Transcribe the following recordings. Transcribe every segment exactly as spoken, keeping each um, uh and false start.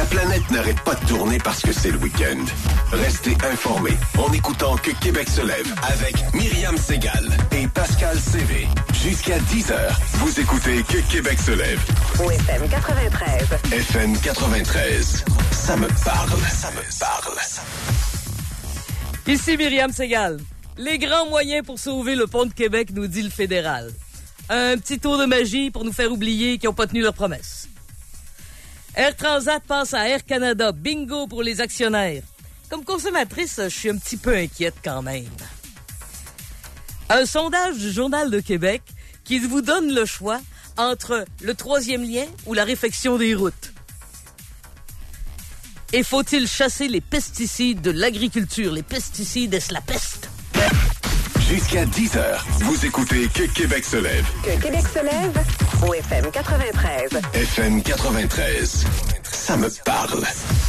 planète n'arrête pas de tourner parce que c'est le week-end. Restez informés en écoutant Que Québec se lève avec Myriam Segal et Pascal Sévé. Jusqu'à dix heures, vous écoutez Que Québec se lève. Au F M quatre-vingt-treize. F M quatre-vingt-treize. Ça me parle, ça me parle. Ici Myriam Segal. Les grands moyens pour sauver le pont de Québec, nous dit le fédéral. Un petit tour de magie pour nous faire oublier qu'ils n'ont pas tenu leurs promesses. Air Transat passe à Air Canada. Bingo pour les actionnaires. Comme consommatrice, je suis un petit peu inquiète quand même. Un sondage du Journal de Québec qui vous donne le choix entre le troisième lien ou la réfection des routes. Et faut-il chasser les pesticides de l'agriculture? Les pesticides, est-ce la peste? Jusqu'à dix heures, vous écoutez Que Québec se lève. Que Québec se lève au F M quatre-vingt-treize. F M quatre-vingt-treize. Ça me parle.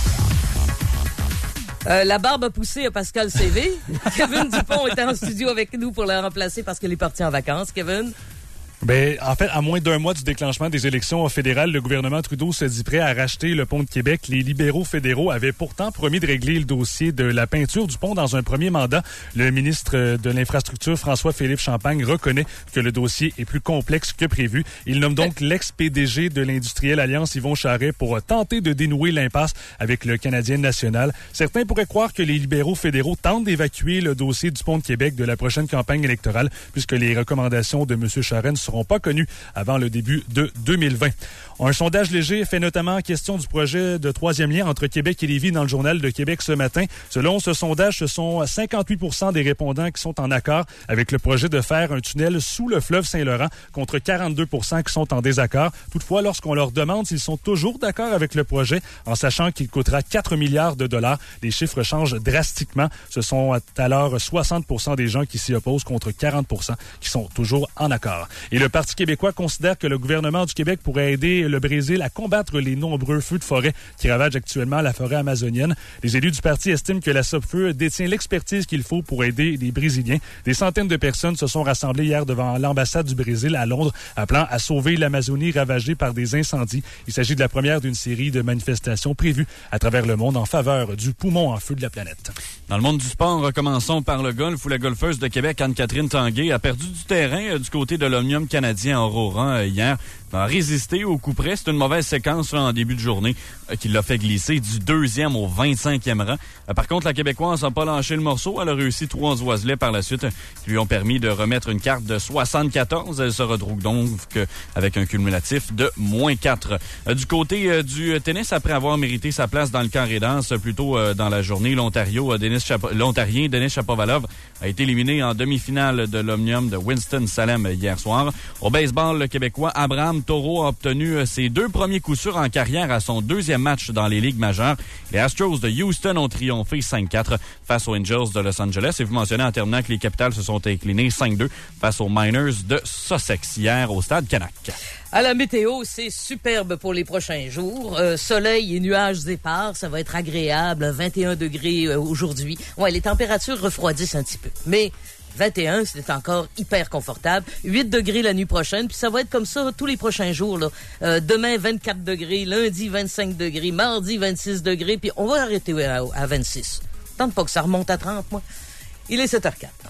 Euh, la barbe a poussé à Pascal Sévé. Kevin Dupont était en studio avec nous pour la remplacer parce qu'elle est partie en vacances. Kevin? Ben, en fait, à moins d'un mois du déclenchement des élections fédérales, le gouvernement Trudeau se dit prêt à racheter le pont de Québec. Les libéraux fédéraux avaient pourtant promis de régler le dossier de la peinture du pont dans un premier mandat. Le ministre de l'Infrastructure, François-Philippe Champagne, reconnaît que le dossier est plus complexe que prévu. Il nomme donc l'ex-P D G de l'industrielle Alliance, Yvon Charest, pour tenter de dénouer l'impasse avec le Canadien national. Certains pourraient croire que les libéraux fédéraux tentent d'évacuer le dossier du pont de Québec de la prochaine campagne électorale, puisque les recommandations de M. Charest ne seront pas connus avant le début de deux mille vingt. Un sondage léger fait notamment question du projet de troisième lien entre Québec et Lévis dans le Journal de Québec ce matin. Selon ce sondage, ce sont cinquante-huit pour cent des répondants qui sont en accord avec le projet de faire un tunnel sous le fleuve Saint-Laurent contre quarante-deux pour cent qui sont en désaccord. Toutefois, lorsqu'on leur demande s'ils sont toujours d'accord avec le projet, en sachant qu'il coûtera quatre milliards de dollars, les chiffres changent drastiquement. Ce sont alors soixante pour cent des gens qui s'y opposent contre quarante pour cent qui sont toujours en accord. Et le Parti québécois considère que le gouvernement du Québec pourrait aider le Brésil à combattre les nombreux feux de forêt qui ravagent actuellement la forêt amazonienne. Les élus du parti estiment que la Sopfeu détient l'expertise qu'il faut pour aider les Brésiliens. Des centaines de personnes se sont rassemblées hier devant l'ambassade du Brésil à Londres, appelant à sauver l'Amazonie ravagée par des incendies. Il s'agit de la première d'une série de manifestations prévues à travers le monde en faveur du poumon en feu de la planète. Dans le monde du sport, recommençons par le golf où la golfeuse de Québec, Anne-Catherine Tanguay, a perdu du terrain euh, du côté de l'Omnium canadien Aurora euh, hier. A résisté au coup près. C'est une mauvaise séquence là, en début de journée euh, qui l'a fait glisser du deuxième au vingt-cinquième rang. Euh, par contre, la Québécoise n'a pas lâché le morceau. Elle a réussi trois oiselets par la suite qui lui ont permis de remettre une carte de soixante-quatorze. Elle se retrouve donc euh, avec un cumulatif de moins quatre. Euh, du côté euh, du tennis, après avoir mérité sa place dans le carré danse plus tôt euh, dans la journée, l'Ontario, euh, Denis Chapo- l'Ontarien Denis Shapovalov a été éliminé en demi-finale de l'Omnium de Winston-Salem hier soir. Au baseball, le Québécois Abraham Taureau a obtenu ses deux premiers coups sûrs en carrière à son deuxième match dans les ligues majeures. Les Astros de Houston ont triomphé cinq quatre face aux Angels de Los Angeles. Et vous mentionnez en terminant que les Capitals se sont inclinés cinq deux face aux Miners de Sussex hier au stade Canac. À la météo, c'est superbe pour les prochains jours. Euh, soleil et nuages épars, ça va être agréable. vingt et un degrés euh, aujourd'hui. Ouais, les températures refroidissent un petit peu. Mais vingt et un, c'est encore hyper confortable. huit degrés la nuit prochaine, puis ça va être comme ça tous les prochains jours. Là. Euh, demain, vingt-quatre degrés. Lundi, vingt-cinq degrés. Mardi, vingt-six degrés. Puis on va arrêter à, à vingt-six. Tente pas que ça remonte à trente, moi. Il est sept heures quatre.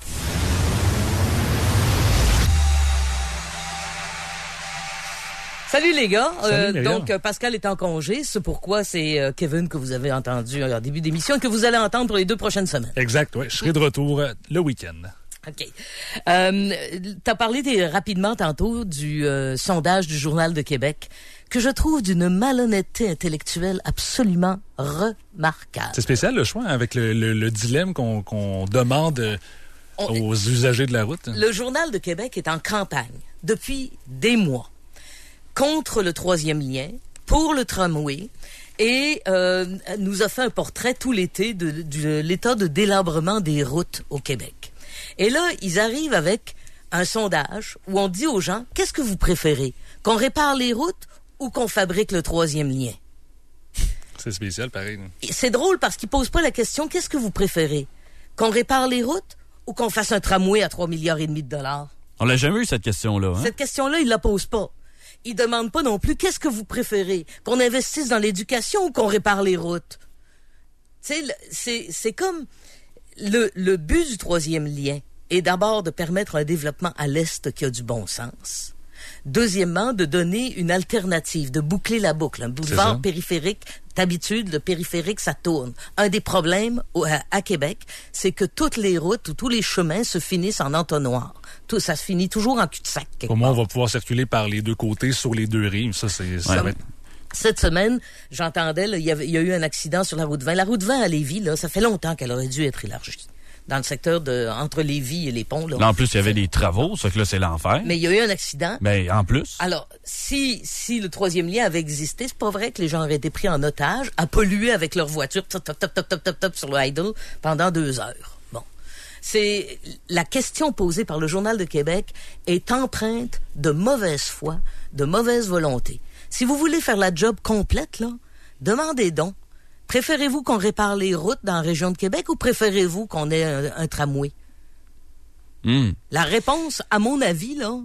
Salut les gars. Salut, euh, donc euh, Pascal est en congé, c'est pourquoi c'est euh, Kevin que vous avez entendu en début d'émission et que vous allez entendre pour les deux prochaines semaines. Exact, oui. Je serai de retour euh, le week-end. OK. Euh, t'as parlé t'es, rapidement tantôt du euh, sondage du Journal de Québec que je trouve d'une malhonnêteté intellectuelle absolument remarquable. C'est spécial le choix avec le, le, le dilemme qu'on, qu'on demande euh, On, aux usagers de la route. Le Journal de Québec est en campagne depuis des mois contre le troisième lien, pour le tramway, et euh, nous a fait un portrait tout l'été de, de, de l'état de délabrement des routes au Québec. Et là, ils arrivent avec un sondage où on dit aux gens, qu'est-ce que vous préférez? Qu'on répare les routes ou qu'on fabrique le troisième lien? C'est spécial, pareil. Et c'est drôle parce qu'ils posent pas la question, qu'est-ce que vous préférez? Qu'on répare les routes ou qu'on fasse un tramway à trois milliards et demi de dollars? On l'a jamais eu, cette question-là. Hein? Cette question-là, ils la posent pas. ils demandent pas non plus qu'est-ce que vous préférez, qu'on investisse dans l'éducation ou qu'on répare les routes. Tu sais, c'est, c'est comme le, le but du troisième lien est d'abord de permettre un développement à l'Est qui a du bon sens. Deuxièmement, de donner une alternative, de boucler la boucle. Un boulevard périphérique, d'habitude, le périphérique, ça tourne. Un des problèmes au, à, à Québec, c'est que toutes les routes ou tous les chemins se finissent en entonnoir. Tout, ça se finit toujours en cul-de-sac. Au moins, on va pouvoir circuler par les deux côtés, sur les deux rives. Ça, c'est... Ouais. Ça va être... Cette semaine, j'entendais, là, il y avait, il y a eu un accident sur la route vingt. La route vingt à Lévis, là, ça fait longtemps qu'elle aurait dû être élargie. Dans le secteur de entre Lévis et les ponts. Là, là en plus, il y avait des travaux, ça que là, c'est l'enfer. Mais il y a eu un accident. Ben, en plus. Alors, si si le troisième lien avait existé, c'est pas vrai que les gens auraient été pris en otage, à polluer avec leur voiture, top, top, top, top, top, top, top, sur le idle pendant deux heures. Bon. C'est la question posée par le Journal de Québec est empreinte de mauvaise foi, de mauvaise volonté. Si vous voulez faire la job complète, là, demandez donc. Préférez-vous qu'on répare les routes dans la région de Québec ou préférez-vous qu'on ait un, un tramway? Mm. La réponse, à mon avis, là,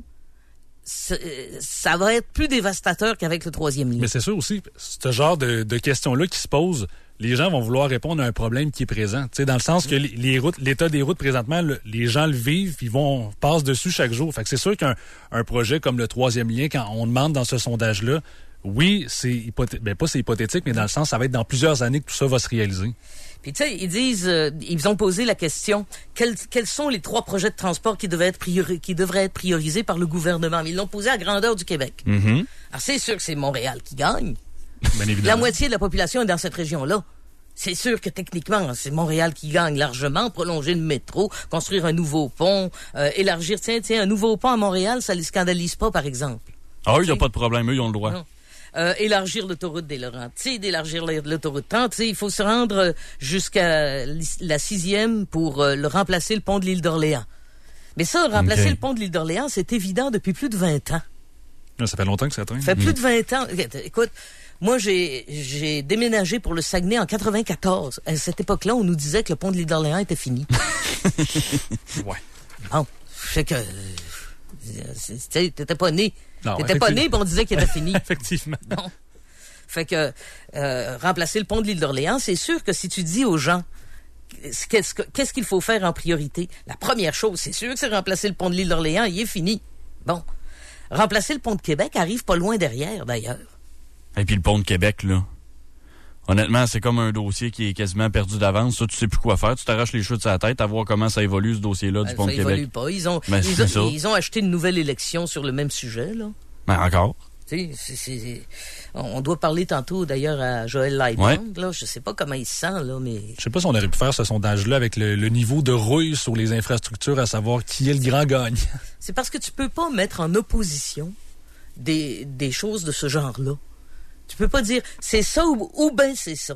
ça va être plus dévastateur qu'avec le troisième lien. Mais c'est sûr aussi, ce genre de, de questions-là qui se posent, les gens vont vouloir répondre à un problème qui est présent. Tu sais, dans le sens que les routes, l'état des routes présentement, le, les gens le vivent, ils vont passent dessus chaque jour. Fait que c'est sûr qu'un un projet comme le troisième lien, quand on demande dans ce sondage-là, oui, c'est hypothétique, ben pas c'est hypothétique, mais dans le sens, ça va être dans plusieurs années que tout ça va se réaliser. Puis tu sais, ils disent, euh, ils ont posé la question, quels, quels sont les trois projets de transport qui devaient être priori- qui devraient être priorisés par le gouvernement? Mais ils l'ont posé à grandeur du Québec. Mm-hmm. Alors c'est sûr que c'est Montréal qui gagne. Bien évidemment. La moitié de la population est dans cette région-là. C'est sûr que techniquement, c'est Montréal qui gagne largement. Prolonger le métro, construire un nouveau pont, euh, élargir, tiens, tiens, un nouveau pont à Montréal, ça les scandalise pas, par exemple. Ah, eux, il n'y a pas de problème, eux, ils ont le droit. Non. Euh, élargir l'autoroute des Laurentides, élargir l'autoroute trente. Il faut se rendre jusqu'à la sixième pour euh, le remplacer le pont de l'île d'Orléans. Mais ça, remplacer okay. le pont de l'île d'Orléans, c'est évident depuis plus de vingt ans. Là, ça fait longtemps que ça traîne. Ça fait mmh. plus de vingt ans. Écoute, moi, j'ai, j'ai déménagé pour le Saguenay en quatre-vingt-quatorze. À cette époque-là, on nous disait que le pont de l'île d'Orléans était fini. Ouais. Bon, fait que... T'étais pas né. Non, T'étais pas né, puis on disait qu'il était fini. Effectivement. Bon. Fait que euh, remplacer le pont de l'île d'Orléans, c'est sûr que si tu dis aux gens qu'est-ce, que, qu'est-ce qu'il faut faire en priorité, la première chose, c'est sûr que c'est remplacer le pont de l'île d'Orléans, il est fini. Bon. Remplacer le pont de Québec arrive pas loin derrière, d'ailleurs. Et puis le pont de Québec, là. Honnêtement, c'est comme un dossier qui est quasiment perdu d'avance. Ça, tu sais plus quoi faire. Tu t'arraches les cheveux de sa tête à voir comment ça évolue, ce dossier-là, ben, du pont de Québec. Ça évolue pas. Ils ont, ben, ils, ont, ils ont acheté une nouvelle élection sur le même sujet, là. Ben, encore. Tu sais, c'est, c'est, c'est... on doit parler tantôt, d'ailleurs, à Joël Lightband, ouais. là. Je sais pas comment il se sent, là, mais... Je sais pas si on aurait pu faire ce sondage-là avec le, le niveau de rouille sur les infrastructures, à savoir qui est le grand gagnant. C'est parce que tu peux pas mettre en opposition des, des choses de ce genre-là. Tu peux pas dire c'est ça ou, ou ben c'est ça.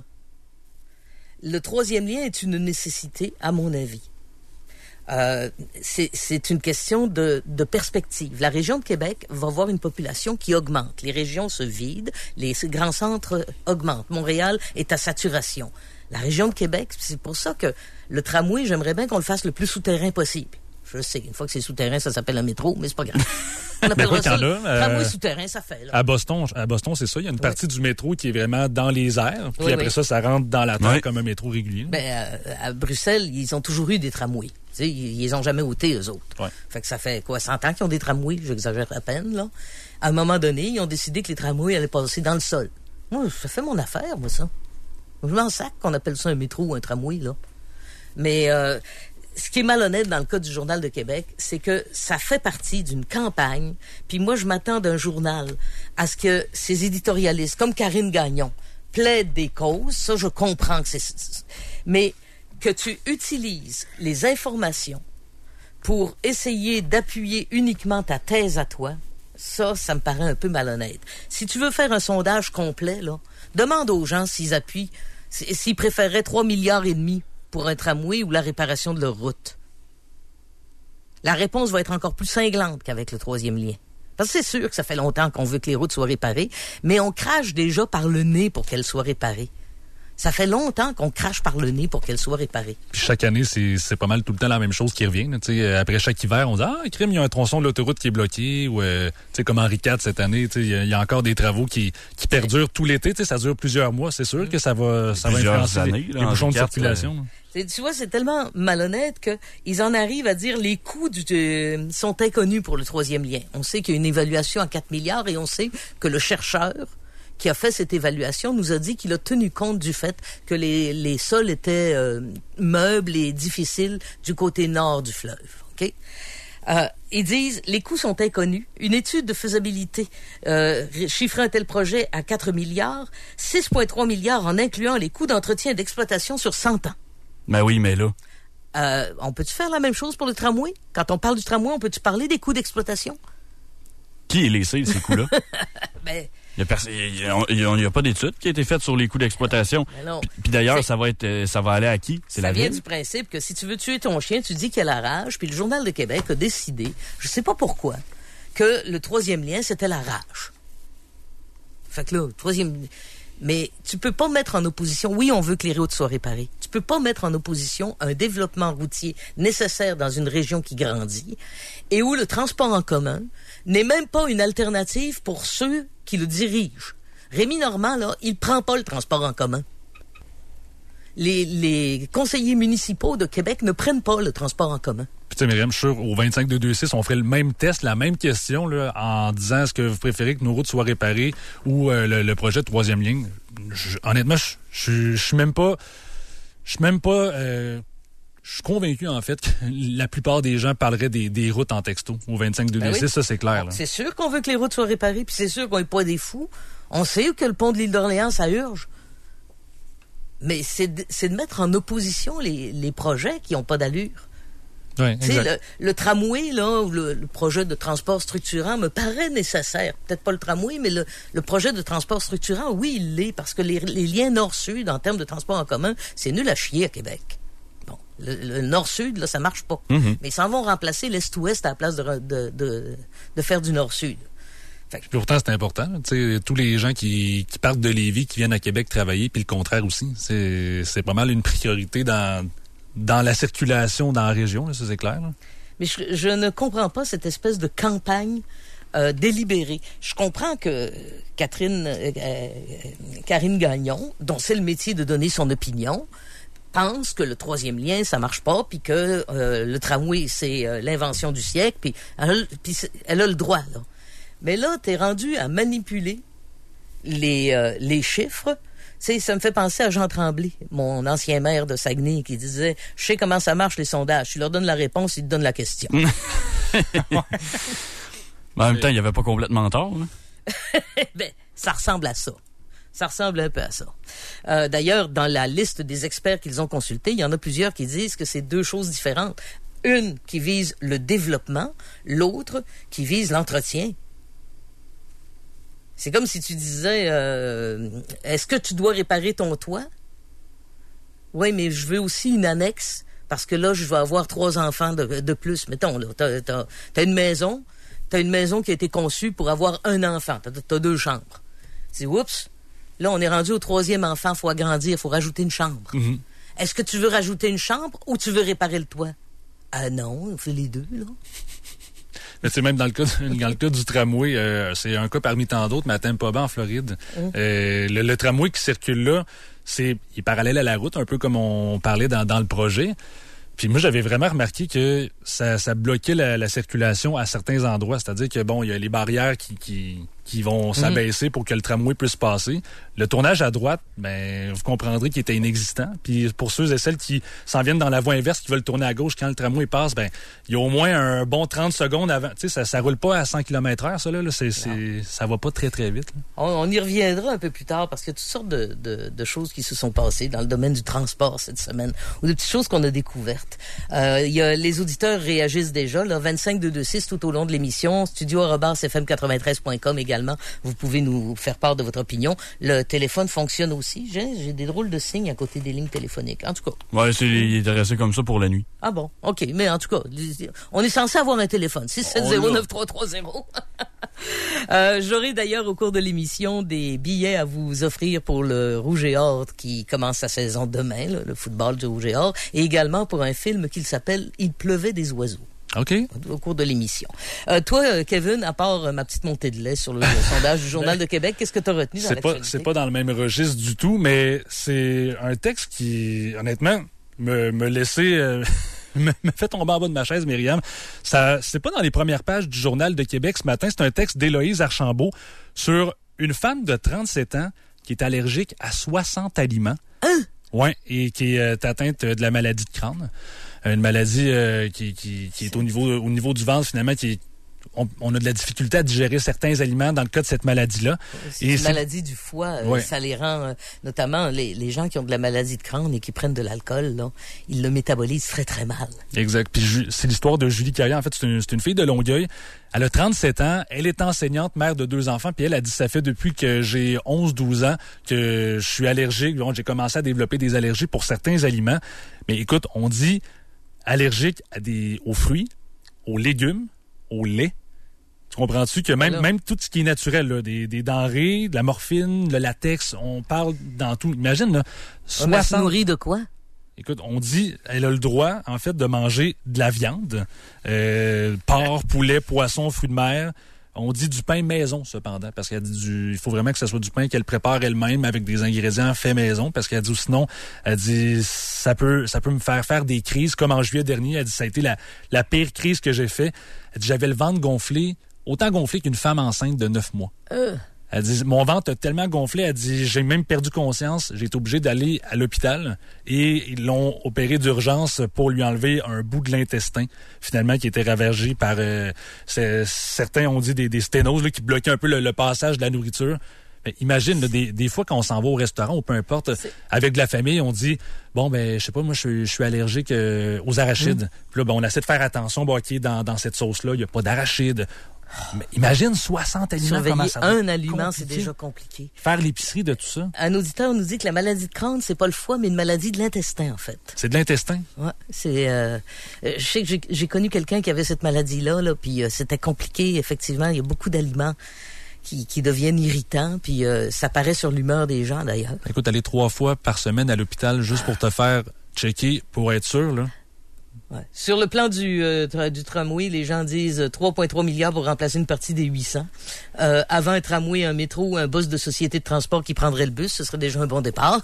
Le troisième lien est une nécessité, à mon avis. Euh, c'est, c'est une question de, de perspective. La région de Québec va avoir une population qui augmente. Les régions se vident, les grands centres augmentent. Montréal est à saturation. La région de Québec, c'est pour ça que le tramway, j'aimerais bien qu'on le fasse le plus souterrain possible. Je sais, une fois que c'est souterrain, ça s'appelle un métro, mais c'est pas grave. On appellera ça le tramway euh, souterrain, ça fait. Là. À Boston, à Boston, c'est ça. Il y a une partie oui. du métro qui est vraiment dans les airs. Puis oui, après oui. ça, ça rentre dans la terre oui. comme un métro régulier. Ben, euh, à Bruxelles, ils ont toujours eu des tramways. Tu sais, ils, ils les ont jamais ôtés, eux autres. Ouais. Fait que ça fait quoi, cent ans qu'ils ont des tramways? J'exagère à peine, là. À un moment donné, ils ont décidé que les tramways allaient passer dans le sol. Moi, ça fait mon affaire, moi, ça. Je m'en sac qu'on appelle ça un métro ou un tramway, là. Mais... Euh, ce qui est malhonnête dans le cas du Journal de Québec, c'est que ça fait partie d'une campagne. Puis moi, je m'attends d'un journal à ce que ces éditorialistes, comme Karine Gagnon, plaident des causes. Ça, je comprends que c'est... Mais que tu utilises les informations pour essayer d'appuyer uniquement ta thèse à toi, ça, ça me paraît un peu malhonnête. Si tu veux faire un sondage complet, là, demande aux gens s'ils appuient, s'ils préféreraient trois milliards et demi pour un tramway ou la réparation de leur route. La réponse va être encore plus cinglante qu'avec le troisième lien. Parce que c'est sûr que ça fait longtemps qu'on veut que les routes soient réparées, mais on crache déjà par le nez pour qu'elles soient réparées. Ça fait longtemps qu'on crache par le nez pour qu'elle soit réparée. Puis chaque année, c'est, c'est pas mal tout le temps la même chose qui revient. Tu sais, après chaque hiver, on dit « Ah, crime, il y a un tronçon de l'autoroute qui est bloqué. » Ou, euh, tu sais, comme Henri quatre cette année, tu sais, il y, y a encore des travaux qui, qui perdurent tout l'été. Tu sais, ça dure plusieurs mois. C'est sûr que ça va, ça va influencer années, les, là, les bouchons de Henri quatre, circulation. Euh... Tu vois, c'est tellement malhonnête qu'ils en arrivent à dire les coûts du, de, sont inconnus pour le troisième lien. On sait qu'il y a une évaluation à quatre milliards et on sait que le chercheur qui a fait cette évaluation nous a dit qu'il a tenu compte du fait que les, les sols étaient euh, meubles et difficiles du côté nord du fleuve. OK? Euh, ils disent, les coûts sont inconnus. Une étude de faisabilité euh, chiffrait un tel projet à quatre milliards, six virgule trois milliards en incluant les coûts d'entretien et d'exploitation sur cent ans. Ben oui, mais là... Euh, on peut-tu faire la même chose pour le tramway? Quand on parle du tramway, on peut-tu parler des coûts d'exploitation? Qui est laissé, ces coûts-là? ben... Il n'y a, a pas d'étude qui a été faite sur les coûts d'exploitation. Puis d'ailleurs, ça va être, ça va aller à qui? C'est la ville? Ça vient du principe que si tu veux tuer ton chien, tu dis qu'il a la rage. Puis le Journal de Québec a décidé, je sais pas pourquoi, que le troisième lien, c'était la rage. Fait que là, le troisième... Mais tu peux pas mettre en opposition... Oui, on veut que les routes soient réparées. Tu peux pas mettre en opposition un développement routier nécessaire dans une région qui grandit et où le transport en commun n'est même pas une alternative pour ceux qui le dirigent. Rémi Normand, là, il prend pas le transport en commun. Les, les conseillers municipaux de Québec ne prennent pas le transport en commun. Puis tu sais, Myriam, je suis sûr, au vingt-cinq deux deux six, on ferait le même test, la même question, là, en disant est-ce que vous préférez que nos routes soient réparées ou euh, le, le projet de troisième ligne. Je, honnêtement, je, je, je suis même pas... Je suis même pas... Euh, je suis convaincu, en fait, que la plupart des gens parleraient des, des routes en texto au vingt-cinq deux deux six, ben oui. Ça, c'est clair. Là. C'est sûr qu'on veut que les routes soient réparées, puis c'est sûr qu'on n'est pas des fous. On sait que le pont de l'île d'Orléans, ça urge. Mais c'est de, c'est de mettre en opposition les, les projets qui n'ont pas d'allure. Oui, exact. Le, le tramway, là, ou le, le projet de transport structurant me paraît nécessaire. Peut-être pas le tramway, mais le, le projet de transport structurant, oui, il l'est, parce que les, les liens nord-sud, en termes de transport en commun, c'est nul à chier à Québec. Bon, le, le nord-sud, là, ça marche pas. Mm-hmm. Mais ils s'en vont remplacer l'est-ouest à la place de, de, de, de faire du nord-sud. Fait que... Pourtant, c'est important. Tu sais, tous les gens qui, qui partent de Lévis, qui viennent à Québec travailler, puis le contraire aussi. C'est, c'est pas mal une priorité dans, dans la circulation dans la région, là, ça c'est clair. Là. Mais je, je ne comprends pas cette espèce de campagne euh, délibérée. Je comprends que Catherine, euh, euh, Karine Gagnon, dont c'est le métier de donner son opinion, pense que le troisième lien, ça marche pas, puis que euh, le tramway, c'est euh, l'invention du siècle, puis elle, elle a le droit, là. Mais là, t'es rendu à manipuler les, euh, les chiffres. Tu sais, ça me fait penser à Jean Tremblay, mon ancien maire de Saguenay, qui disait « Je sais comment ça marche, les sondages. Tu leur donnes la réponse, ils te donnent la question. » En même temps, il n'y avait pas complètement tort. Ben, ça ressemble à ça. Ça ressemble un peu à ça. Euh, d'ailleurs, dans la liste des experts qu'ils ont consultés, il y en a plusieurs qui disent que c'est deux choses différentes. Une qui vise le développement, l'autre qui vise l'entretien. C'est comme si tu disais, euh, est-ce que tu dois réparer ton toit? Oui, mais je veux aussi une annexe, parce que là, je vais avoir trois enfants de, de plus. Mettons, là, t'as, t'as, t'as une maison, t'as une maison qui a été conçue pour avoir un enfant. T'as, t'as deux chambres. Tu dis, oups, là, on est rendu au troisième enfant, il faut agrandir, il faut rajouter une chambre. Mm-hmm. Est-ce que tu veux rajouter une chambre ou tu veux réparer le toit? Ah non, on fait les deux, là. Mais c'est même dans le cas dans le cas du tramway, euh, c'est un cas parmi tant d'autres, mais à Tampa Bay, en Floride. Mmh. Euh, le, le tramway qui circule là, c'est il est parallèle à la route, un peu comme on parlait dans, dans le projet. Puis moi, j'avais vraiment remarqué que ça, ça bloquait la, la circulation à certains endroits. C'est-à-dire que, bon, il y a les barrières qui, qui, qui vont mmh. s'abaisser pour que le tramway puisse passer. Le tournage à droite, ben, vous comprendrez qu'il était inexistant. Puis pour ceux et celles qui s'en viennent dans la voie inverse, qui veulent tourner à gauche quand le tramway passe, ben, il y a au moins un bon trente secondes avant. Tu sais, ça, ça roule pas à cent kilomètres heure, ça, là. là c'est, c'est, ça va pas très, très vite. On, on y reviendra un peu plus tard parce qu'il y a toutes sortes de, de, de choses qui se sont passées dans le domaine du transport cette semaine ou de petites choses qu'on a découvertes. Euh, y a, les auditeurs réagissent déjà, là, vingt-cinq deux deux six tout au long de l'émission, studio arobase f m quatre-vingt-treize point com également. également, vous pouvez nous faire part de votre opinion. Le téléphone fonctionne aussi. J'ai, j'ai des drôles de signes à côté des lignes téléphoniques. En tout cas. Ouais, c'est, il est resté comme ça pour la nuit. Ah bon, OK. Mais en tout cas, on est censé avoir un téléphone. six sept zéro neuf trois trois zéro euh, J'aurai d'ailleurs au cours de l'émission des billets à vous offrir pour le Rouge et Or qui commence sa saison demain, là, le football du Rouge et Or, et également pour un film qui s'appelle « Il pleuvait des oiseaux ». OK. Au cours de l'émission. Euh, toi, Kevin, à part euh, ma petite montée de lait sur le, le sondage du Journal de Québec, qu'est-ce que tu as retenu dans c'est l'actualité? Pas, c'est pas dans le même registre du tout, mais c'est un texte qui, honnêtement, me, me laissait... Euh, me, me fait tomber en bas de ma chaise, Myriam. Ça, c'est pas dans les premières pages du Journal de Québec ce matin. C'est un texte d'Éloïse Archambault sur une femme de trente-sept ans qui est allergique à soixante aliments. Hein? Oui, et qui est atteinte de la maladie de Crohn. Une maladie euh, qui, qui, qui est au niveau, au niveau du ventre, finalement, qui est, on, on a de la difficulté à digérer certains aliments dans le cas de cette maladie-là. C'est et une c'est... maladie du foie. Euh, ouais. Ça les rend, euh, notamment les, les gens qui ont de la maladie de Crohn et qui prennent de l'alcool, là, ils le métabolisent très, très mal. Exact. Puis Ju- c'est l'histoire de Julie Carrière. En fait, c'est une, c'est une fille de Longueuil. Elle a trente-sept ans. Elle est enseignante, mère de deux enfants. Puis elle a dit, ça fait depuis que j'ai onze douze ans que je suis allergique. Bon, j'ai commencé à développer des allergies pour certains aliments. Mais écoute, on dit allergique à des, aux fruits, aux légumes, au lait. Tu comprends-tu que même, même tout ce qui est naturel, là, des, des denrées, de la morphine, le latex, on parle dans tout. Imagine, là, soixante... On se nourrit de quoi? Écoute, on dit, elle a le droit, en fait, de manger de la viande, euh, porc, poulet, poisson, fruits de mer. On dit du pain maison, cependant, parce qu'elle dit du, il faut vraiment que ce soit du pain qu'elle prépare elle-même avec des ingrédients faits maison, parce qu'elle dit sinon, elle dit, ça peut, ça peut me faire faire des crises, comme en juillet dernier. Elle dit, ça a été la, la pire crise que j'ai fait. Elle dit, j'avais le ventre gonflé, autant gonflé qu'une femme enceinte de neuf mois. Euh. Elle dit, mon ventre a tellement gonflé, elle dit, j'ai même perdu conscience, j'ai été obligé d'aller à l'hôpital et ils l'ont opéré d'urgence pour lui enlever un bout de l'intestin, finalement, qui était ravagé par, euh, certains ont dit des, des sténoses là, qui bloquaient un peu le, le passage de la nourriture. Mais imagine, là, des, des fois quand on s'en va au restaurant ou peu importe, c'est... avec de la famille, on dit, bon, ben je sais pas, moi, je, je suis allergique euh, aux arachides. Mmh. Puis là, ben, on essaie de faire attention, bon, OK, dans, dans cette sauce-là, il n'y a pas d'arachides. Mais imagine soixante aliments. Surveiller comment ça un aliment, compliqué. C'est déjà compliqué. Faire l'épicerie de tout ça. Un auditeur nous dit que la maladie de Crohn, c'est pas le foie, mais une maladie de l'intestin, en fait. C'est de l'intestin? Ouais, c'est... Euh, je sais que j'ai, j'ai connu quelqu'un qui avait cette maladie-là, là, puis euh, c'était compliqué, effectivement. Il y a beaucoup d'aliments qui, qui deviennent irritants, puis euh, ça paraît sur l'humeur des gens, d'ailleurs. Écoute, aller trois fois par semaine à l'hôpital juste pour te faire checker, pour être sûr, là. Ouais. Sur le plan du, euh, tra- du tramway, les gens disent trois virgule trois milliards pour remplacer une partie des huit cents. Euh, avant un tramway, un métro, un bus de société de transport qui prendrait le bus, ce serait déjà un bon départ.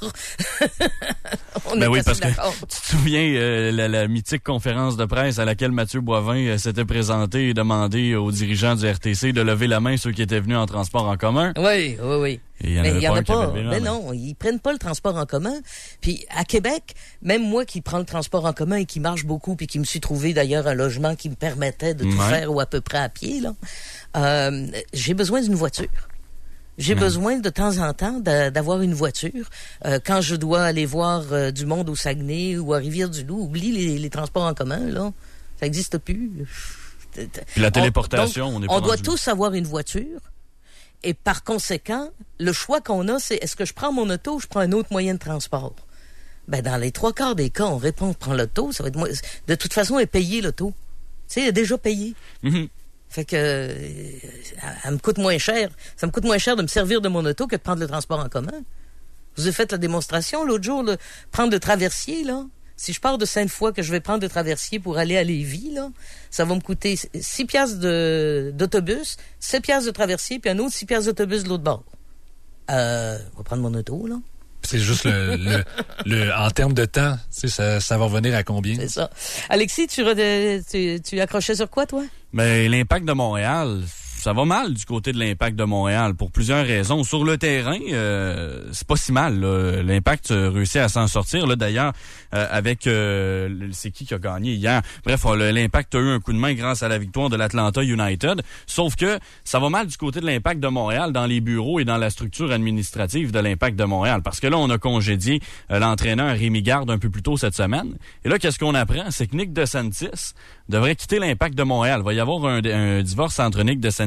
On ben est oui, assez parce d'accord. que tu te souviens euh, la, la mythique conférence de presse à laquelle Mathieu Boivin euh, s'était présenté et demandé aux dirigeants du R T C de lever la main ceux qui étaient venus en transport en commun. Oui, oui, oui. Il y en mais il y en a pas. Mais ben non, ils prennent pas le transport en commun. Puis à Québec, même moi qui prends le transport en commun et qui marche beaucoup, puis qui me suis trouvé d'ailleurs un logement qui me permettait de tout ouais. faire ou à peu près à pied, là, euh, j'ai besoin d'une voiture. J'ai mmh. besoin de temps en temps de, d'avoir une voiture. Euh, quand je dois aller voir euh, du monde au Saguenay ou à Rivière-du-Loup, oublie les, les transports en commun, là. Ça n'existe plus. Puis la téléportation, on, donc, on est pas On doit rendu. tous avoir une voiture. Et par conséquent, le choix qu'on a, c'est est-ce que je prends mon auto ou je prends un autre moyen de transport? Ben, dans les trois quarts des cas, on répond prends l'auto, ça va être moins... De toute façon, elle est payée, l'auto. Tu sais, elle est déjà payée. Mm-hmm. Fait que euh, elle me coûte moins cher. Ça me coûte moins cher de me servir de mon auto que de prendre le transport en commun. Vous avez fait la démonstration l'autre jour, là, prendre le traversier, là. Si je pars de Sainte-Foy, que je vais prendre le traversier pour aller à Lévis, là, ça va me coûter six piastres de, d'autobus, sept piastres de traversier, puis un autre six piastres d'autobus de l'autre bord. Euh, on va prendre mon auto, là. C'est juste le, le, le en termes de temps, tu sais, ça, ça va revenir à combien? C'est ça. Alexis, tu, tu, tu accrochais sur quoi, toi? Ben, l'impact de Montréal, ça va mal du côté de l'impact de Montréal pour plusieurs raisons. Sur le terrain, euh, c'est pas si mal. Là. L'impact a réussi à s'en sortir. Là, d'ailleurs, euh, avec euh, c'est qui qui a gagné hier. Bref, l'impact a eu un coup de main grâce à la victoire de l'Atlanta United. Sauf que ça va mal du côté de l'impact de Montréal dans les bureaux et dans la structure administrative de l'impact de Montréal. Parce que là, on a congédié euh, l'entraîneur Rémi Garde un peu plus tôt cette semaine. Et là, qu'est-ce qu'on apprend? C'est que Nick DeSantis devrait quitter l'impact de Montréal. Il va y avoir un, un divorce entre Nick DeSantis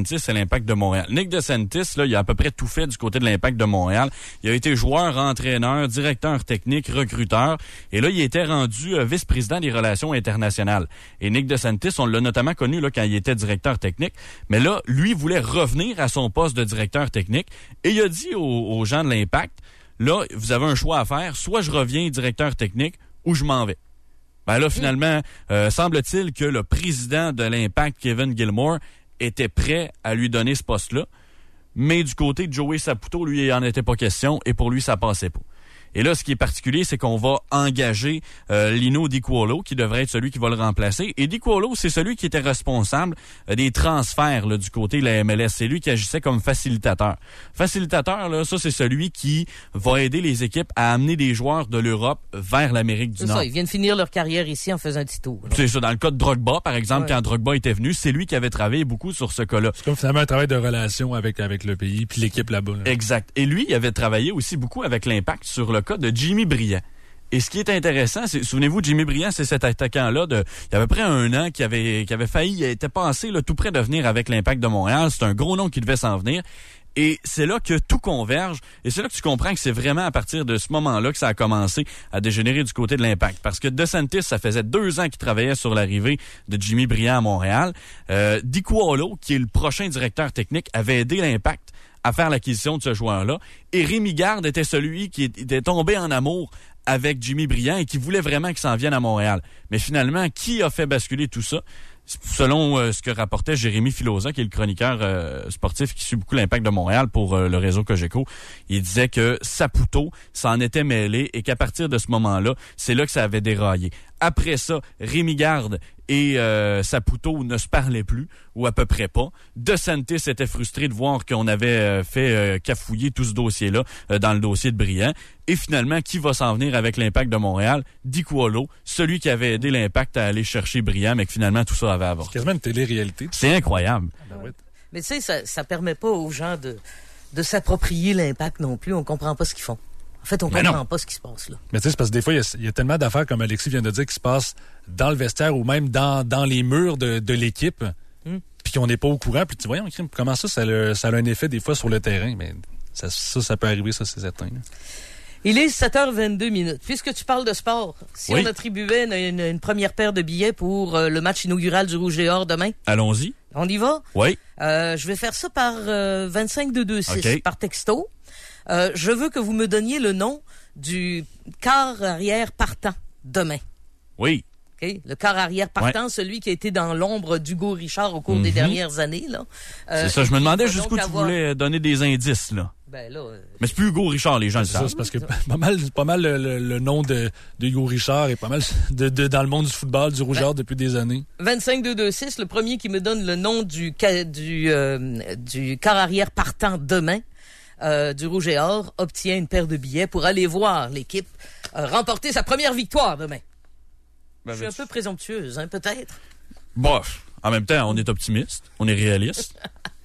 DeSantis et l'Impact de Montréal. Nick DeSantis, là, il a à peu près tout fait du côté de l'Impact de Montréal. Il a été joueur, entraîneur, directeur technique, recruteur. Et là, il était rendu euh, vice-président des relations internationales. Et Nick DeSantis, on l'a notamment connu là quand il était directeur technique. Mais là, lui voulait revenir à son poste de directeur technique. Et il a dit aux, aux gens de l'Impact, là, vous avez un choix à faire. Soit je reviens directeur technique ou je m'en vais. Ben là, finalement, euh, semble-t-il que le président de l'Impact, Kevin Gilmore, était prêt à lui donner ce poste-là. Mais du côté de Joey Saputo, lui, il n'en était pas question et pour lui, ça passait pas. Et là, ce qui est particulier, c'est qu'on va engager euh, Lino Di Cuolo, qui devrait être celui qui va le remplacer. Et Di Cuolo, c'est celui qui était responsable euh, des transferts là, du côté de la M L S. C'est lui qui agissait comme facilitateur. Facilitateur, là, ça, c'est celui qui va aider les équipes à amener des joueurs de l'Europe vers l'Amérique du c'est Nord. Ça, ils viennent finir leur carrière ici en faisant un petit tour. Là. C'est ça. Dans le cas de Drogba, par exemple, ouais. quand Drogba était venu, c'est lui qui avait travaillé beaucoup sur ce cas-là. C'est comme finalement un travail de relation avec, avec le pays puis l'équipe là-bas. Là. Exact. Et lui, il avait travaillé aussi beaucoup avec l'Impact sur le cas de Jimmy Briand. Et ce qui est intéressant, c'est, souvenez-vous, Jimmy Briand, c'est cet attaquant-là de, il y a à peu près un an qui avait, qui avait failli, il était passé là, tout près de venir avec l'Impact de Montréal. C'est un gros nom qui devait s'en venir. Et c'est là que tout converge. Et c'est là que tu comprends que c'est vraiment à partir de ce moment-là que ça a commencé à dégénérer du côté de l'Impact. Parce que DeSantis, ça faisait deux ans qu'il travaillait sur l'arrivée de Jimmy Briand à Montréal. Euh, Di Cuolo, qui est le prochain directeur technique, avait aidé l'Impact à faire l'acquisition de ce joueur-là. Et Rémi Garde était celui qui était tombé en amour avec Jimmy Briand et qui voulait vraiment qu'il s'en vienne à Montréal. Mais finalement, qui a fait basculer tout ça? Selon euh, ce que rapportait Jérémy Filosa, qui est le chroniqueur euh, sportif qui suit beaucoup l'Impact de Montréal pour euh, le réseau Cogeco, il disait que Saputo s'en était mêlé et qu'à partir de ce moment-là, c'est là que ça avait déraillé. Après ça, Rémi Garde et euh, Saputo ne se parlaient plus, ou à peu près pas. DeSantis était frustré de voir qu'on avait euh, fait euh, cafouiller tout ce dossier-là euh, dans le dossier de Briand. Et finalement, qui va s'en venir avec l'Impact de Montréal? Di Cuolo, celui qui avait aidé l'Impact à aller chercher Briand, mais que finalement, tout ça avait avorté. C'est quasiment une télé-réalité. C'est incroyable. Ah, ouais. Mais tu sais, ça, ça permet pas aux gens de, de s'approprier l'Impact non plus. On comprend pas ce qu'ils font. En fait, on Mais comprend non. pas ce qui se passe là. Mais tu sais, c'est parce que des fois, il y a, il y a tellement d'affaires, comme Alexis vient de dire, qui se passent dans le vestiaire ou même dans, dans les murs de, de l'équipe, Mm. puis qu'on n'est pas au courant. Puis tu vois, comment ça, ça a, ça a un effet des fois sur le terrain. Mais ça, ça, ça peut arriver, ça, c'est certain. Là. Il est sept heures vingt-deux minutes. Puisque tu parles de sport, si Oui. on attribuait une, une, une première paire de billets pour euh, le match inaugural du Rouge et Or demain, Allons-y. on y va? Oui. Euh, je vais faire ça par euh, vingt-cinq deux deux six, OK. par texto. Euh, je veux que vous me donniez le nom du quart arrière partant demain. Oui. Okay? Le quart arrière partant, Ouais. celui qui a été dans l'ombre d'Hugo Richard au cours des Mhm. dernières années. Là. Euh, C'est ça. Je me et qui demandais va jusqu'où donc tu avoir- voulais donner des indices, là. Ben là, euh, Mais c'est plus Hugo Richard, les gens le C'est ça, savent. c'est parce que pas mal, pas mal le, le, le nom de, de Hugo Richard est pas mal de, de, dans le monde du football, du Rouge et Or depuis des années. vingt-cinq deux deux six, le premier qui me donne le nom du, ca- du, euh, du quart arrière partant demain euh, du Rouge et Or obtient une paire de billets pour aller voir l'équipe euh, remporter sa première victoire demain. Ben, Je suis un peu présomptueuse, hein, peut-être. Bof. En même temps, on est optimiste, on est réaliste.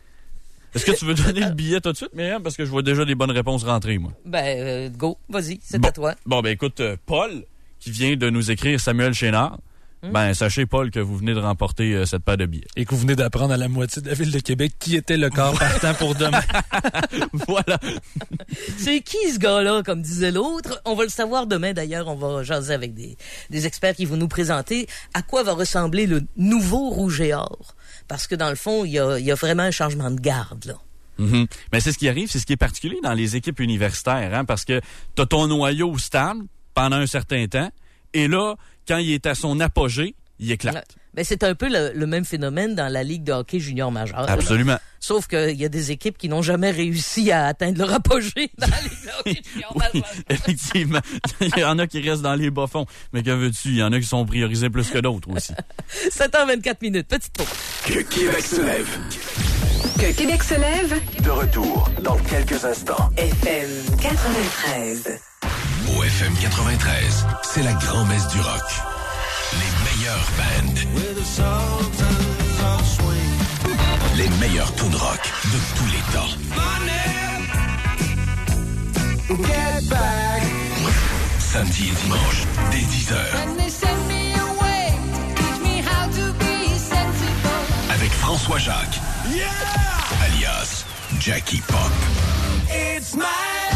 Est-ce que tu veux donner le billet tout de suite, Myriam? Parce que je vois déjà des bonnes réponses rentrer, moi. Ben, euh, go, vas-y, c'est Bon. à toi. Bon, ben écoute, euh, Paul, qui vient de nous écrire Samuel Chénard, Hmm. ben sachez, Paul, que vous venez de remporter euh, cette paire de billets. Et que vous venez d'apprendre à la moitié de la ville de Québec qui était le corps partant pour demain. Voilà. C'est qui ce gars-là, comme disait l'autre? On va le savoir demain, d'ailleurs. On va jaser avec des, des experts qui vont nous présenter à quoi va ressembler le nouveau Rouge et Or. Parce que dans le fond, il y a, il y a vraiment un changement de garde, là. Mhm. Mais c'est ce qui arrive, c'est ce qui est particulier dans les équipes universitaires, hein, parce que t'as ton noyau stable pendant un certain temps, et là, quand il est à son apogée, il éclate. Ben, c'est un peu le, le même phénomène dans la Ligue de hockey junior majeur. là. Absolument. Sauf qu'il y a des équipes qui n'ont jamais réussi à atteindre leur apogée dans la Ligue de hockey junior Oui, majeur. effectivement. Il y en a qui restent dans les bas-fonds. Mais que veux-tu? Il y en a qui sont priorisés plus que d'autres aussi. sept heures vingt-quatre minutes. Petite pause. Que Québec se lève. Que Québec se lève. De retour dans quelques instants. F M quatre-vingt-treize. Au F M quatre-vingt-treize, c'est la grand-messe du rock. Les meilleurs bands. Les meilleurs tunes rock de tous les temps. Samedi et dimanche, dès dix heures. Avec François Jacques. Jackie Pop. It's my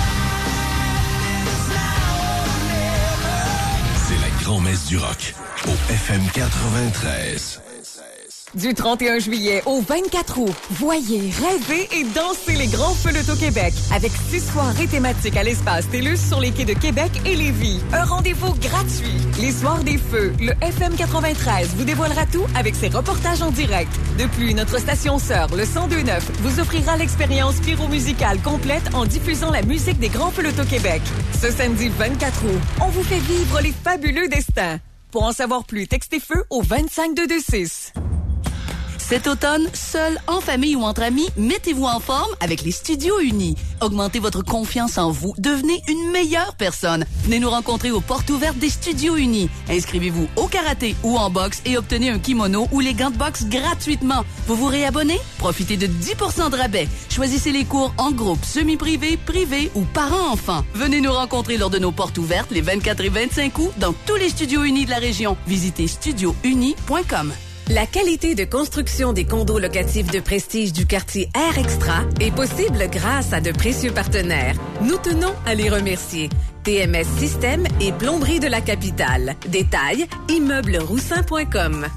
C'est la grand-messe du rock au F M quatre-vingt-treize. Du trente et un juillet au vingt-quatre août, voyez, rêvez et dansez les grands feux l'Auto Québec avec six soirées thématiques à l'espace TELUS sur les quais de Québec et Lévis. Un rendez-vous gratuit. Les soirs des feux, le F M quatre-vingt-treize vous dévoilera tout avec ses reportages en direct. De plus, notre station sœur, le cent deux neuf, vous offrira l'expérience pyro-musicale complète en diffusant la musique des grands feux l'Auto Québec. Ce samedi vingt-quatre août, on vous fait vivre les fabuleux destins. Pour en savoir plus, textez feu au vingt-cinq deux deux six. Cet automne, seul, en famille ou entre amis, mettez-vous en forme avec les Studios Unis. Augmentez votre confiance en vous. Devenez une meilleure personne. Venez nous rencontrer aux portes ouvertes des Studios Unis. Inscrivez-vous au karaté ou en boxe et obtenez un kimono ou les gants de boxe gratuitement. Vous vous réabonnez? Profitez de dix pour cent de rabais. Choisissez les cours en groupe, semi-privé, privé ou parents-enfants. Venez nous rencontrer lors de nos portes ouvertes les vingt-quatre et vingt-cinq août dans tous les Studios Unis de la région. Visitez studio uni point com. La qualité de construction des condos locatifs de prestige du quartier Air Extra est possible grâce à de précieux partenaires. Nous tenons à les remercier. T M S Système et Plomberie de la Capitale. Détails, immeuble roussin point com.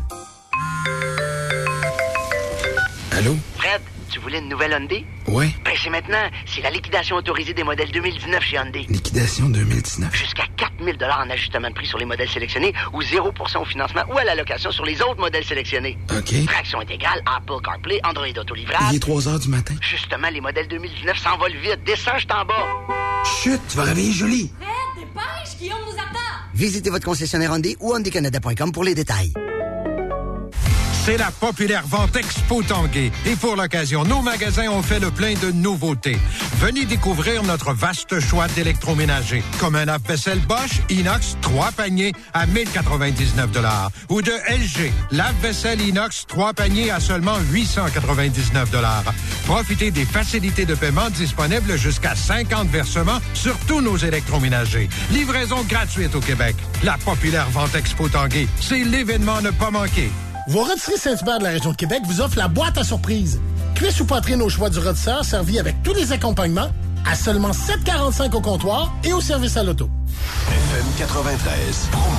Allô? Fred, tu voulais une nouvelle Hyundai? Ouais. Ben, c'est maintenant. C'est la liquidation autorisée des modèles deux mille dix-neuf chez Hyundai. Liquidation deux mille dix-neuf. Jusqu'à quatre mille dollars en ajustement de prix sur les modèles sélectionnés ou zéro pour cent au financement ou à la location sur les autres modèles sélectionnés. OK. Traction intégrale, Apple CarPlay, Android Auto-livrable. Il est trois heures du matin. Justement, les modèles deux mille dix-neuf s'envolent vite. Descends, je t'en bas. Chut, tu vas réveiller Julie. Fred, dépêche, Guillaume nous attend. Visitez votre concessionnaire Hyundai ou hyundai canada point com pour les détails. C'est la populaire vente Expo Tanguay. Et pour l'occasion, nos magasins ont fait le plein de nouveautés. Venez découvrir notre vaste choix d'électroménager. Comme un lave-vaisselle Bosch Inox trois paniers à mille quatre-vingt-dix-neuf dollars. Ou de L G, lave-vaisselle Inox trois paniers à seulement huit cent quatre-vingt-dix-neuf dollars. Profitez des facilités de paiement disponibles jusqu'à cinquante versements sur tous nos électroménagers. Livraison gratuite au Québec. La populaire vente Expo Tanguay. C'est l'événement à ne pas manquer. Vos rôtisseries Saint-Hubert de la région de Québec vous offrent la boîte à surprise. Cuisse ou poitrine au choix du rôtisseur, servi avec tous les accompagnements, à seulement sept quarante-cinq au comptoir et au service à l'auto. F M quatre-vingt-treize, promo.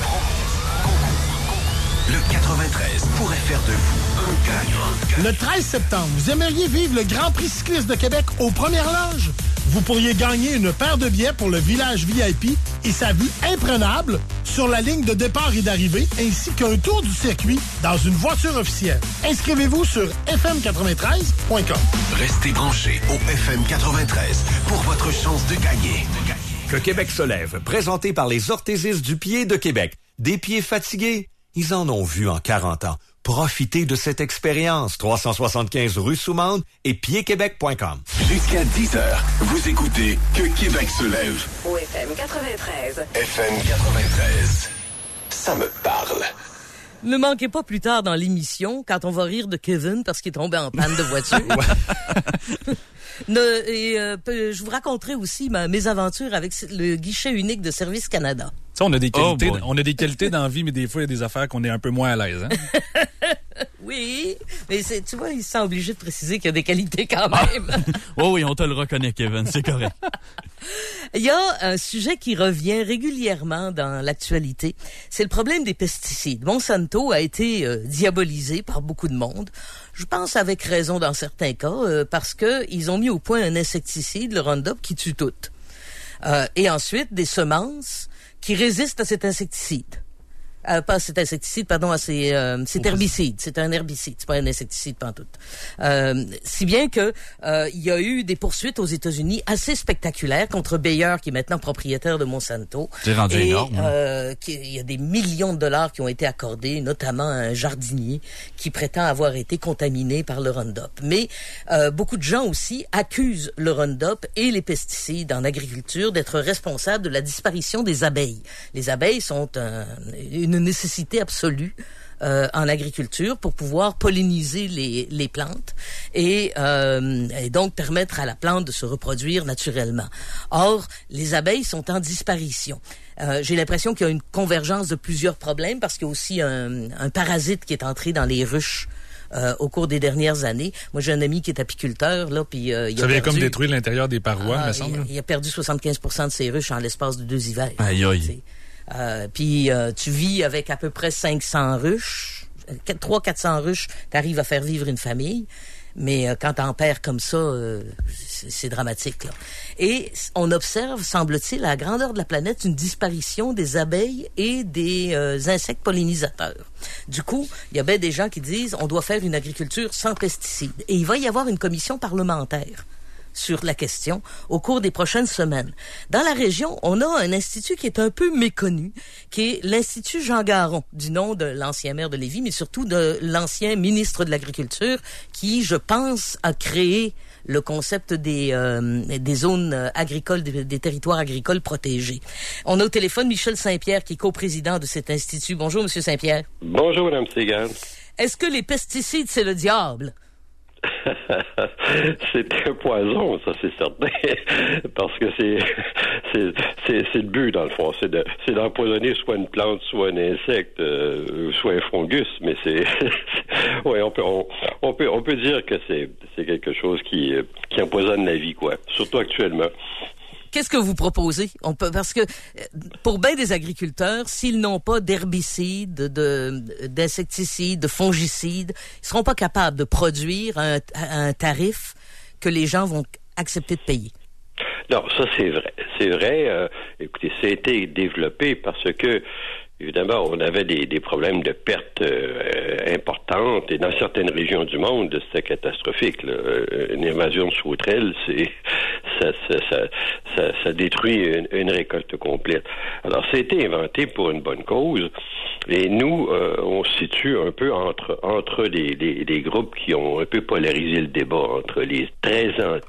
Le quatre-vingt-treize pourrait faire de vous un gagnant. Le treize septembre, vous aimeriez vivre le Grand Prix cycliste de Québec aux premières loges? Vous pourriez gagner une paire de billets pour le village V I P et sa vue imprenable sur la ligne de départ et d'arrivée, ainsi qu'un tour du circuit dans une voiture officielle. Inscrivez-vous sur f m quatre-vingt-treize point com. Restez branchés au F M quatre-vingt-treize pour votre chance de gagner. Que Québec se lève, présenté par les orthésistes du pied de Québec. Des pieds fatigués? Ils en ont vu en quarante ans. Profitez de cette expérience. trois cent soixante-quinze rue Soumande et pied québec point com. Jusqu'à dix heures, vous écoutez Que Québec se lève. Au F M quatre-vingt-treize. F M quatre-vingt-treize. Ça me parle. Ne manquez pas plus tard dans l'émission, quand on va rire de Kevin parce qu'il est tombé en panne de voiture. ne, et, euh, je vous raconterai aussi ma, mes aventures avec le guichet unique de Service Canada. Tu sais, on a des qualités, Oh on a des qualités dans la vie, mais des fois, il y a des affaires qu'on est un peu moins à l'aise. Hein? Oui, mais c'est, tu vois, il se sent obligé de préciser qu'il y a des qualités quand même. Oh oui, on te le reconnaît, Kevin, c'est correct. Il y a un sujet qui revient régulièrement dans l'actualité, c'est le problème des pesticides. Monsanto a été euh, diabolisé par beaucoup de monde. Je pense avec raison dans certains cas, euh, parce que ils ont mis au point un insecticide, le Roundup, qui tue tout. Euh, et ensuite, des semences qui résistent à cet insecticide. Euh, pas cet insecticide, pardon, à ces, euh, cet herbicide. C'est un herbicide, c'est pas un insecticide pantoute. Euh, si bien que euh, il y a eu des poursuites aux États-Unis assez spectaculaires contre Bayer, qui est maintenant propriétaire de Monsanto. C'est rendu et, énorme. Euh, qui, il y a des millions de dollars qui ont été accordés, notamment à un jardinier qui prétend avoir été contaminé par le Roundup. Mais euh, beaucoup de gens aussi accusent le Roundup et les pesticides en agriculture d'être responsables de la disparition des abeilles. Les abeilles sont un, une une nécessité absolue euh, en agriculture pour pouvoir polliniser les, les plantes et, euh, et donc permettre à la plante de se reproduire naturellement. Or, les abeilles sont en disparition. Euh, j'ai l'impression qu'il y a une convergence de plusieurs problèmes parce qu'il y a aussi un, un parasite qui est entré dans les ruches euh, au cours des dernières années. Moi, j'ai un ami qui est apiculteur, là, puis euh, il Ça a vient perdu, comme détruire l'intérieur des parois, ah, me semble. Il, il a perdu soixante-quinze pour cent de ses ruches en l'espace de deux hivers. Aïe, aïe. Euh, puis euh, tu vis avec à peu près cinq cents ruches, trois cents à quatre cents ruches, t'arrives à faire vivre une famille. Mais euh, quand t'en perds comme ça, euh, c'est, c'est dramatique, là. Et on observe, semble-t-il, à la grandeur de la planète, une disparition des abeilles et des euh, insectes pollinisateurs. Du coup, il y a bien des gens qui disent on doit faire une agriculture sans pesticides. Et il va y avoir une commission parlementaire sur la question au cours des prochaines semaines. Dans la région, on a un institut qui est un peu méconnu, qui est l'Institut Jean Garon, du nom de l'ancien maire de Lévis, mais surtout de l'ancien ministre de l'Agriculture, qui, je pense, a créé le concept des, euh, des zones agricoles, des, des territoires agricoles protégés. On a au téléphone Michel Saint-Pierre, qui est coprésident de cet institut. Bonjour, Monsieur Saint-Pierre. Bonjour, Mme Segal. Est-ce que les pesticides, c'est le diable? C'est un poison, ça c'est certain, parce que c'est c'est c'est c'est le but dans le fond, c'est de c'est d'empoisonner soit une plante, soit un insecte, euh, soit un fungus, mais c'est, c'est ouais on peut on, on peut on peut dire que c'est c'est quelque chose qui qui empoisonne la vie quoi, surtout actuellement. Qu'est-ce que vous proposez? On peut, parce que pour bien des agriculteurs, s'ils n'ont pas d'herbicides, de, d'insecticides, de fongicides, ils seront pas capables de produire un, un tarif que les gens vont accepter de payer. Non, ça c'est vrai. C'est vrai. Euh, écoutez, ça a été développé parce que évidemment, on avait des, des problèmes de pertes euh, importantes et dans certaines régions du monde, c'était catastrophique. Là. Une invasion de sauterelles, c'est ça, ça, ça, ça, ça détruit une, une récolte complète. Alors, ça a été inventé pour une bonne cause et nous, euh, on se situe un peu entre entre des, des, des groupes qui ont un peu polarisé le débat entre les très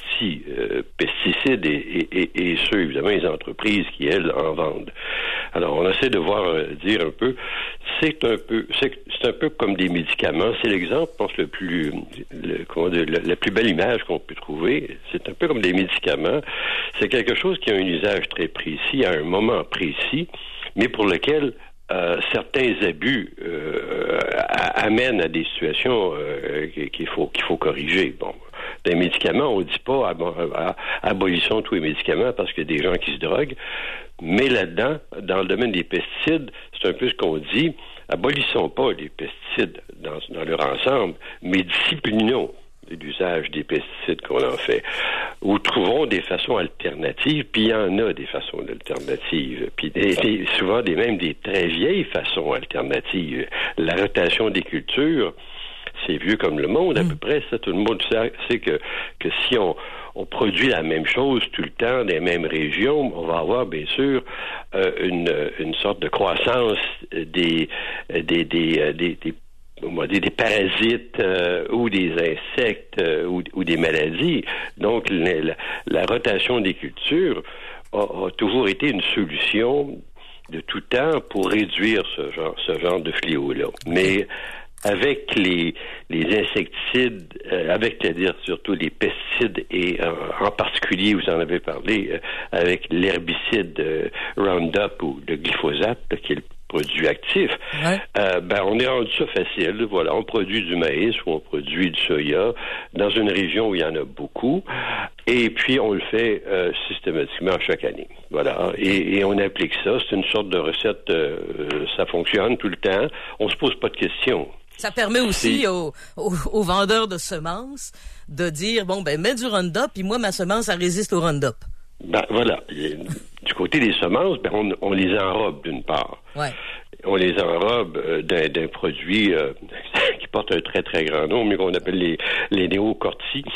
anti-pesticides et, et, et, et ceux, évidemment, les entreprises qui, elles, en vendent. Alors, on essaie de voir euh, dire un peu, c'est un peu, c'est, c'est un peu comme des médicaments. C'est l'exemple, je pense, le plus, le, comment dire, la, la plus belle image qu'on peut trouver. C'est un peu comme des médicaments. C'est quelque chose qui a un usage très précis, à un moment précis, mais pour lequel euh, certains abus euh, amènent à des situations euh, qu'il faut qu'il faut corriger. Bon. Des médicaments, on ne dit pas ab- ab- abolissons tous les médicaments parce qu'il y a des gens qui se droguent. Mais là-dedans, dans le domaine des pesticides, c'est un peu ce qu'on dit, abolissons pas les pesticides dans, dans leur ensemble, mais disciplinons l'usage des pesticides qu'on en fait. Ou trouvons des façons alternatives, puis il y en a des façons alternatives, puis des, des, souvent des, même des très vieilles façons alternatives. La rotation des cultures, c'est vieux comme le monde, à mmh. peu près. Ça, tout le monde sait, sait que, que si on, on produit la même chose tout le temps dans les mêmes régions, on va avoir, bien sûr, euh, une, une sorte de croissance des, des, des, des, des on va dire des parasites euh, ou des insectes euh, ou, ou des maladies. Donc, la, la rotation des cultures a, a toujours été une solution de tout temps pour réduire ce genre, ce genre de fléau-là. Mais avec les, les insecticides, euh, avec, c'est-à-dire surtout les pesticides et euh, en particulier, vous en avez parlé, euh, avec l'herbicide euh, Roundup ou le glyphosate, là, qui est le produit actif, ouais. euh, ben on est rendu ça facile. Voilà, on produit du maïs ou on produit du soya dans une région où il y en a beaucoup, et puis on le fait euh, systématiquement chaque année. Voilà, et, et on applique ça. C'est une sorte de recette, euh, ça fonctionne tout le temps. On se pose pas de questions. Ça permet aussi aux, aux, aux vendeurs de semences de dire, bon, ben, mets du Roundup, puis moi, ma semence, elle résiste au Roundup. Ben, voilà. Du côté des semences, ben, on, on les enrobe, d'une part. Ouais. On les enrobe euh, d'un, d'un produit euh, qui porte un très, très grand nom, mais qu'on appelle les, les néocortis,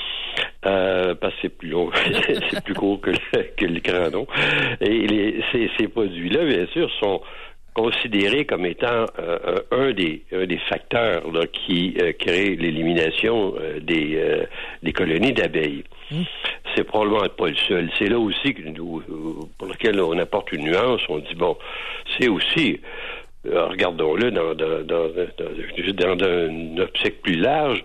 euh, parce que c'est plus long, c'est plus court que le, que le grand nom. Et les, ces, ces produits-là, bien sûr, sont considéré comme étant euh, un des un des facteurs là, qui euh, crée l'élimination euh, des euh, des colonies d'abeilles. Mmh. C'est probablement pas le seul. C'est là aussi que nous, pour lequel on apporte une nuance. On dit bon, c'est aussi euh, regardons-le dans dans dans, dans, dans un optique plus large.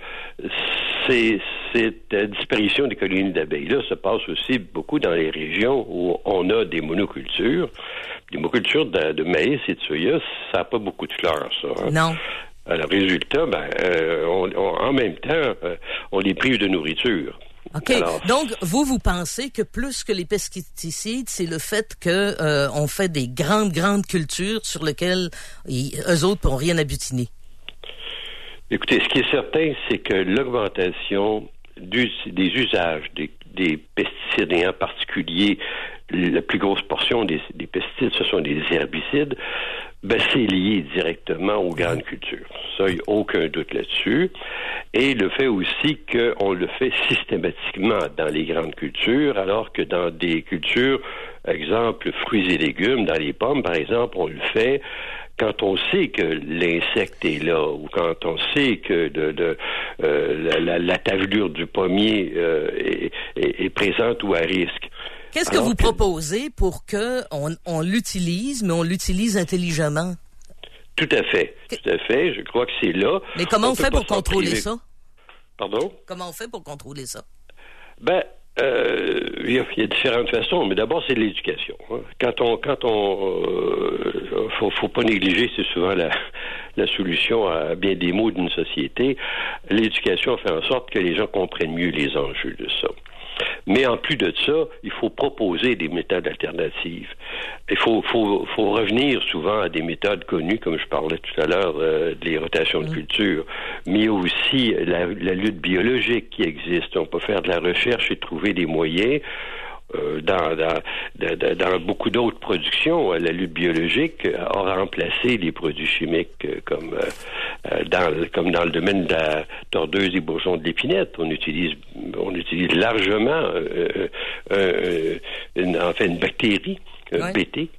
C'est cette disparition des colonies d'abeilles-là se passe aussi beaucoup dans les régions où on a des monocultures. Des monocultures de, de maïs et de soya, ça n'a pas beaucoup de fleurs, ça. Hein? Non. Alors, résultat, ben, euh, on, on, en même temps, euh, on les prive de nourriture. OK. Alors, donc, vous, vous pensez que plus que les pesticides, c'est le fait que euh, on fait des grandes, grandes cultures sur lesquelles ils, eux autres n'ont rien à butiner? Écoutez, ce qui est certain, c'est que l'augmentation du, des usages des, des pesticides, et en particulier la plus grosse portion des, des pesticides, ce sont des herbicides, ben, c'est lié directement aux grandes cultures. Ça, il n'y a aucun doute là-dessus. Et le fait aussi qu'on le fait systématiquement dans les grandes cultures, alors que dans des cultures, exemple, fruits et légumes, dans les pommes, par exemple, on le fait quand on sait que l'insecte est là, ou quand on sait que de, de, euh, la, la, la tavelure du pommier euh, est, est, est présente ou à risque. Qu'est-ce que Alors vous que... proposez pour que on, on l'utilise, mais on l'utilise intelligemment? Tout à fait. Tout à fait. Je crois que c'est là. Mais comment on, on fait pour contrôler priver. ça? Pardon? Comment on fait pour contrôler ça? Ben, euh, il y, y a différentes façons, mais d'abord, c'est l'éducation. Hein. Quand on... quand on, euh, faut, faut pas négliger, c'est souvent la, la solution à bien des maux d'une société. L'éducation fait en sorte que les gens comprennent mieux les enjeux de ça. Mais en plus de ça, il faut proposer des méthodes alternatives. Il faut, faut, faut revenir souvent à des méthodes connues, comme je parlais tout à l'heure, euh, des rotations de culture. Mais il y a aussi la, la lutte biologique qui existe. On peut faire de la recherche et trouver des moyens. Euh, dans, dans, dans, dans beaucoup d'autres productions, la lutte biologique a remplacé les produits chimiques comme, euh, dans, comme dans le domaine de la tordeuse et bourgeons de l'épinette. On utilise, on utilise largement euh, euh, une, en fait une bactérie, un ouais. B T,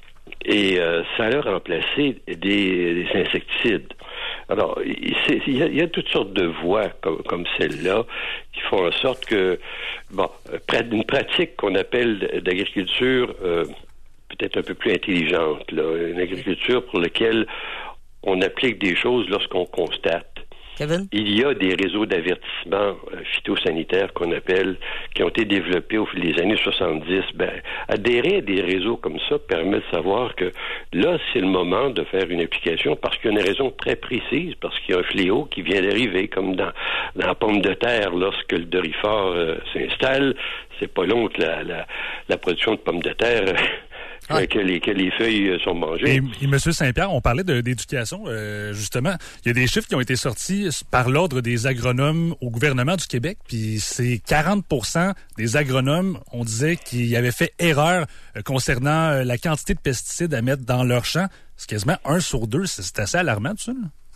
et euh, ça a remplacé des, des insecticides. Alors, il y, a, il y a toutes sortes de voies comme, comme celle-là qui font en sorte que, bon, une pratique qu'on appelle d'agriculture euh, peut-être un peu plus intelligente, là, une agriculture pour laquelle on applique des choses lorsqu'on constate. Kevin? Il y a des réseaux d'avertissement euh, phytosanitaires qu'on appelle, qui ont été développés au fil des années soixante-dix. Ben, adhérer à des réseaux comme ça permet de savoir que là, c'est le moment de faire une application parce qu'il y a une raison très précise, parce qu'il y a un fléau qui vient d'arriver, comme dans, dans la pomme de terre, lorsque le dorifort euh, s'installe, c'est pas long que la, la, la production de pommes de terre... Euh, Ouais. Que, les, que les feuilles sont mangées. Et, et M. Saint-Pierre, on parlait de, d'éducation, euh, justement. Il y a des chiffres qui ont été sortis par l'Ordre des agronomes au gouvernement du Québec, puis c'est quarante pour cent des agronomes, on disait, qui avaient fait erreur euh, concernant euh, la quantité de pesticides à mettre dans leur champ. C'est quasiment un sur deux. C'est, c'est assez alarmant, tout ça,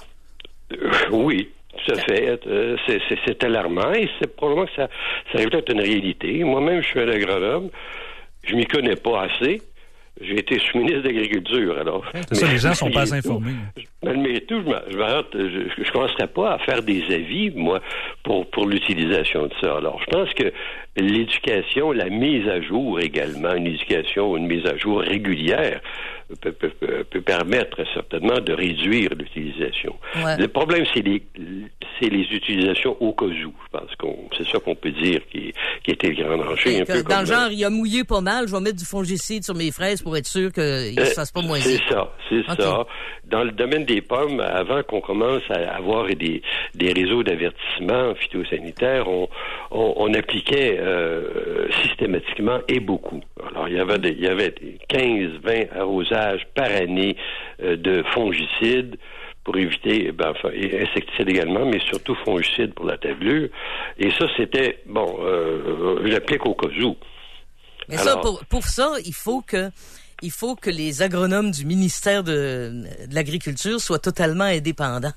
là? Euh, oui. Tout à fait. Euh, c'est, c'est, c'est alarmant et c'est probablement que ça, ça arrive à être une réalité. Moi-même, je suis un agronome. Je m'y connais pas assez. J'ai été sous-ministre d'Agriculture, alors... C'est ça, les gens sont pas informés. Malgré tout, je ne je, je commencerai pas à faire des avis, moi, pour, pour l'utilisation de ça. Alors, je pense que l'éducation, la mise à jour également, une éducation, une mise à jour régulière, peut, peut, peut permettre certainement de réduire l'utilisation. Ouais. Le problème, c'est les, c'est les utilisations au cas où. Je pense qu'on, c'est ça qu'on peut dire qui, qui était le grand danger. Un peu dans comme le genre, il a mouillé pas mal, je vais mettre du fongicide sur mes fraises pour être sûr qu'il ne se fasse pas moisir. C'est ça, c'est okay. ça. Dans le domaine des pommes, avant qu'on commence à avoir des, des réseaux d'avertissement phytosanitaires, on, on, on appliquait euh, systématiquement et beaucoup. Alors, il y avait des, il y avait quinze vingt arrosages par année euh, de fongicides pour éviter, ben, enfin, insecticides également, mais surtout fongicides pour la tavelure. Et ça, c'était, bon, euh, je l'applique au cas où. Mais Alors, ça, pour, pour ça, il faut que il faut que les agronomes du ministère de, de l'Agriculture soient totalement indépendants.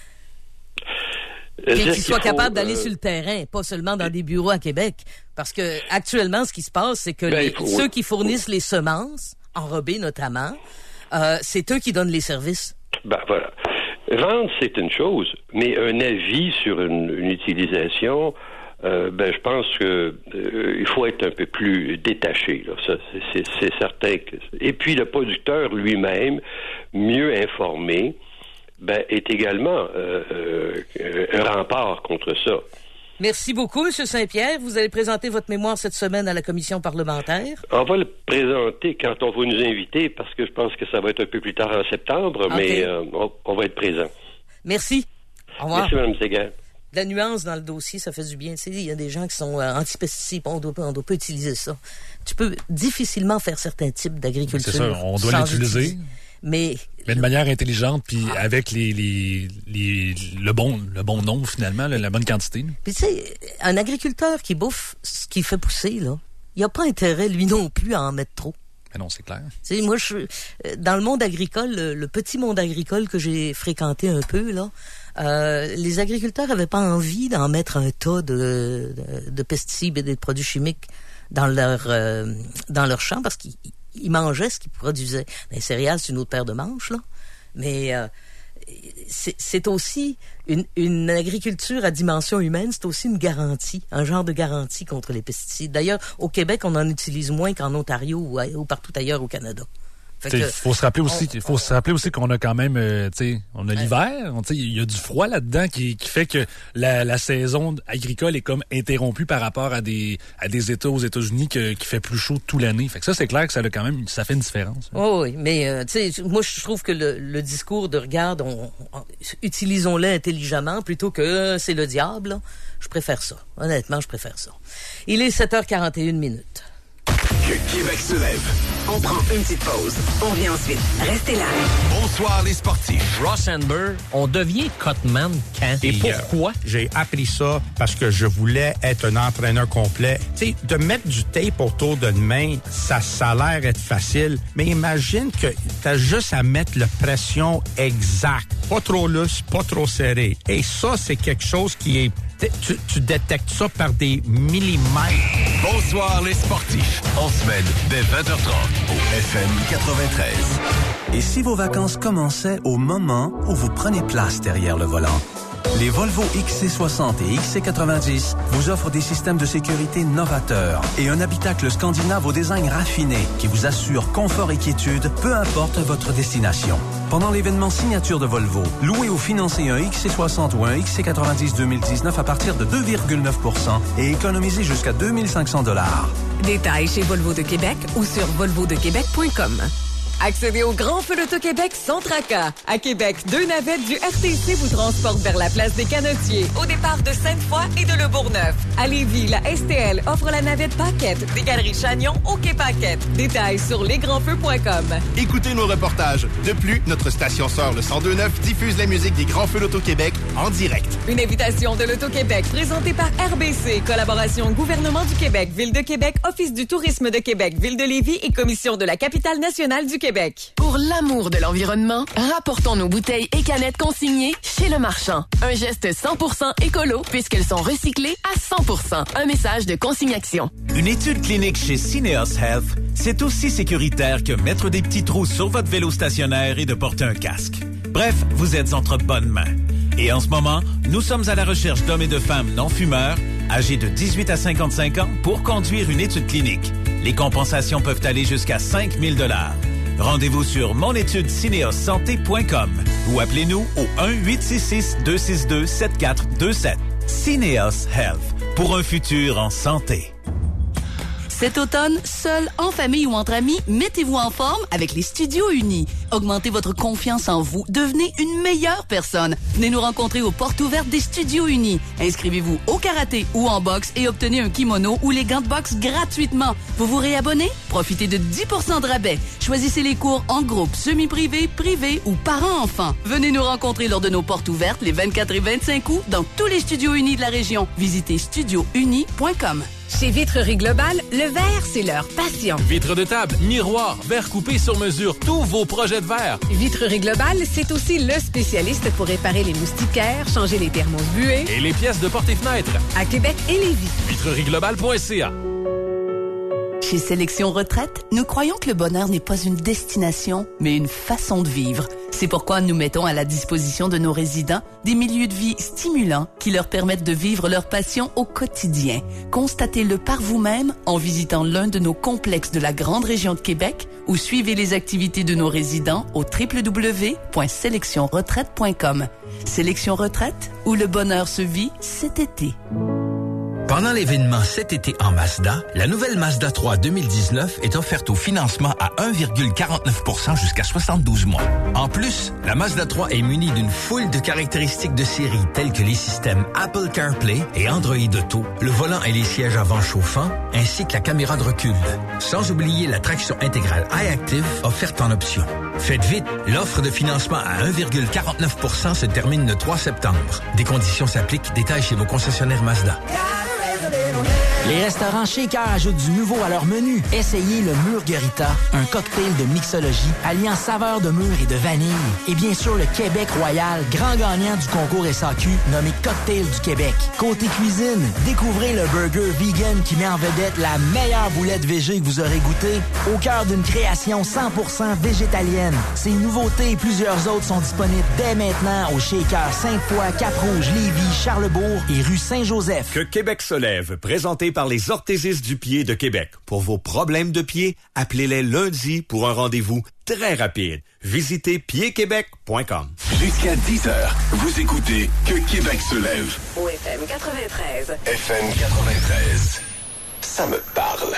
Et qu'ils soient capables d'aller euh... sur le terrain, pas seulement dans des bureaux à Québec. Parce que actuellement, ce qui se passe, c'est que ben, les, faut, ceux oui. qui fournissent les semences, enrobées notamment, euh, c'est eux qui donnent les services. Ben voilà. Vendre, c'est une chose, mais un avis sur une, une utilisation... Euh, ben, je pense que euh, il faut être un peu plus détaché. Là. Ça, c'est, c'est, c'est certain. Que... Et puis le producteur lui-même, mieux informé, ben, est également euh, euh, un rempart contre ça. Merci beaucoup, M. Saint-Pierre. Vous allez présenter votre mémoire cette semaine à la commission parlementaire. On va le présenter quand on va nous inviter, parce que je pense que ça va être un peu plus tard en septembre, okay. mais euh, on, on va être présent. Merci. Au revoir. Merci, Mme Segal. De la nuance dans le dossier, ça fait du bien. Tu sais, il y a des gens qui sont euh, anti-pesticides, on doit pas, on doit pas utiliser ça. Tu peux difficilement faire certains types d'agriculture. C'est ça, on doit l'utiliser. Utiliser. Mais, mais de manière intelligente, puis ah. avec les, les, les, le, bon, le bon nombre, finalement, là, la bonne quantité. Puis tu sais, un agriculteur qui bouffe ce qu'il fait pousser, là, il n'a pas intérêt, lui non plus, à en mettre trop. Mais non, c'est clair. Tu sais, moi, je, dans le monde agricole, le, le petit monde agricole que j'ai fréquenté un peu, là, euh, les agriculteurs avaient pas envie d'en mettre un tas de, de, de pesticides et de produits chimiques dans leur, euh, dans leur champ parce qu'ils ils mangeaient ce qu'ils produisaient. Les céréales, c'est une autre paire de manches, là. Mais euh, c'est, c'est aussi une, une agriculture à dimension humaine, c'est aussi une garantie, un genre de garantie contre les pesticides. D'ailleurs, au Québec, on en utilise moins qu'en Ontario ou, ou partout ailleurs au Canada. Il faut se rappeler aussi, on, faut on, se rappeler aussi qu'on a quand même, euh, tu sais, on a ouais. l'hiver, il y a du froid là-dedans qui, qui fait que la, la saison agricole est comme interrompue par rapport à des à des États aux États-Unis que, qui fait plus chaud toute l'année. Fait que ça, c'est clair que ça a quand même, ça fait une différence. Oh, oui, mais euh, tu sais, moi je trouve que le, le discours de regarde, on, on, utilisons-le intelligemment plutôt que euh, c'est le diable. Là. Je préfère ça. Honnêtement, je préfère ça. Il est sept heures quarante et une minutes. Que Québec se lève. On prend une petite pause. On revient ensuite. Restez là. Bonsoir les sportifs. Ross Amber, on devient Cutman quand? Et pourquoi? J'ai appris ça parce que je voulais être un entraîneur complet. Tu sais, de mettre du tape autour d'une main, ça, ça a l'air être facile, mais imagine que t'as juste à mettre la pression exacte. Pas trop lousse, pas trop serré. Et ça, c'est quelque chose qui est... Tu, tu détectes ça par des millimètres. Bonsoir les sportifs. En semaine, dès vingt heures trente, au F M quatre-vingt-treize. Et si vos vacances commençaient au moment où vous prenez place derrière le volant? Les Volvo X C soixante et X C quatre-vingt-dix vous offrent des systèmes de sécurité novateurs et un habitacle scandinave au design raffiné qui vous assure confort et quiétude, peu importe votre destination. Pendant l'événement signature de Volvo, louez ou financez un X C soixante ou un X C quatre-vingt-dix deux mille dix-neuf à partir de deux virgule neuf pour cent et économisez jusqu'à deux mille cinq cents dollars. Détails chez Volvo de Québec ou sur volvo de québec point com. Accédez au Grand Feu l'Auto-Québec sans tracas. À Québec, deux navettes du R T C vous transportent vers la place des Canotiers, au départ de Sainte-Foy et de Le Bourgneuf. À Lévis, la S T L offre la navette Paquette des Galeries Chagnon au Quai Paquette. Détails sur les grands feux point com. Écoutez nos reportages. De plus, notre station sœur, le cent deux neuf, diffuse la musique des Grands Feux l'Auto-Québec en direct. Une invitation de l'Auto-Québec présentée par R B C, collaboration Gouvernement du Québec, Ville de Québec, Office du tourisme de Québec, Ville de Lévis et Commission de la capitale nationale du Québec. Pour l'amour de l'environnement, rapportons nos bouteilles et canettes consignées chez Le Marchand. Un geste cent pour cent écolo puisqu'elles sont recyclées à cent pour cent. Un message de Consignation. Une étude clinique chez Syneos Health, c'est aussi sécuritaire que mettre des petits trous sur votre vélo stationnaire et de porter un casque. Bref, vous êtes entre bonnes mains. Et en ce moment, nous sommes à la recherche d'hommes et de femmes non-fumeurs, âgés de dix-huit à cinquante-cinq ans, pour conduire une étude clinique. Les compensations peuvent aller jusqu'à cinq mille dollars. Rendez-vous sur mon étude syneos santé point com ou appelez-nous au un huit six six deux six deux sept quatre deux sept. Syneos Health, pour un futur en santé. Cet automne, seul, en famille ou entre amis, mettez-vous en forme avec les Studios Unis. Augmentez votre confiance en vous. Devenez une meilleure personne. Venez nous rencontrer aux portes ouvertes des Studios Unis. Inscrivez-vous au karaté ou en boxe et obtenez un kimono ou les gants de boxe gratuitement. Vous vous réabonnez? Profitez de dix pour cent de rabais. Choisissez les cours en groupe, semi-privé, privé ou parents-enfants. Venez nous rencontrer lors de nos portes ouvertes les vingt-quatre et vingt-cinq août dans tous les Studios Unis de la région. Visitez studio uni point com. Chez Vitrerie Globale, le verre, c'est leur passion. Vitres de table, miroirs, verres coupés sur mesure, tous vos projets de verre. Vitrerie Globale, c'est aussi le spécialiste pour réparer les moustiquaires, changer les thermos bués et les pièces de porte et fenêtres. À Québec et Lévis. vitrerie globale point c a. Chez Sélection Retraite, nous croyons que le bonheur n'est pas une destination, mais une façon de vivre. C'est pourquoi nous mettons à la disposition de nos résidents des milieux de vie stimulants qui leur permettent de vivre leur passion au quotidien. Constatez-le par vous-même en visitant l'un de nos complexes de la grande région de Québec ou suivez les activités de nos résidents au w w w point sélection retraite point com. Sélection Retraite, où le bonheur se vit cet été. Pendant l'événement cet été en Mazda, la nouvelle Mazda trois deux mille dix-neuf est offerte au financement à un virgule quarante-neuf pour cent jusqu'à soixante-douze mois. En plus, la Mazda trois est munie d'une foule de caractéristiques de série telles que les systèmes Apple CarPlay et Android Auto, le volant et les sièges avant chauffants, ainsi que la caméra de recul. Sans oublier la traction intégrale iActive offerte en option. Faites vite, l'offre de financement à un virgule quarante-neuf pour cent se termine le trois septembre. Des conditions s'appliquent, détails chez vos concessionnaires Mazda. Les restaurants Shaker ajoutent du nouveau à leur menu. Essayez le Murguerita, un cocktail de mixologie alliant saveur de mûre et de vanille. Et bien sûr, le Québec Royal, grand gagnant du concours S A Q, nommé Cocktail du Québec. Côté cuisine, découvrez le burger vegan qui met en vedette la meilleure boulette végé que vous aurez goûté, au cœur d'une création cent pour cent végétalienne. Ces nouveautés et plusieurs autres sont disponibles dès maintenant au Shaker Sainte-Foy, Cap-Rouge, Lévis, Charlebourg et rue Saint-Joseph. Que Québec se lève, présenté par les orthésistes du pied de Québec. Pour vos problèmes de pied, appelez-les lundi pour un rendez-vous très rapide. Visitez pied québec point com. Jusqu'à dix heures, vous écoutez Que Québec se lève. Au F M quatre-vingt-treize. F M quatre-vingt-treize. Ça me parle.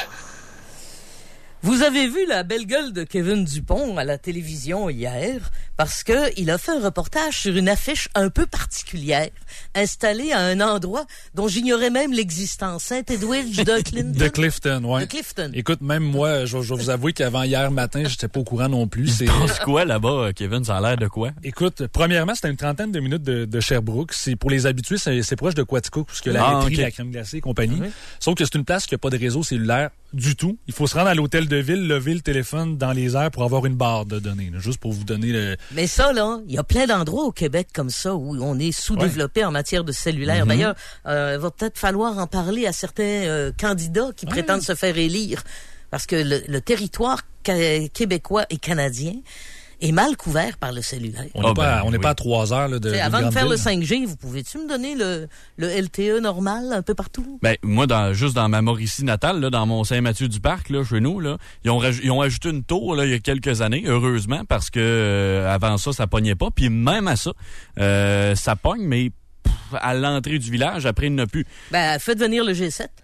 Vous avez vu la belle gueule de Kevin Dupont à la télévision hier parce que il a fait un reportage sur une affiche un peu particulière installée à un endroit dont j'ignorais même l'existence. Saint-Edwidge de Clinton. De Clifton, ouais. De Clifton. Écoute, même moi, je, je vais vous avouer qu'avant hier matin, j'étais pas au courant non plus. C'est pense quoi là-bas, Kevin? Ça a l'air de quoi? Écoute, premièrement, c'était une trentaine de minutes de, de Sherbrooke. C'est, pour les habitués, c'est, c'est proche de Quaticook, puisque la ah, laiterie, okay. la crème glacée et compagnie. Ah oui. Sauf que c'est une place qui n'a pas de réseau cellulaire du tout. Il faut se rendre à l'hôtel de ville, lever le téléphone dans les airs pour avoir une barre de données, là, juste pour vous donner le... Mais ça, là, il y a plein d'endroits au Québec comme ça où on est sous-développé ouais. en matière de cellulaire. Mm-hmm. D'ailleurs, euh, il va peut-être falloir en parler à certains euh, candidats qui ouais. prétendent se faire élire. Parce que le, le territoire québécois et canadien est mal couvert par le cellulaire. On n'est oh pas, ben, oui. pas à trois heures là, de, de avant de faire ville. Le cinq G, vous pouvez-tu me donner le, le L T E normal un peu partout? Ben moi, dans, juste dans ma Mauricie natale, là, dans mon Saint-Mathieu-du-Parc, là, chez nous, là, ils, ont, ils ont ajouté une tour là, il y a quelques années, heureusement, parce que euh, avant ça, ça pognait pas. Puis même à ça, euh, ça pogne, mais pff, à l'entrée du village, après, il n'y en a plus. Ben, faites venir le G sept.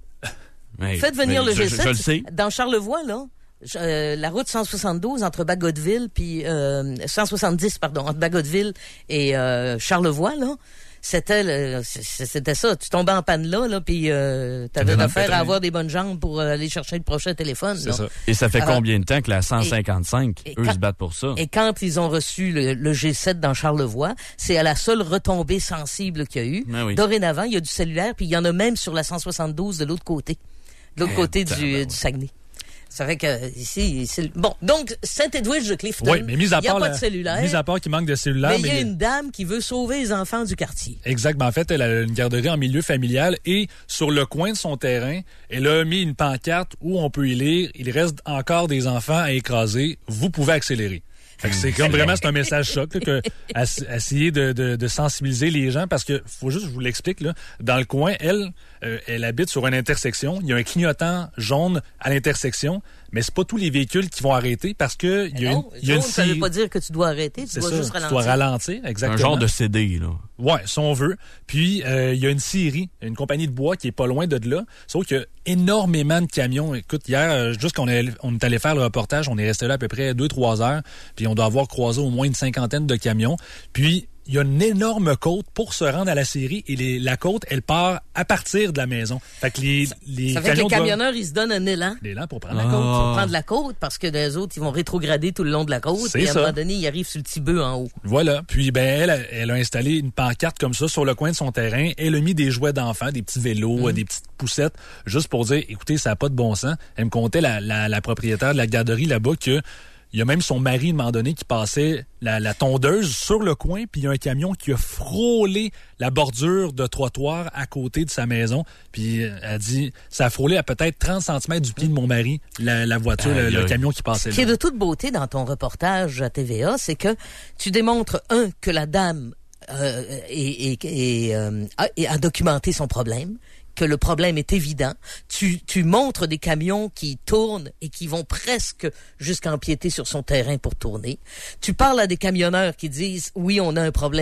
Mais, faites venir le G sept. Je, je le sais. Dans Charlevoix, là. Euh, la route cent soixante-douze entre Bagotville puis euh, cent soixante-dix pardon entre Bagotville et euh, Charlevoix là, c'était le, c'était ça, tu tombais en panne là là puis euh, t'avais affaire à avoir des bonnes jambes pour aller chercher le prochain téléphone. C'est là. Ça. Et ça fait euh, combien de temps que la cent cinquante-cinq et, et eux quand, se battent pour ça? Et quand ils ont reçu le, le G sept dans Charlevoix, c'est à la seule retombée sensible qu'il y a eu. Ah oui. Dorénavant, il y a du cellulaire puis il y en a même sur la cent soixante-douze de l'autre côté, de l'autre eh, côté du, ouais. du Saguenay. Ça fait que ici, c'est... Bon, donc, Saint-Edwidge de Clifton, oui, mais mis à il n'y a part pas la... de cellulaire. Mis à part qu'il manque de cellulaire. Mais il y a une dame qui veut sauver les enfants du quartier. Exactement. En fait, elle a une garderie en milieu familial et sur le coin de son terrain, elle a mis une pancarte où on peut y lire « Il reste encore des enfants à écraser. Vous pouvez accélérer ». Fait que c'est comme vraiment, c'est un message choc, là, que, à, à essayer de, de, de sensibiliser les gens parce que, faut juste, je vous l'explique, là, dans le coin, elle, euh, elle habite sur une intersection. Il y a un clignotant jaune à l'intersection, mais c'est pas tous les véhicules qui vont arrêter parce que il y a non, une, il y a une ça veut pas dire que tu dois arrêter, tu c'est dois ça, juste ralentir. Tu dois ralentir, exactement. Un genre de C D, là. Ouais, si on veut. Puis, euh, il y a une scierie, une compagnie de bois qui est pas loin de là. Sauf qu'il y a énormément de camions. Écoute, hier, juste qu'on est, on est allé faire le reportage, on est resté là à peu près deux, trois heures. Puis, on doit avoir croisé au moins une cinquantaine de camions. Puis, il y a une énorme côte pour se rendre à la scierie et les, la côte, elle part à partir de la maison. Fait que les, les ça fait que les camionneurs, doivent... ils se donnent un élan. L'élan pour prendre ah. la côte. Pour prendre la côte parce que les autres, ils vont rétrograder tout le long de la côte. C'est et ça. à un moment donné, ils arrivent sur le petit bœuf en haut. Voilà. Puis, ben, elle, elle a installé une pancarte comme ça sur le coin de son terrain. Elle a mis des jouets d'enfants, des petits vélos, mmh. des petites poussettes, juste pour dire, écoutez, ça n'a pas de bon sens. Elle me contait, la, la, la propriétaire de la garderie là-bas, que il y a même son mari, à un moment donné, qui passait la, la tondeuse sur le coin, puis il y a un camion qui a frôlé la bordure de trottoir à côté de sa maison. Puis elle dit, ça a frôlé à peut-être trente centimètres du pied de mon mari, la, la voiture, aïe, le, le camion qui passait là. Ce qui est de toute beauté dans ton reportage à T V A, c'est que tu démontres, un, que la dame euh, est, est, est, euh, a, a documenté son problème, que le problème est évident. Tu, tu montres des camions qui tournent et qui vont presque jusqu'à empiéter sur son terrain pour tourner. Tu parles à des camionneurs qui disent « Oui, on a un problème ici ».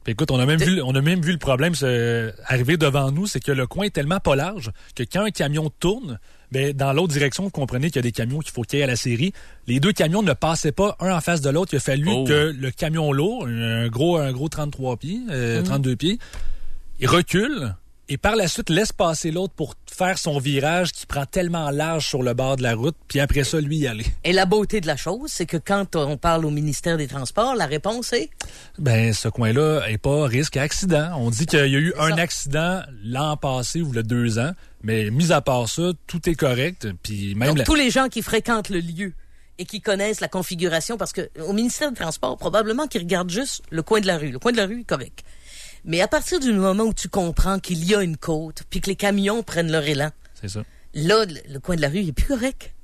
Puis écoute, on a même vu, on a même vu le problème se, arriver devant nous, c'est que le coin est tellement pas large que quand un camion tourne, ben, dans l'autre direction, vous comprenez qu'il y a des camions qu'il faut qu'il y ait à la série. Les deux camions ne passaient pas un en face de l'autre. Il a fallu oh. que le camion lourd, un gros, un gros trente-trois pieds, euh, mmh. trente-deux pieds, il recule et par la suite laisse passer l'autre pour faire son virage qui prend tellement large sur le bord de la route, puis après ça, lui, y aller. Et la beauté de la chose, c'est que quand on parle au ministère des Transports, la réponse est? Ben, ce coin-là est pas risque à accident. On dit qu'il y a eu un accident l'an passé ou le deux ans, mais mis à part ça, tout est correct. Puis même Donc, la... tous les gens qui fréquentent le lieu et qui connaissent la configuration, parce que au ministère des Transports, probablement qu'ils regardent juste le coin de la rue. Le coin de la rue est correct. Mais à partir du moment où tu comprends qu'il y a une côte, puis que les camions prennent leur élan, c'est ça. Là, le, le coin de la rue, il est plus correct.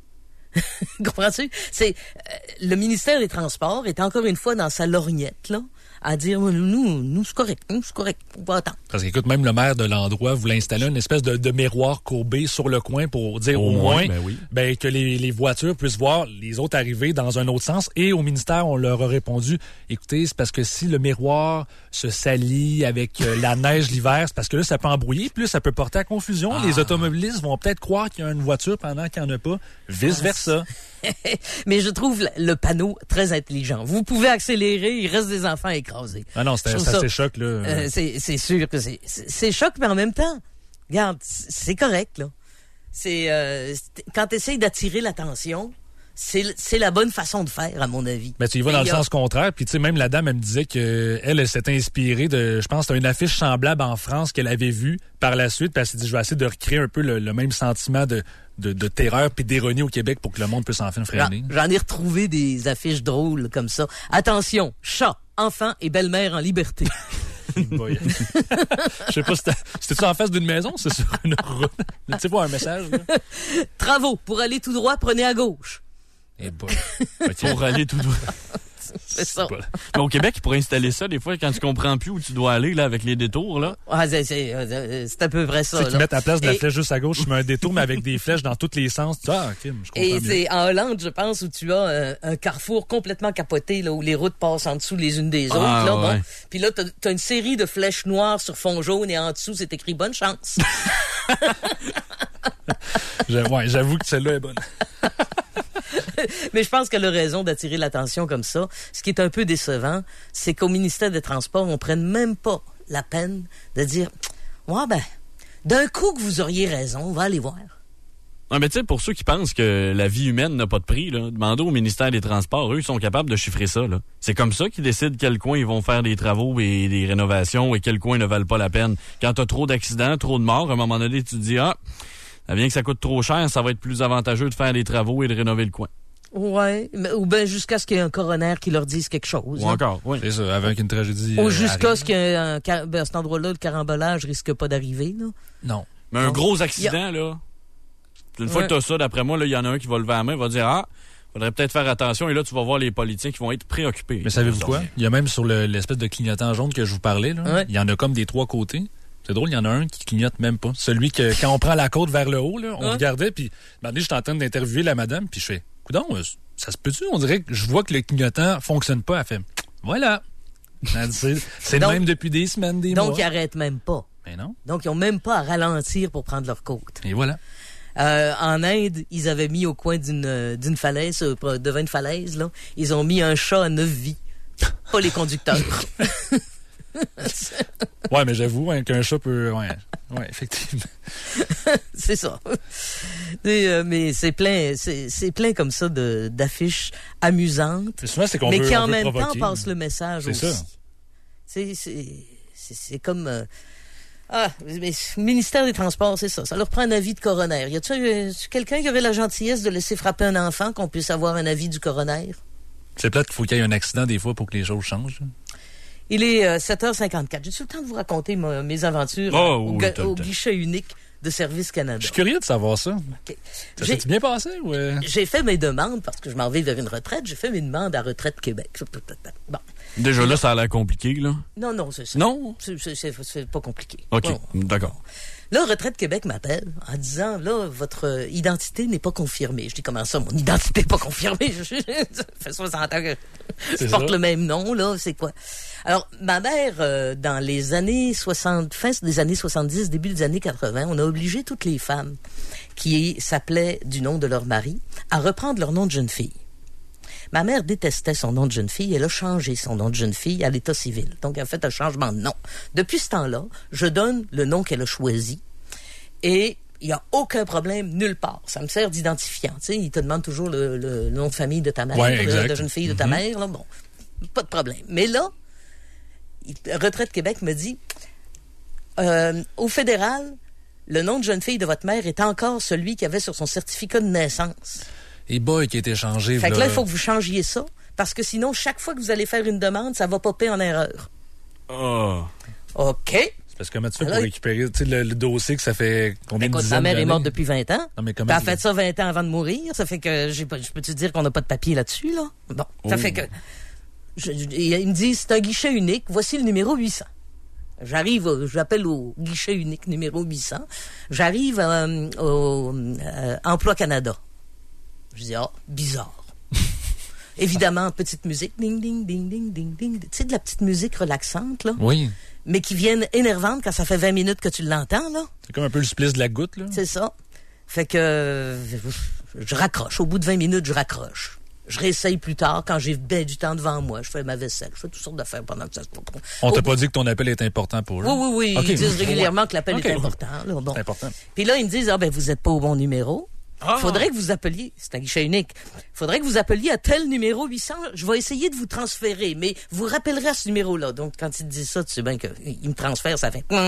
Comprends-tu? C'est, euh, le ministère des Transports est encore une fois dans sa lorgnette, là, à dire, nous, nous, c'est correct, nous, c'est correct, on va attendre. Parce qu'écoute, même le maire de l'endroit voulait installer une espèce de, de miroir courbé sur le coin pour dire au, au moins, moins ben oui. ben, que les, les voitures puissent voir les autres arriver dans un autre sens. Et au ministère, on leur a répondu, écoutez, c'est parce que si le miroir se salit avec euh, la neige l'hiver, c'est parce que là, ça peut embrouiller, plus ça peut porter à confusion. Ah. Les automobilistes vont peut-être croire qu'il y a une voiture pendant qu'il n'y en a pas, vice-versa. Mais je trouve le panneau très intelligent. Vous pouvez accélérer, il reste des enfants écrasés. Ah non, c'est assez choc, là. Euh, c'est, c'est sûr que c'est, c'est, c'est choc, mais en même temps, regarde, c'est correct, là. C'est, euh, quand tu essayes d'attirer l'attention, c'est, c'est la bonne façon de faire, à mon avis. Ben, tu y vas dans le sens contraire. Puis, tu sais, même la dame, elle me disait qu'elle, elle s'est inspirée de, je pense, c'était une affiche semblable en France qu'elle avait vue par la suite. Puis, elle s'est dit, je vais essayer de recréer un peu le, le même sentiment de, de, de terreur puis d'ironie au Québec pour que le monde puisse enfin freiner. J'en, j'en ai retrouvé des affiches drôles comme ça. Attention, chat, enfant et belle-mère en liberté. Je sais pas, c'était, c'était-tu en face d'une maison, c'est sur une route? Tu sais pas, un message, là? Travaux. Pour aller tout droit, prenez à gauche. Eh boy. Okay. Pour aller tout droit. C'est ça. Mais au Québec, ils pourraient installer ça des fois quand tu comprends plus où tu dois aller là avec les détours là. Ah, c'est, c'est, c'est à peu près ça. Tu sais qu'ils mettent à la place de la et... flèche juste à gauche, tu mets un détour mais avec des flèches dans tous les sens. Tu ah, ok, je comprends Et mieux. C'est en Hollande, je pense, où tu as un, un carrefour complètement capoté là où les routes passent en dessous les unes des autres. Ah, là, ouais. Bon. Puis là, t'as, t'as une série de flèches noires sur fond jaune et en dessous c'est écrit bonne chance. Ouais, j'avoue que celle-là est bonne. Mais je pense qu'elle a raison d'attirer l'attention comme ça. Ce qui est un peu décevant, c'est qu'au ministère des Transports, on prenne même pas la peine de dire « Ouais, ben, d'un coup que vous auriez raison, on va aller voir. » Non, mais tu sais, pour ceux qui pensent que la vie humaine n'a pas de prix, là, demandez au ministère des Transports, eux, ils sont capables de chiffrer ça. Là. C'est comme ça qu'ils décident quel coin ils vont faire des travaux et des rénovations et quel coin ne valent pas la peine. Quand tu as trop d'accidents, trop de morts, à un moment donné, tu te dis « Ah, ça vient que ça coûte trop cher, ça va être plus avantageux de faire des travaux et de rénover le coin. » Ouais, ou bien jusqu'à ce qu'il y ait un coroner qui leur dise quelque chose. Ou hein. encore, oui. C'est ça, avec une tragédie. Ou euh, jusqu'à arrive. ce qu'il y ait un, un, ben, à cet endroit-là, le carambolage risque pas d'arriver, là. Non. Mais un Donc, gros accident, a... là. Une fois ouais. que t'as ça, d'après moi, là, il y en a un qui va lever la main, il va dire, ah, faudrait peut-être faire attention. Et là, tu vas voir les politiciens qui vont être préoccupés. Mais savez-vous quoi? Il y a même sur le, l'espèce de clignotant jaune que je vous parlais, là. Ouais. Il y en a comme des trois côtés. C'est drôle, il y en a un qui clignote même pas. Celui que, quand on prend la côte vers le haut, là, on ouais. regardait, puis, maintenant, j'étais en train d'interviewer la madame, puis je fais, coudonc, ça se peut-tu? On dirait que je vois que le clignotant fonctionne pas. Elle fait, voilà. C'est, c'est donc, le même depuis des semaines, des donc mois. Donc, ils arrêtent même pas. Mais non. Donc, ils ont même pas à ralentir pour prendre leur côte. Et voilà. Euh, en Inde, ils avaient mis au coin d'une, d'une falaise, euh, devant une falaise, là, ils ont mis un chat à neuf vies. Pas les conducteurs. Ouais, mais j'avoue hein, qu'un chat peut... Ouais, ouais effectivement. C'est ça. Et, euh, mais c'est plein, c'est, c'est plein comme ça de, d'affiches amusantes, c'est souvent, c'est qu'on mais veut, qui en on veut même provoquer, temps passent le message c'est aussi. Ça. C'est, c'est, c'est, c'est comme... Euh, ah, mais le ministère des Transports, c'est ça. Ça leur prend un avis de coroner. Y a-tu euh, quelqu'un qui avait la gentillesse de laisser frapper un enfant qu'on puisse avoir un avis du coroner? C'est plate qu'il faut qu'il y ait un accident des fois pour que les choses changent. Il est euh, sept heures cinquante-quatre. J'ai-tu le temps de vous raconter ma, mes aventures oh, euh, au, oui, ga- au guichet unique de Service Canada? Je suis curieux de savoir ça. Okay. Ça s'est bien passé? Ou euh... J'ai fait mes demandes parce que je m'en vais vers une retraite. J'ai fait mes demandes à Retraite Québec. Bon. Déjà là, là, ça a l'air compliqué, là? Non, non, c'est ça. Non? C'est, c'est, c'est, c'est pas compliqué. OK, bon. D'accord. Là, Retraite Québec m'appelle en disant, là, votre identité n'est pas confirmée. Je dis, comment ça, mon identité n'est pas confirmée? Ça fait soixante ans que... porte le même nom, là, c'est quoi? Alors, ma mère, euh, dans les années soixante, fin des années soixante-dix, début des années quatre-vingts, on a obligé toutes les femmes qui s'appelaient du nom de leur mari à reprendre leur nom de jeune fille. Ma mère détestait son nom de jeune fille. Elle a changé son nom de jeune fille à l'état civil. Donc, elle a fait un changement de nom. Depuis ce temps-là, je donne le nom qu'elle a choisi et il n'y a aucun problème nulle part. Ça me sert d'identifiant. Tu sais, il te demande toujours le, le, le nom de famille de ta mère, ouais, de, de jeune fille de ta mm-hmm. mère. Là. Bon, pas de problème. Mais là, Retraite Québec me dit, euh, au fédéral, le nom de jeune fille de votre mère est encore celui qu'il y avait sur son certificat de naissance. Et boy, qui a été changé. Fait que là, il faut que vous changiez ça, parce que sinon, chaque fois que vous allez faire une demande, ça va popper en erreur. Oh. OK. C'est parce que comment tu fais Alors, pour récupérer le, le dossier que ça fait combien de dizaines d'années? Ma mère est morte d'années? depuis vingt ans. Non, mais comment elle a fait ça vingt ans avant de mourir. Ça fait que, j'ai pas, je peux te dire qu'on n'a pas de papier là-dessus, là? Bon. Oh. Ça fait que, je, je, il me dit, c'est un guichet unique. Voici le numéro huit cents. J'arrive, j'appelle au guichet unique numéro huit cents. J'arrive euh, au euh, Emploi Canada. Je dis, ah, oh, bizarre. Évidemment, petite musique. Ding, ding, ding, ding, ding, ding. Tu sais, de la petite musique relaxante, là. Oui. Mais qui viennent énervantes quand ça fait vingt minutes que tu l'entends, là. C'est comme un peu le supplice de la goutte, là. C'est ça. Fait que je raccroche. Au bout de vingt minutes, je raccroche. Je réessaye plus tard quand j'ai bien du temps devant moi. Je fais ma vaisselle. Je fais toutes sortes d'affaires pendant que ça se passe. On t'a pas dit que ton appel est important pour eux? Oui, oui, oui. Okay. Ils disent régulièrement que l'appel okay. est important. Là. Bon. C'est important. Puis là, ils me disent, ah ben, vous êtes pas au bon numéro. Ah. Faudrait que vous appeliez, c'est un guichet unique, faudrait que vous appeliez à tel numéro huit cents, je vais essayer de vous transférer, mais vous rappellerez à ce numéro-là. Donc, quand il dit ça, tu sais bien qu'il me transfère, ça fait...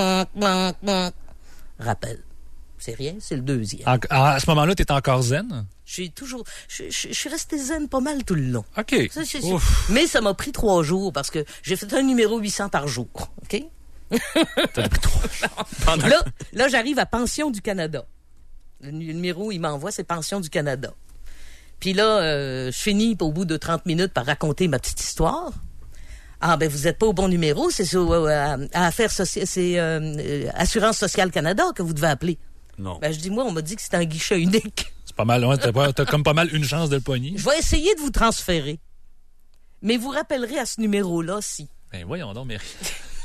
Rappel. C'est rien, c'est le deuxième. En, à ce moment-là, t'es encore zen? J'ai toujours... Je, je, je suis resté zen pas mal tout le long. OK. Ça, je, je, mais ça m'a pris trois jours, parce que j'ai fait un numéro huit cents par jour, OK? T'as pris trois jours. Là, là, j'arrive à Pension du Canada. Le numéro où il m'envoie, c'est Pension du Canada. Puis là, euh, je finis au bout de trente minutes par raconter ma petite histoire. Ah, ben, vous êtes pas au bon numéro, c'est sur, euh, à, à Affaires sociales, c'est euh, Assurance Sociale Canada que vous devez appeler. Non. Ben, je dis, moi, on m'a dit que c'était un guichet unique. C'est pas mal, ouais, t'as, pas, t'as comme pas mal une chance de le pogner. Je vais essayer de vous transférer. Mais vous rappellerez à ce numéro-là, si. Ben, voyons donc, Mary.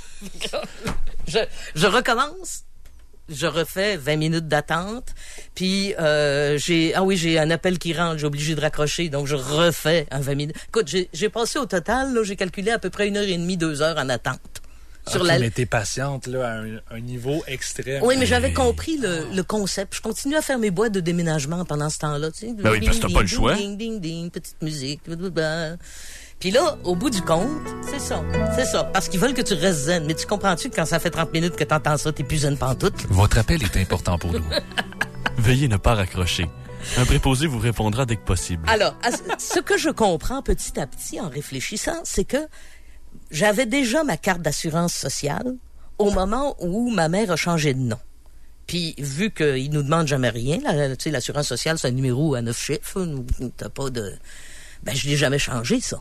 je, je recommence. Je refais vingt minutes d'attente, puis euh, j'ai ah oui j'ai un appel qui rentre, j'ai obligé de raccrocher, donc je refais un vingt minutes. Écoute, j'ai, j'ai passé au total, là, j'ai calculé à peu près une heure et demie, deux heures en attente. Sur okay, la... Mais t'es patiente là à un, un niveau extrême. Oui, mais j'avais compris le, le concept. Je continue à faire mes boîtes de déménagement pendant ce temps-là, tu sais. Ben oui, parce que t'as pas le choix. Ding ding ding, petite musique. Blablabla. Puis là, au bout du compte, c'est ça, c'est ça. Parce qu'ils veulent que tu restes zen. Mais tu comprends-tu que quand ça fait trente minutes que t'entends ça, t'es plus zen pantoute? Votre appel est important pour nous. Veuillez ne pas raccrocher. Un préposé vous répondra dès que possible. Alors, ce que je comprends petit à petit en réfléchissant, c'est que j'avais déjà ma carte d'assurance sociale au moment où ma mère a changé de nom. Puis, vu qu'ils nous demandent jamais rien, là, tu sais, l'assurance sociale, c'est un numéro à neuf chiffres, t'as pas de... Ben, je l'ai jamais changé, ça.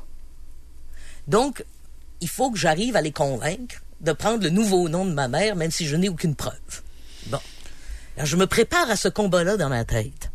Donc, il faut que j'arrive à les convaincre de prendre le nouveau nom de ma mère, même si je n'ai aucune preuve. Bon. Alors, je me prépare à ce combat-là dans ma tête.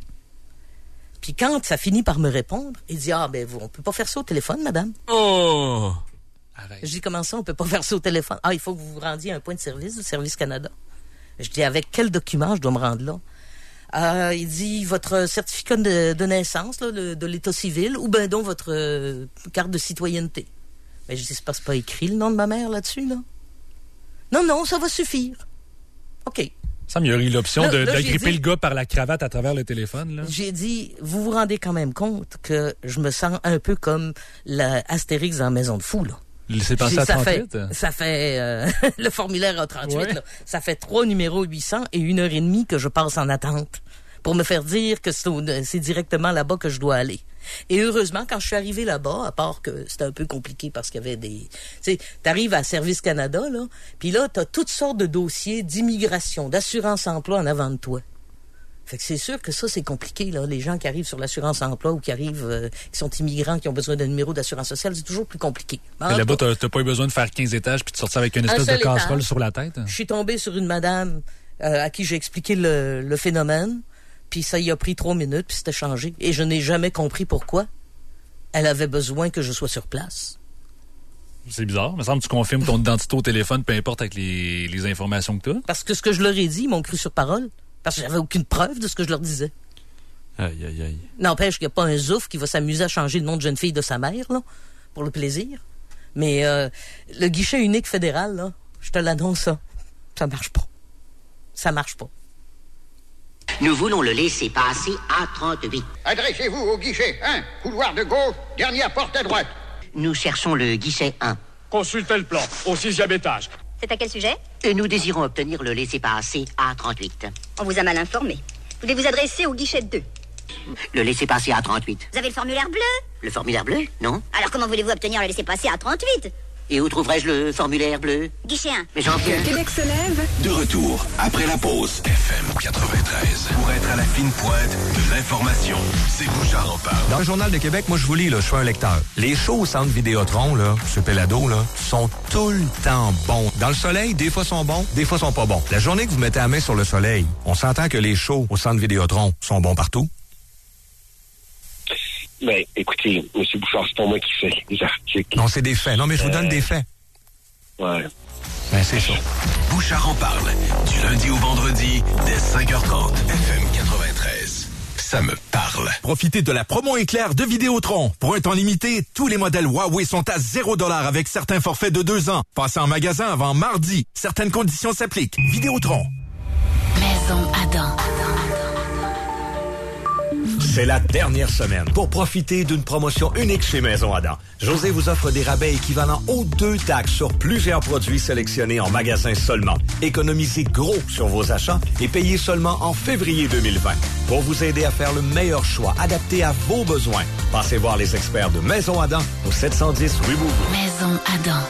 Puis quand ça finit par me répondre, il dit, ah, ben, on peut pas faire ça au téléphone, madame. Oh! Arrête. Je dis, comment ça, on peut pas faire ça au téléphone? Ah, il faut que vous vous rendiez à un point de service du Service Canada. Je dis, avec quel document je dois me rendre là? Euh, il dit, votre certificat de, de naissance, là, de, de l'état civil, ou ben donc votre euh, carte de citoyenneté. Mais je dis, c'est pas, c'est pas écrit le nom de ma mère là-dessus, là? Non, non, ça va suffire. OK. Ça me y aurait eu l'option là, de, là, d'agripper dit, le gars par la cravate à travers le téléphone, là. J'ai dit, vous vous rendez quand même compte que je me sens un peu comme la Astérix dans Maison de Fou, là. C'est passé à trente-huit? Ça fait, ça fait euh, le formulaire A trente-huit, ouais. là, ça fait trois numéros huit cents et une heure et demie que je passe en attente pour me faire dire que c'est, au, c'est directement là-bas que je dois aller. Et heureusement, quand je suis arrivé là-bas, à part que c'était un peu compliqué parce qu'il y avait des... Tu sais, t'arrives à Service Canada, là, puis là, t'as toutes sortes de dossiers d'immigration, d'assurance-emploi en avant de toi. Fait que c'est sûr que ça, c'est compliqué, là. Les gens qui arrivent sur l'assurance-emploi ou qui arrivent, euh, qui sont immigrants, qui ont besoin d'un numéro d'assurance sociale, c'est toujours plus compliqué. Mais là-bas, t'as, t'as pas eu besoin de faire quinze étages puis de sortir avec une espèce de casserole étage sur la tête? Je suis tombée sur une madame euh, à qui j'ai expliqué le, le phénomène, puis ça y a pris trois minutes, puis c'était changé. Et je n'ai jamais compris pourquoi. elle avait besoin que je sois sur place. C'est bizarre. Il me semble que tu confirmes ton identité au téléphone, peu importe avec les, les informations que tu as. Parce que ce que je leur ai dit, ils m'ont cru sur parole. Parce que j'avais aucune preuve de ce que je leur disais. Aïe, aïe, aïe. N'empêche qu'il n'y a pas un zouf qui va s'amuser à changer le nom de jeune fille de sa mère, là, pour le plaisir. Mais euh, le guichet unique fédéral, là, je te l'annonce, ça, ça marche pas. Ça marche pas. Nous voulons le laisser passer à trente-huit. Adressez-vous au guichet un, couloir de gauche, dernière porte à droite. Nous cherchons le guichet un. Consultez le plan, au sixième étage. C'est à quel sujet? Et nous désirons obtenir le laissez-passer A trente-huit. On vous a mal informé. Vous devez vous adresser au guichet deux. Le laissez-passer A trente-huit. Vous avez le formulaire bleu? Le formulaire bleu? Non. Alors comment voulez-vous obtenir le laissez-passer A trente-huit? Et où trouverai-je le formulaire bleu? Guichet un. Mais j'en peux. Québec se lève. De retour, après la pause, F M quatre-vingt-treize. Pour être à la fine pointe de l'information, c'est Bouchard en parle. Dans le Journal de Québec, moi je vous lis, là, je suis un lecteur. Les shows au Centre Vidéotron, là, ce Pelado, là, sont tout le temps bons. Dans le soleil, des fois sont bons, des fois sont pas bons. La journée que vous mettez la main sur le soleil, on s'entend que les shows au Centre Vidéotron sont bons partout. Ben, écoutez, M. Bouchard, c'est pas moi qui fais les articles. Non, c'est des faits. Non, mais je vous donne Euh, des faits. Ouais. Ben, c'est ça. Bouchard en parle, du lundi au vendredi, dès cinq heures trente, F M quatre-vingt-treize. Ça me parle. Profitez de la promo éclair de Vidéotron. Pour un temps limité, tous les modèles Huawei sont à zéro dollar avec certains forfaits de deux ans. Passez en magasin avant mardi. Certaines conditions s'appliquent. Vidéotron. Maison Adam. C'est la dernière semaine pour profiter d'une promotion unique chez Maison Adam. José vous offre des rabais équivalents aux deux taxes sur plusieurs produits sélectionnés en magasin seulement. Économisez gros sur vos achats et payez seulement en février deux mille vingt. Pour vous aider à faire le meilleur choix adapté à vos besoins, passez voir les experts de Maison Adam au sept cent dix rue Beaubourg. Maison Adam.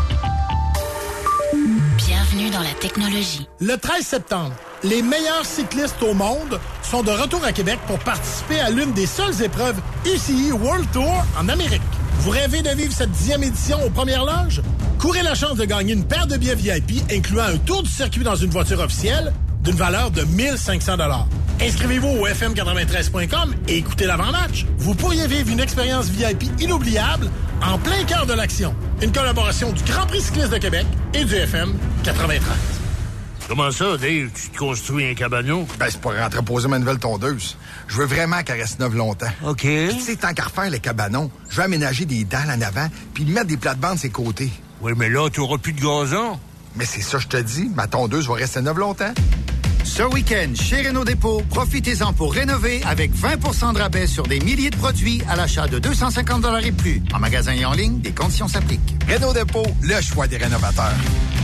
Bienvenue dans la technologie. Le treize septembre, les meilleurs cyclistes au monde sont de retour à Québec pour participer à l'une des seules épreuves U C I World Tour en Amérique. Vous rêvez de vivre cette dixième édition aux premières loges? Courez la chance de gagner une paire de billets V I P incluant un tour du circuit dans une voiture officielle d'une valeur de mille cinq cents dollars. Inscrivez-vous au F M quatre-vingt-treize point com et écoutez l'avant-match. Vous pourriez vivre une expérience V I P inoubliable en plein cœur de l'action. Une collaboration du Grand Prix cycliste de Québec et du F M quatre-vingt-treize. Comment ça, Dave? Tu te construis un cabanon? Ben, c'est pour entreposer ma nouvelle tondeuse. Je veux vraiment qu'elle reste neuve longtemps. OK. Puis, tu sais, tant qu'à refaire le cabanon, je veux aménager des dalles en avant puis mettre des plates-bandes sur les côtés. Oui, mais là, tu auras plus de gazon. Mais c'est ça, je te dis. Ma tondeuse va rester neuve longtemps. Ce week-end, chez Renault Dépôt, profitez-en pour rénover avec vingt pour cent de rabais sur des milliers de produits à l'achat de deux cent cinquante dollars et plus. En magasin et en ligne, des conditions s'appliquent. Renault Dépôt, le choix des rénovateurs.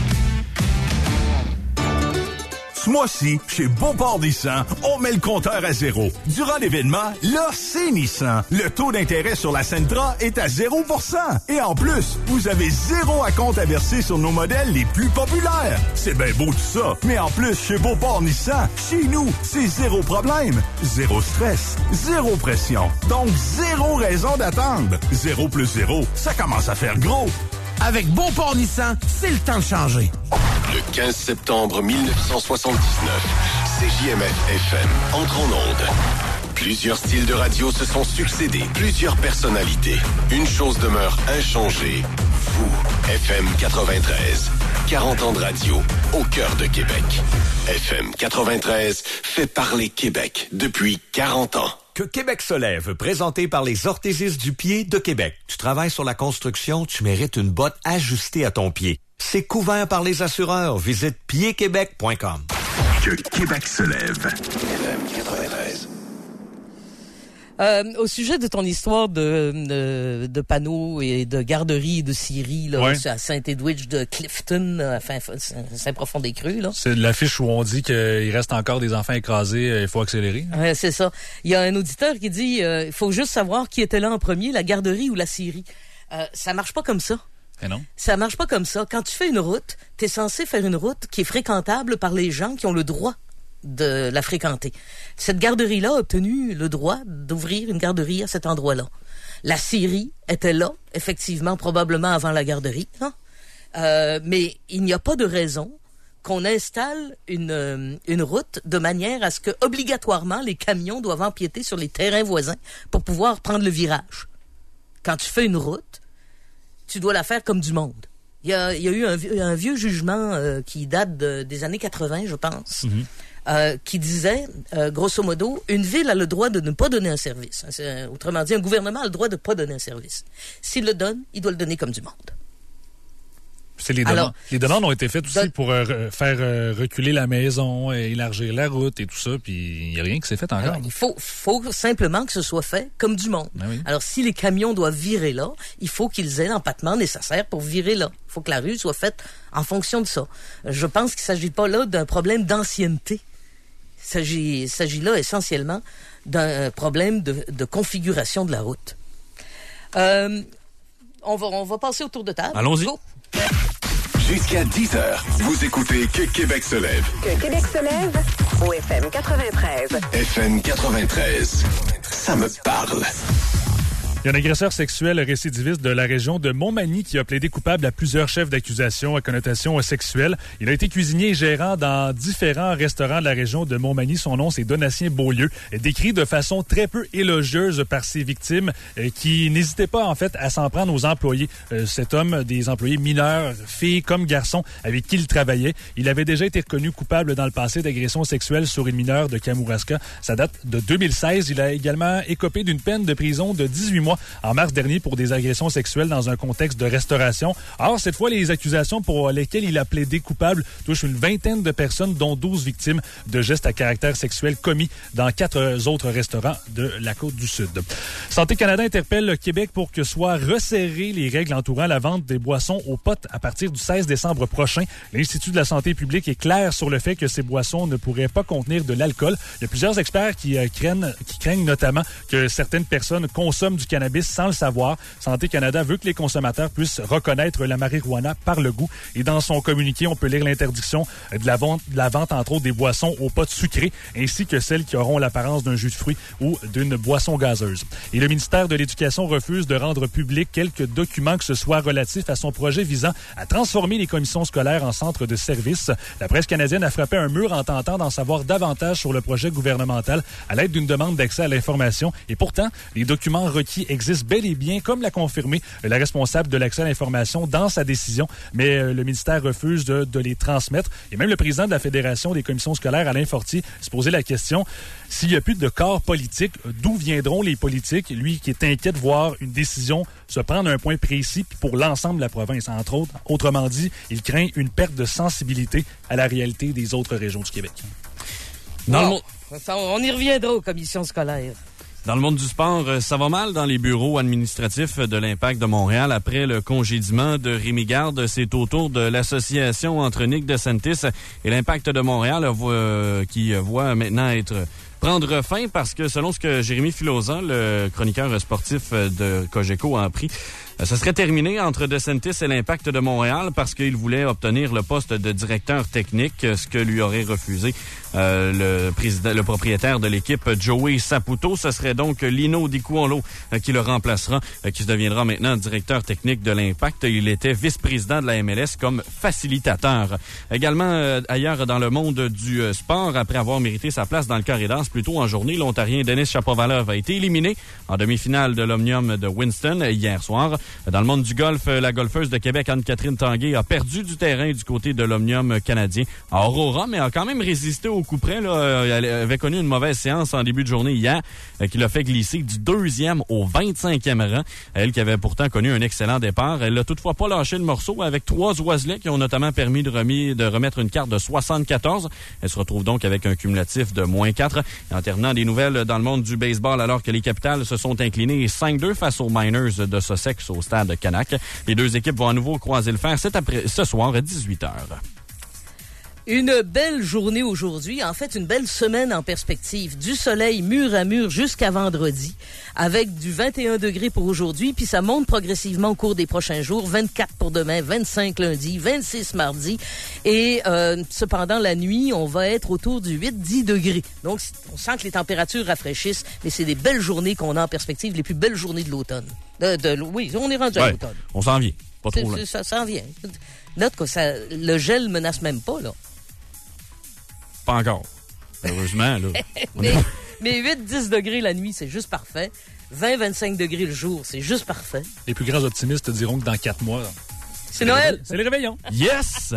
Ce mois-ci, chez Beauport Nissan, on met le compteur à zéro. Durant l'événement, là, c'est Nissan. Le taux d'intérêt sur la Sentra est à zéro pour cent. Et en plus, vous avez zéro à compte à verser sur nos modèles les plus populaires. C'est bien beau tout ça. Mais en plus, chez Beauport Nissan, chez nous, c'est zéro problème. Zéro stress. Zéro pression. Donc, zéro raison d'attendre. Zéro plus zéro, ça commence à faire gros. Avec Beauport Nissan, c'est le temps de changer. Le quinze septembre mille neuf cent soixante-dix-neuf, C J M F F M entre en onde. Plusieurs styles de radio se sont succédés, plusieurs personnalités. Une chose demeure inchangée. Vous, F M quatre-vingt-treize. quarante ans de radio au cœur de Québec. F M quatre-vingt-treize fait parler Québec depuis quarante ans. Que Québec se lève, présenté par les orthésistes du pied de Québec. Tu travailles sur la construction, tu mérites une botte ajustée à ton pied. C'est couvert par les assureurs. Visite pied québec point com. Que Québec se lève. F M quatre-vingt-treize. Euh, au sujet de ton histoire de, de, de panneaux et de garderies et de scieries là, ouais. à Saint-Edwidge de Clifton, enfin Saint-Profond-des-Crues. Là. C'est l'affiche où on dit qu'il reste encore des enfants écrasés, il faut accélérer. Ouais, c'est ça. Il y a un auditeur qui dit il euh, faut juste savoir qui était là en premier, la garderie ou la scierie. Euh, ça marche pas comme ça. Et non. Ça marche pas comme ça. Quand tu fais une route, t'es censé faire une route qui est fréquentable par les gens qui ont le droit de la fréquenter. Cette garderie-là a obtenu le droit d'ouvrir une garderie à cet endroit-là. La scierie était là, effectivement, probablement avant la garderie, hein? euh, mais il n'y a pas de raison qu'on installe une, une route de manière à ce que, obligatoirement, les camions doivent empiéter sur les terrains voisins pour pouvoir prendre le virage. quand tu fais une route, tu dois la faire comme du monde. Il y a, il y a eu un, un vieux jugement euh, qui date de, des années quatre-vingts, je pense, mm-hmm. euh, qui disait, euh, grosso modo, une ville a le droit de ne pas donner un service. C'est, autrement dit, un gouvernement a le droit de ne pas donner un service. S'il le donne, il doit le donner comme du monde. C'est les, demandes. les demandes ont été faites aussi de... pour euh, faire euh, reculer la maison, euh, élargir la route et tout ça, puis il n'y a rien qui s'est fait encore. Alors, il faut, faut simplement que ce soit fait comme du monde. Ben oui. Alors, si les camions doivent virer là, il faut qu'ils aient l'empattement nécessaire pour virer là. Il faut que la rue soit faite en fonction de ça. Je pense qu'il ne s'agit pas là d'un problème d'ancienneté. Il s'agit, il s'agit là essentiellement d'un problème de, de configuration de la route. Euh, on, va, on va passer au tour de table. Allons-y. Go. Jusqu'à dix heures, vous écoutez Que Québec se lève. Que Québec se lève au F M quatre-vingt-treize. F M quatre-vingt-treize. Ça me parle. Il y a un agresseur sexuel récidiviste de la région de Montmagny qui a plaidé coupable à plusieurs chefs d'accusation à connotation sexuelle. Il a été cuisinier et gérant dans différents restaurants de la région de Montmagny. Son nom, c'est Donatien Beaulieu. Décrit de façon très peu élogieuse par ses victimes qui n'hésitaient pas, en fait, à s'en prendre aux employés. Cet homme, des employés mineurs, filles comme garçons, avec qui il travaillait. Il avait déjà été reconnu coupable dans le passé d'agression sexuelle sur une mineure de Kamouraska. Ça date de deux mille seize. Il a également écopé d'une peine de prison de dix-huit mois en mars dernier pour des agressions sexuelles dans un contexte de restauration. Or, cette fois, les accusations pour lesquelles il a plaidé coupable touchent une vingtaine de personnes, dont douze victimes de gestes à caractère sexuel commis dans quatre autres restaurants de la Côte-du-Sud. Santé Canada interpelle le Québec pour que soient resserrées les règles entourant la vente des boissons aux potes à partir du seize décembre prochain. L'Institut de la santé publique est clair sur le fait que ces boissons ne pourraient pas contenir de l'alcool. Il y a plusieurs experts qui, euh, craignent, qui craignent notamment que certaines personnes consomment du cannabis sans le savoir. Santé Canada veut que les consommateurs puissent reconnaître la marijuana par le goût. Et dans son communiqué, on peut lire l'interdiction de la vente, de la vente entre autres, des boissons aux potes sucrées, ainsi que celles qui auront l'apparence d'un jus de fruits ou d'une boisson gazeuse. Et le ministère de l'Éducation refuse de rendre public quelques documents que ce soit relatifs à son projet visant à transformer les commissions scolaires en centres de services. La presse canadienne a frappé un mur en tentant d'en savoir davantage sur le projet gouvernemental à l'aide d'une demande d'accès à l'information. Et pourtant, les documents requis existent bel et bien, comme l'a confirmé la responsable de l'accès à l'information dans sa décision, mais euh, le ministère refuse de, de les transmettre. Et même le président de la Fédération des commissions scolaires, Alain Fortier, se posait la question, s'il n'y a plus de corps politique, d'où viendront les politiques? Lui qui est inquiet de voir une décision se prendre à un point précis puis pour l'ensemble de la province, entre autres. Autrement dit, il craint une perte de sensibilité à la réalité des autres régions du Québec. Dans bon, le... On y reviendra aux commissions scolaires. Dans le monde du sport, ça va mal dans les bureaux administratifs de l'Impact de Montréal après le congédiement de Rémi Garde. C'est au tour de l'association entre Nick DeSantis et l'Impact de Montréal euh, qui voit maintenant être prendre fin parce que selon ce que Jérémy Filosan, le chroniqueur sportif de Cogeco, a appris, ce serait terminé entre DeSantis et l'Impact de Montréal parce qu'il voulait obtenir le poste de directeur technique, ce que lui aurait refusé euh, le président, le propriétaire de l'équipe, Joey Saputo. Ce serait donc Lino Di Cuolo euh, qui le remplacera, euh, qui deviendra maintenant directeur technique de l'Impact. Il était vice-président de la M L S comme facilitateur. Également, euh, ailleurs dans le monde du euh, sport, après avoir mérité sa place dans le corridor plus tôt en journée, l'Ontarien Denis Shapovalov a été éliminé en demi-finale de l'Omnium de Winston hier soir. Dans le monde du golf, la golfeuse de Québec, Anne-Catherine Tanguay, a perdu du terrain du côté de l'Omnium canadien à Aurora, mais a quand même résisté au coup près. Là. Elle avait connu une mauvaise séance en début de journée hier qui l'a fait glisser du deuxième au vingt-cinquième rang. Elle qui avait pourtant connu un excellent départ. Elle n'a toutefois pas lâché le morceau avec trois oiselets qui ont notamment permis de, remis, de remettre une carte de soixante-quatorze. Elle se retrouve donc avec un cumulatif de moins quatre. Et en terminant, des nouvelles dans le monde du baseball alors que les Capitals se sont inclinés cinq deux face aux Miners de Sussex au stade Canac. Les deux équipes vont à nouveau croiser le fer cet après, ce soir à dix-huit heures. Une belle journée aujourd'hui, en fait une belle semaine en perspective. Du soleil mur à mur jusqu'à vendredi, avec du vingt et un degrés pour aujourd'hui, puis ça monte progressivement au cours des prochains jours. vingt-quatre pour demain, vingt-cinq lundi, vingt-six mardi. Et euh, cependant, la nuit, on va être autour du huit à dix degrés. Donc, on sent que les températures rafraîchissent, mais c'est des belles journées qu'on a en perspective, les plus belles journées de l'automne. De, de, oui, on est rendu ouais, à l'automne. On s'en vient, pas trop loin. Ça s'en vient. Note que ça, le gel menace même pas, là. Pas encore. Heureusement, là. mais, mais huit à dix degrés la nuit, c'est juste parfait. vingt à vingt-cinq degrés le jour, c'est juste parfait. Les plus grands optimistes te diront que dans quatre mois... C'est, c'est Noël! C'est les réveillons! Yes!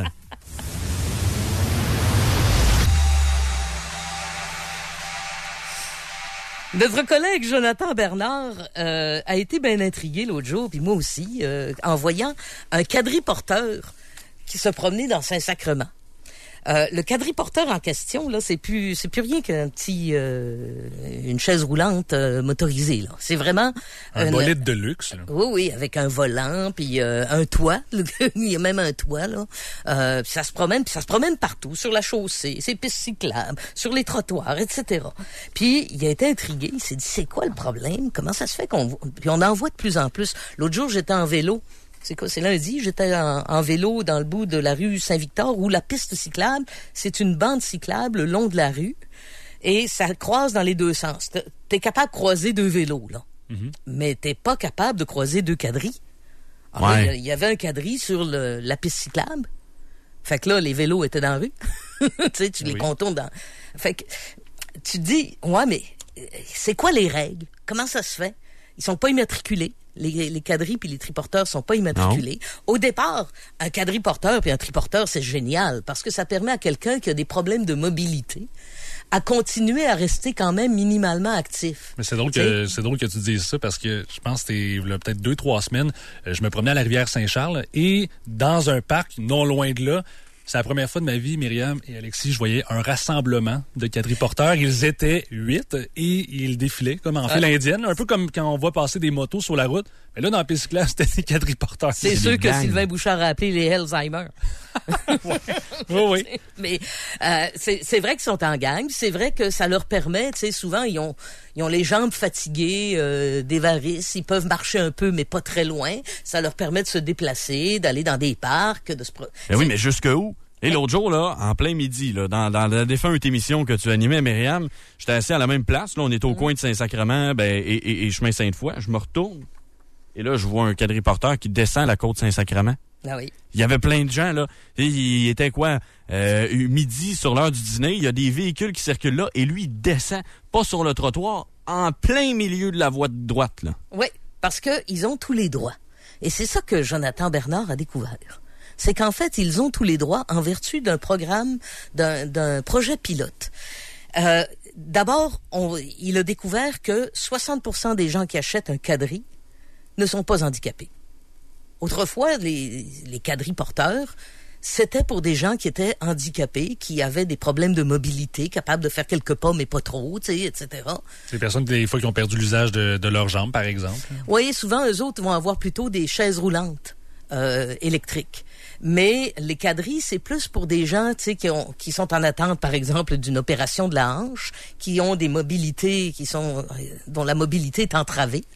Notre collègue Jonathan Bernard euh, a été bien intrigué l'autre jour, puis moi aussi, euh, en voyant un quadriporteur qui se promenait dans Saint-Sacrement. Euh, le quadriporteur en question, là, c'est plus, c'est plus rien qu'un petit, euh, une chaise roulante euh, motorisée. Là, c'est vraiment un une, bolide de luxe. Là. Oui, oui, avec un volant puis euh, un toit. Il y a même un toit là. Euh, puis ça se promène, puis ça se promène partout, sur la chaussée, ses pistes cyclables, sur les trottoirs, et cetera. Puis il a été intrigué. Il s'est dit, c'est quoi le problème? Comment ça se fait qu'on voit? Puis on en voit de plus en plus. L'autre jour, j'étais en vélo. C'est quoi? C'est lundi, j'étais en, en vélo dans le bout de la rue Saint-Victor où la piste cyclable, c'est une bande cyclable le long de la rue et ça croise dans les deux sens. T'es, t'es capable de croiser deux vélos, là. Mm-hmm. Mais t'es pas capable de croiser deux quadrilles. Alors, ouais. là, il y avait un quadrille sur le, la piste cyclable. Fait que là, les vélos étaient dans la rue. Tu sais, tu oui. les contournes dans... Fait que tu te dis, ouais, mais c'est quoi les règles? Comment ça se fait? Ils sont pas immatriculés. Les, les quadrilles puis les triporteurs sont pas immatriculés. Non. Au départ, un quadriporteur puis un triporteur, c'est génial parce que ça permet à quelqu'un qui a des problèmes de mobilité à continuer à rester quand même minimalement actif. Mais c'est drôle que c'est drôle que tu dises ça parce que je pense que c'était là, peut-être deux, trois semaines, je me promenais à la rivière Saint-Charles et dans un parc non loin de là, c'est la première fois de ma vie, Myriam et Alexis, je voyais un rassemblement de quadriporteurs. Ils étaient huit et ils défilaient comme en file ah. indienne, un peu comme quand on voit passer des motos sur la route. Mais là, dans la piste cyclable, c'était des quadriporteurs. C'est, c'est sûr que gangs. Sylvain Bouchard a appelé les Alzheimer. ouais. Oui, oui. Mais euh, c'est, c'est vrai qu'ils sont en gang. C'est vrai que ça leur permet, tu sais, souvent, ils ont, ils ont les jambes fatiguées, euh, des varices. Ils peuvent marcher un peu, mais pas très loin. Ça leur permet de se déplacer, d'aller dans des parcs, de se... Pro... Ben oui, mais jusque où? Et l'autre jour, là, en plein midi, là, dans, dans la défunte émission que tu animais, Myriam, j'étais assis à la même place. Là, on est au mmh. coin de Saint-Sacrement ben, et, et, et chemin Sainte-Foy. Je me retourne. Et là, je vois un quadriporteur qui descend la côte Saint-Sacrement. Ah oui. Il y avait plein de gens, là. Et il était quoi? Euh, midi sur l'heure du dîner. Il y a des véhicules qui circulent là. Et lui, il descend, pas sur le trottoir, en plein milieu de la voie de droite, là. Oui, parce qu'ils ont tous les droits. Et c'est ça que Jonathan Bernard a découvert. C'est qu'en fait, ils ont tous les droits en vertu d'un programme, d'un, d'un projet pilote. Euh, d'abord, on, il a découvert que soixante pour cent des gens qui achètent un quadri ne sont pas handicapés. Autrefois, les, les quadriporteurs, c'était pour des gens qui étaient handicapés, qui avaient des problèmes de mobilité, capables de faire quelques pas, mais pas trop, tu sais, et cetera. C'est des personnes, des fois, qui ont perdu l'usage de, de leurs jambes, par exemple. Oui, souvent, eux autres vont avoir plutôt des chaises roulantes euh, électriques. Mais les quadrilles, c'est plus pour des gens, tu sais, qui ont, qui sont en attente, par exemple, d'une opération de la hanche, qui ont des mobilités, qui sont, dont la mobilité est entravée.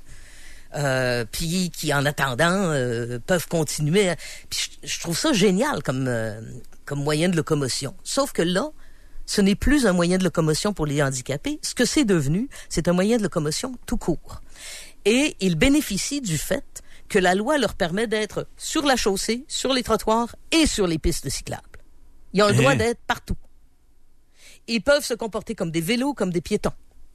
Euh, puis qui, en attendant, euh, peuvent continuer. À... Puis je, je trouve ça génial comme, euh, comme moyen de locomotion. Sauf que là, ce n'est plus un moyen de locomotion pour les handicapés. Ce que c'est devenu, c'est un moyen de locomotion tout court. Et ils bénéficient du fait que la loi leur permet d'être sur la chaussée, sur les trottoirs et sur les pistes cyclables. Ils ont le droit d'être partout. Ils peuvent se comporter comme des vélos, comme des piétons.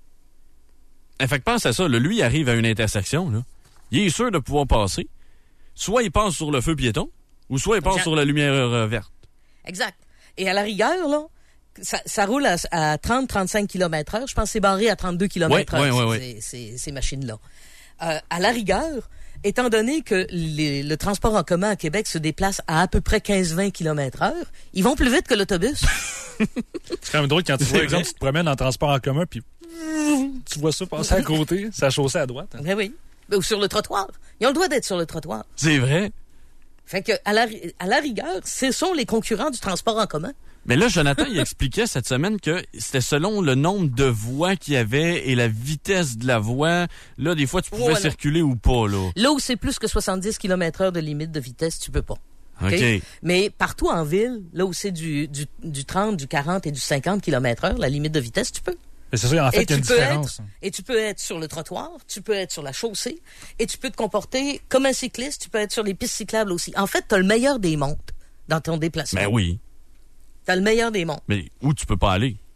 Eh, fait que pense à ça, là, lui, il arrive à une intersection, là. Il est sûr de pouvoir passer. Soit il passe sur le feu piéton, ou soit il passe exact. Sur la lumière euh, verte. Exact. Et à la rigueur, là, ça, ça roule à, à trente à trente-cinq kilomètres heure. Je pense que c'est barré à trente-deux kilomètres heure, oui, oui, oui, ces, ces, ces machines-là. Euh, à la rigueur, étant donné que les, le transport en commun à Québec se déplace à à peu près quinze à vingt kilomètres heure, ils vont plus vite que l'autobus. C'est quand même drôle quand tu vois, par exemple, tu te promènes en transport en commun, puis tu vois ça passer à côté, ça chaussée à droite. Hein. Ben oui. Ou sur le trottoir. Ils ont le droit d'être sur le trottoir. C'est vrai. Fait que, à la, à la rigueur, ce sont les concurrents du transport en commun. Mais là, Jonathan, il expliquait cette semaine que c'était selon le nombre de voies qu'il y avait et la vitesse de la voie. Là, des fois, tu pouvais oh, circuler ou pas, là. Là où c'est plus que soixante-dix kilomètres heure de limite de vitesse, tu peux pas. OK. okay. Mais partout en ville, là où c'est du, du, du trente, du quarante et du cinquante kilomètres heure, la limite de vitesse, tu peux. Mais c'est ça, en fait, il y a une différence. Être, et tu peux être sur le trottoir, tu peux être sur la chaussée, et tu peux te comporter comme un cycliste, tu peux être sur les pistes cyclables aussi. En fait, tu as le meilleur des mondes dans ton déplacement. Ben oui. Tu as le meilleur des mondes. Mais où tu peux pas aller?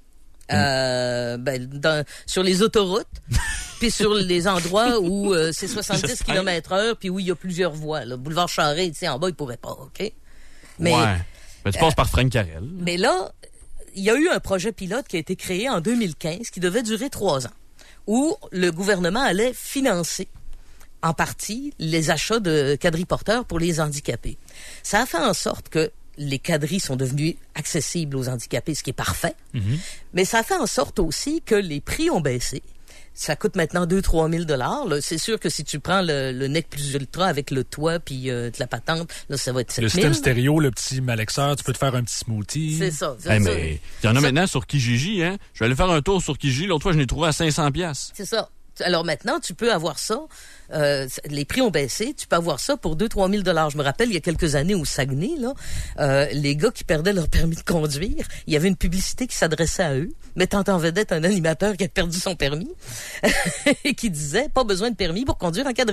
Euh, ben, dans, sur les autoroutes, puis sur les endroits où euh, c'est soixante-dix kilomètres heure, puis où il y a plusieurs voies. Le boulevard Charest, tu sais, en bas, ils pourraient pas, OK? Mais, ouais. Ben, tu passes euh, par Frank Carrel. Mais là, il y a eu un projet pilote qui a été créé en deux mille quinze qui devait durer trois ans, où le gouvernement allait financer en partie les achats de quadriporteurs pour les handicapés. Ça a fait en sorte que les quadris sont devenus accessibles aux handicapés, ce qui est parfait. Mm-hmm. Mais ça a fait en sorte aussi que les prix ont baissé. Ça coûte maintenant deux à trois mille dollars. C'est sûr que si tu prends le, le Nec Plus Ultra avec le toit puis euh, de la patente, là, ça va être sept mille. Le système stéréo, le petit malaxeur, tu peux te faire un petit smoothie. C'est ça. C'est hey, ça. Mais il y en a ça. Maintenant sur Kijiji. Hein? Je vais aller faire un tour sur Kijiji. L'autre fois, je l'ai trouvé à cinq cents dollars. C'est ça. Alors maintenant, tu peux avoir ça. Euh, les prix ont baissé. Tu peux avoir ça pour deux à trois mille dollars. Je me rappelle, il y a quelques années au Saguenay, là, euh, les gars qui perdaient leur permis de conduire, il y avait une publicité qui s'adressait à eux, mettant en vedette un animateur qui a perdu son permis et qui disait « Pas besoin de permis pour conduire en quadri ».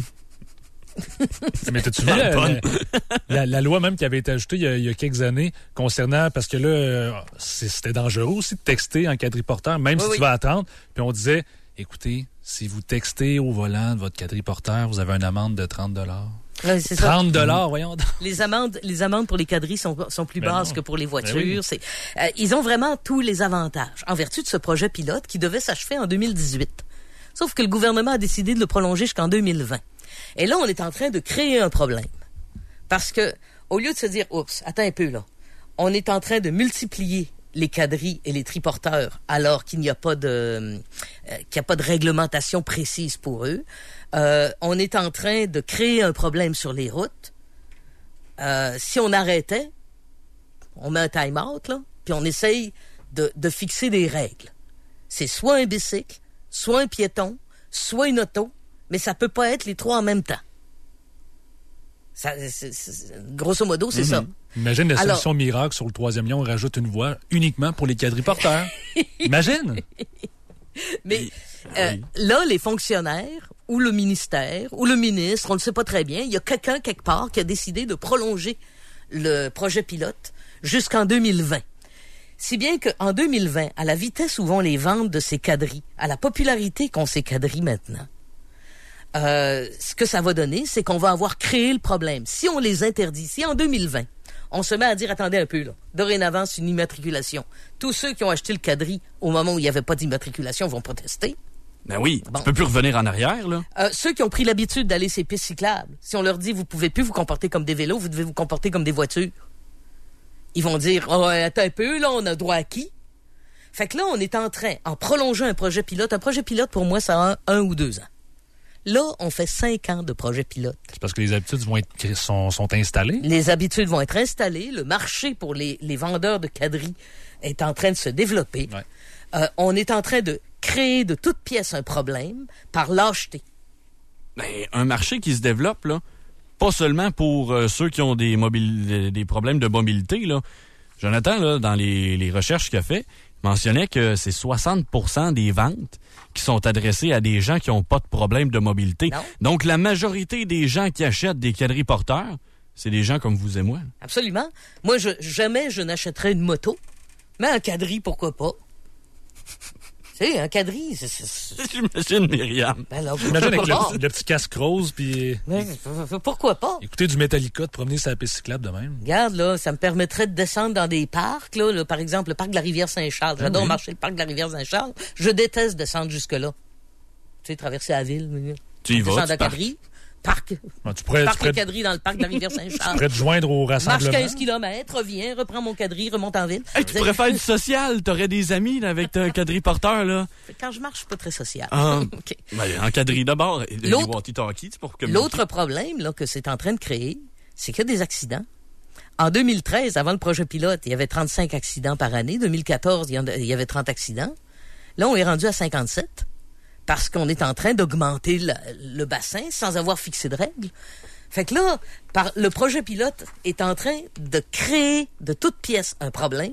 Mais t'as-tu vu la, la, la, la loi même qui avait été ajoutée il y a, il y a quelques années concernant, parce que là, c'était dangereux aussi de texter en quadriporteur, même oui, si oui. tu vas à trente, puis on disait écoutez, si vous textez au volant de votre quadriporteur, vous avez une amende de trente dollars. Ouais, c'est trente dollars, voyons. Les amendes, les amendes pour les quadris sont, sont plus ben basses non. que pour les voitures. Ben oui. c'est, euh, ils ont vraiment tous les avantages en vertu de ce projet pilote qui devait s'achever en deux mille dix-huit. Sauf que le gouvernement a décidé de le prolonger jusqu'en deux mille vingt. Et là, on est en train de créer un problème. Parce que, au lieu de se dire, oups, attends un peu là, on est en train de multiplier les quadris et les triporteurs, alors qu'il n'y a pas de, euh, qu'il n'y a pas de réglementation précise pour eux. Euh, on est en train de créer un problème sur les routes. Euh, si on arrêtait, on met un time-out, là, puis on essaye de, de fixer des règles. C'est soit un bicycle, soit un piéton, soit une auto, mais ça peut pas être les trois en même temps. Ça, c'est, c'est, grosso modo, c'est mm-hmm. ça. Imagine la Alors, solution miracle sur le troisième lien, on rajoute une voie uniquement pour les quadriporteurs. Imagine! Mais euh, oui. là, les fonctionnaires, ou le ministère, ou le ministre, on ne sait pas très bien, il y a quelqu'un quelque part qui a décidé de prolonger le projet pilote jusqu'en deux mille vingt. Si bien qu'en deux mille vingt, à la vitesse où vont les ventes de ces quadris, à la popularité qu'ont ces quadris maintenant, euh, ce que ça va donner, c'est qu'on va avoir créé le problème. Si on les interdit, si en deux mille vingt, on se met à dire, attendez un peu, là, dorénavant, c'est une immatriculation. Tous ceux qui ont acheté le quadri au moment où il n'y avait pas d'immatriculation vont protester. Ben oui, bon. Tu peux plus revenir en arrière, là. Euh, ceux qui ont pris l'habitude d'aller ces pistes cyclables, si on leur dit, vous pouvez plus vous comporter comme des vélos, vous devez vous comporter comme des voitures. Ils vont dire, oh, attends un peu, là, on a droit à qui? Fait que là, on est en train, en prolongeant un projet pilote, un projet pilote, pour moi, ça a un, un ou deux ans. Là, on fait cinq ans de projet pilote. C'est parce que les habitudes vont être, sont, sont installées? Les habitudes vont être installées. Le marché pour les, les vendeurs de quadris est en train de se développer. Ouais. Euh, on est en train de créer de toutes pièces un problème par lâcheté. Ben, un marché qui se développe, là, pas seulement pour euh, ceux qui ont des, mobili- des problèmes de mobilité, là. Jonathan, là, dans les, les recherches qu'il a fait, mentionnait que c'est soixante pour cent des ventes qui sont adressées à des gens qui n'ont pas de problème de mobilité. Non. Donc, la majorité des gens qui achètent des quadriporteurs, c'est des gens comme vous et moi. Absolument. Moi, je, jamais je n'achèterais une moto, mais un quadri, pourquoi pas? Tu sais, un quadri, c'est... c'est... J'imagine Myriam. Ben là, j'imagine avec le, le petit casque rose, puis... Pourquoi pas? Écoutez du Metallica, de promener sur la piste cyclable de même. Regarde, là, ça me permettrait de descendre dans des parcs, là, là par exemple, le parc de la Rivière-Saint-Charles. J'adore oui. marcher le parc de la Rivière-Saint-Charles. Je déteste descendre jusque-là. Tu sais, traverser la ville. Tu y vas, descendre à quadri. Parc. Bon, tu pourrais, parc tu pourrais... et quadri dans le parc de la Rivière-Saint-Charles. Tu pourrais te joindre au rassemblement. Marche quinze kilomètres, reviens, reprends mon quadri, remonte en ville. Hey, tu pourrais faire du social. T'aurais des amis là, avec un quadriporteur, là. Quand je marche, je suis pas très social. Ah, okay. Ben, en quadri d'abord. L'autre, pour l'autre problème là, que c'est en train de créer, c'est qu'il y a des accidents. En deux mille treize, avant le projet pilote, il y avait trente-cinq accidents par année. deux mille quatorze, il y avait trente accidents. Là, on est rendu à cinquante-sept. Parce qu'on est en train d'augmenter le, le bassin sans avoir fixé de règles. Fait que là, par, le projet pilote est en train de créer de toutes pièces un problème,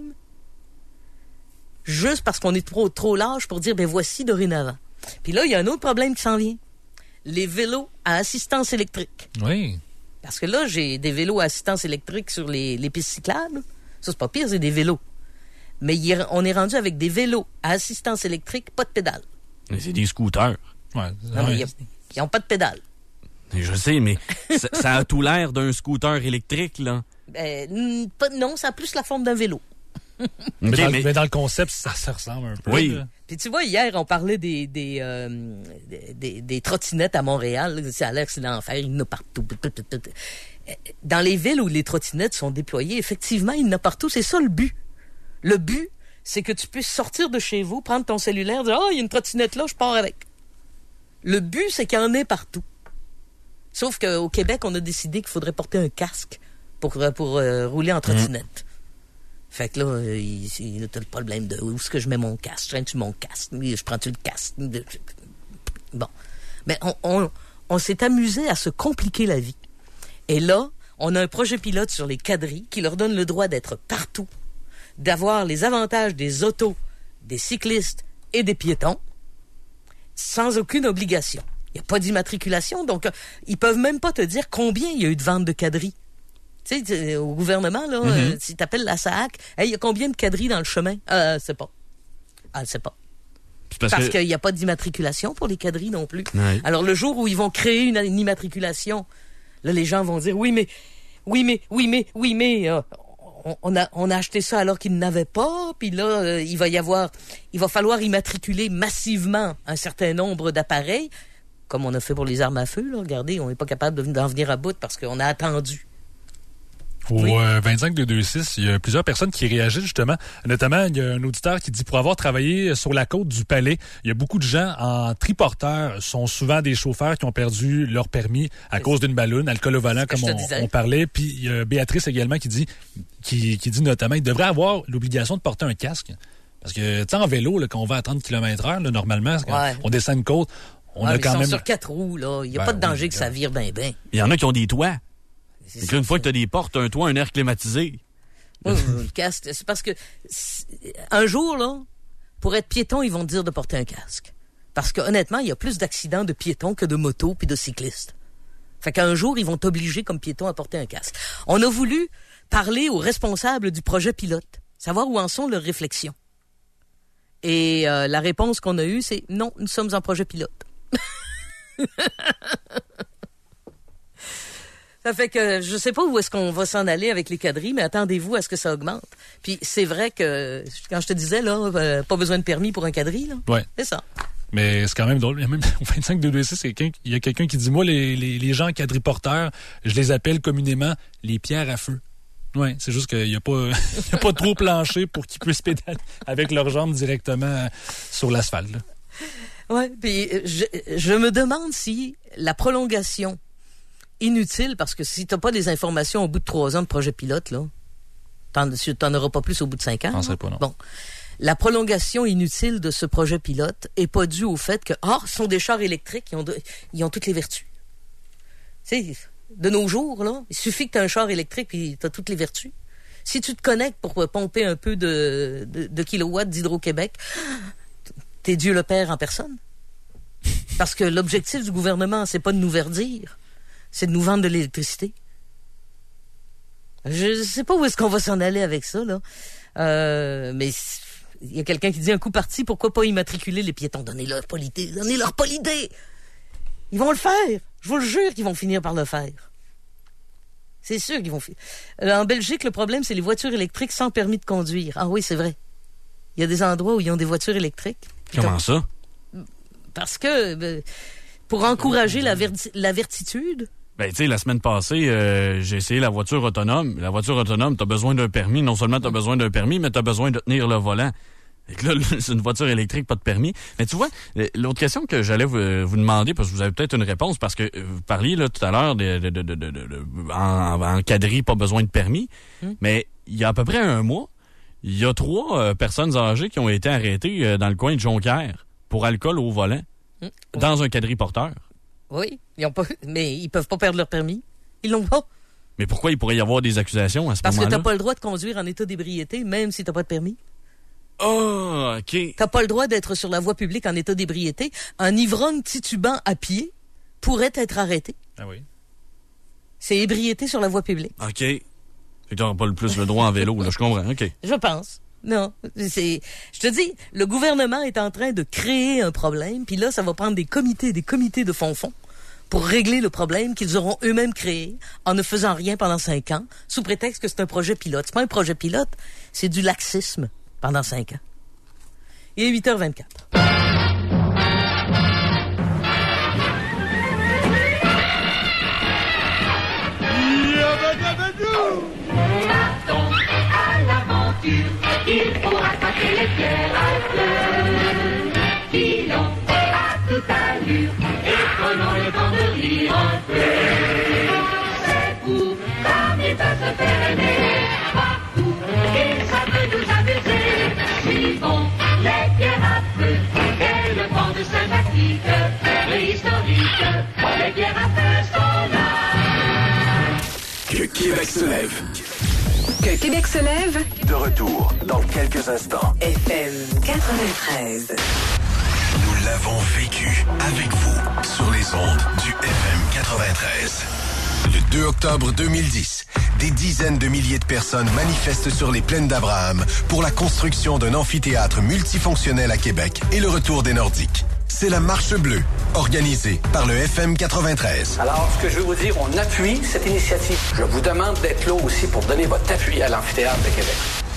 juste parce qu'on est trop, trop large pour dire, ben voici dorénavant. Puis là, il y a un autre problème qui s'en vient. Les vélos à assistance électrique. Oui. Parce que là, j'ai des vélos à assistance électrique sur les, les pistes cyclables. Ça, c'est pas pire, c'est des vélos. Mais y est, on est rendu avec des vélos à assistance électrique, pas de pédale. Mais c'est des scooters. Ouais. Non, mais ils n'ont pas de pédale. Je sais, mais ça, ça a tout l'air d'un scooter électrique, là. Ben, pas, non, ça a plus la forme d'un vélo. mais, okay, dans, mais... mais dans le concept, ça se ressemble un peu. Oui. Puis tu vois, hier, on parlait des des, euh, des, des, des trottinettes à Montréal. Ça a l'air que c'est l'enfer, il y en a partout. Dans les villes où les trottinettes sont déployées, effectivement, il y en a partout. C'est ça le but. Le but, c'est que tu puisses sortir de chez vous, prendre ton cellulaire, dire « Ah, oh, il y a une trottinette là, je pars avec. » Le but, c'est qu'il y en ait partout. Sauf qu'au Québec, on a décidé qu'il faudrait porter un casque pour, pour euh, rouler en trottinette. Mmh. Fait que là, il, il y a le problème de où est-ce que je mets mon casque? Je traîne-tu mon casque? Je prends-tu le casque? Bon. Mais on, on, on s'est amusé à se compliquer la vie. Et là, on a un projet pilote sur les quadrilles qui leur donne le droit d'être partout, d'avoir les avantages des autos, des cyclistes et des piétons, sans aucune obligation. Il n'y a pas d'immatriculation, donc euh, ils peuvent même pas te dire combien il y a eu de ventes de quadrilles. Tu sais, au gouvernement, là, mm-hmm. euh, si tu appelles la S A A C, hey, il y a combien de quadrilles dans le chemin? Euh, c'est pas. Ah, c'est pas. C'est parce parce que... qu'il n'y a pas d'immatriculation pour les quadrilles non plus. Ouais. Alors, le jour où ils vont créer une, une immatriculation, là, les gens vont dire, oui, mais, oui, mais, oui, mais, oui, mais, euh, on, on, a, on a acheté ça alors qu'ils n'avaient pas, puis là, euh, il va y avoir, il va falloir immatriculer massivement un certain nombre d'appareils, comme on a fait pour les armes à feu, là. Regardez, on n'est pas capable d'en venir à bout parce qu'on a attendu. Au oui. euh, vingt-cinq deux vingt-six, il y a plusieurs personnes qui réagissent justement. Notamment, il y a un auditeur qui dit, pour avoir travaillé sur la côte du Palais, il y a beaucoup de gens en triporteur, sont souvent des chauffeurs qui ont perdu leur permis à cause d'une balloune, alcool au volant, comme on, on parlait. Puis il y a Béatrice également qui dit, qui, qui dit notamment, il devrait avoir l'obligation de porter un casque. Parce que, tu sais, en vélo, là, quand on va à trente kilomètres heure, là, normalement, quand ouais. on descend une côte, on ouais, a quand ils sont même... sur quatre roues, là. Il n'y a ben, pas de danger oui, que ça vire ben ben. Il y en a qui ont des toits. C'est ça, une fois que tu as des portes, un toit, un air climatisé. Oui, le casque. C'est parce que un jour, là, pour être piéton, ils vont te dire de porter un casque. Parce que honnêtement, il y a plus d'accidents de piétons que de motos puis de cyclistes. Fait qu'un jour, ils vont t'obliger comme piéton à porter un casque. On a voulu parler aux responsables du projet pilote, savoir où en sont leurs réflexions. Et euh, la réponse qu'on a eue, c'est non, nous sommes en projet pilote. Ça fait que je sais pas où est-ce qu'on va s'en aller avec les quadrilles, mais attendez-vous à ce que ça augmente. Puis c'est vrai que, quand je te disais, là, euh, pas besoin de permis pour un quadrille, là. Ouais. C'est ça. Mais c'est quand même drôle. Il y a même au vingt-cinq deux vingt-six, il y a quelqu'un qui dit, moi, les, les, les gens quadriporteurs, je les appelle communément les pierres à feu. Oui, c'est juste qu'il n'y a pas, il y a pas trop plancher pour qu'ils puissent pédaler avec leurs jambes directement sur l'asphalte. Oui, puis je, je me demande si la prolongation inutile, parce que si tu n'as pas des informations au bout de trois ans de projet pilote, là, t'en, t'en auras pas plus au bout de cinq ans. Je penserais pas, non. Bon. La prolongation inutile de ce projet pilote est pas due au fait que, ah, oh, ce sont des chars électriques, ils ont, de, ils ont toutes les vertus. Tu sais, de nos jours, là, il suffit que tu aies un char électrique puis tu as toutes les vertus. Si tu te connectes pour pomper un peu de, de, de kilowatts d'Hydro-Québec, t'es Dieu le Père en personne. Parce que l'objectif du gouvernement, c'est pas de nous verdir, c'est de nous vendre de l'électricité. Je sais pas où est-ce qu'on va s'en aller avec ça, là. Euh, mais il y a quelqu'un qui dit un coup parti, pourquoi pas immatriculer les piétons? Donnez-leur pas l'idée, donnez-leur pas l'idée. Ils vont le faire. Je vous le jure qu'ils vont finir par le faire. C'est sûr qu'ils vont finir. En Belgique, le problème, c'est les voitures électriques sans permis de conduire. Ah oui, c'est vrai. Il y a des endroits où ils ont des voitures électriques. Comment ça? Parce que, euh, pour encourager la, verti- la vertitude... Ben, tu sais, la semaine passée, euh, j'ai essayé la voiture autonome. La voiture autonome, t'as besoin d'un permis. Non seulement t'as besoin d'un permis, mais t'as besoin de tenir le volant. Et là, c'est une voiture électrique, pas de permis. Mais tu vois, l'autre question que j'allais vous, vous demander, parce que vous avez peut-être une réponse, parce que vous parliez là tout à l'heure de, de, de, de, de, de en, en quadrille, pas besoin de permis. Hum. Mais il y a à peu près un mois, il y a trois euh, personnes âgées qui ont été arrêtées euh, dans le coin de Jonquière pour alcool au volant, hum. dans oui. un quadriporteur. Oui, ils ont pas, mais ils peuvent pas perdre leur permis. Ils l'ont pas. Mais pourquoi il pourrait y avoir des accusations à ce Parce moment-là? Parce que t'as pas le droit de conduire en état d'ébriété, même si t'as pas de permis. Oh, OK. T'as pas le droit d'être sur la voie publique en état d'ébriété. Un ivrogne titubant à pied pourrait être arrêté. Ah oui. C'est ébriété sur la voie publique. OK. Tu n'auras pas le plus le droit en vélo, là, je comprends. OK. Je pense. Non, c'est, je te dis, le gouvernement est en train de créer un problème, puis là, ça va prendre des comités, des comités de fond-fond pour régler le problème qu'ils auront eux-mêmes créé en ne faisant rien pendant cinq ans, sous prétexte que c'est un projet pilote. C'est pas un projet pilote, c'est du laxisme pendant cinq ans. Il est huit heures vingt-quatre. Partons à l'aventure, il faut attaquer les pierres à feu. Filons à toute allure et prenons le temps de rire un peu. C'est fou comme ils peuvent se faire aimer partout, ils savent nous amuser. Suivons les pierres à feu et le vent de sympathique, préhistorique. Les pierres à feu sont là. Que Québec se lève. Que Québec se lève. De retour dans quelques instants. F M quatre-vingt-treize. Nous l'avons vécu avec vous sur les ondes du F M quatre-vingt-treize. Le deux octobre deux mille dix, des dizaines de milliers de personnes manifestent sur les plaines d'Abraham pour la construction d'un amphithéâtre multifonctionnel à Québec et le retour des Nordiques. C'est la Marche bleue, organisée par le F M quatre-vingt-treize. Alors, ce que je veux vous dire, on appuie cette initiative. Je vous demande d'être là aussi pour donner votre appui à l'amphithéâtre de Québec.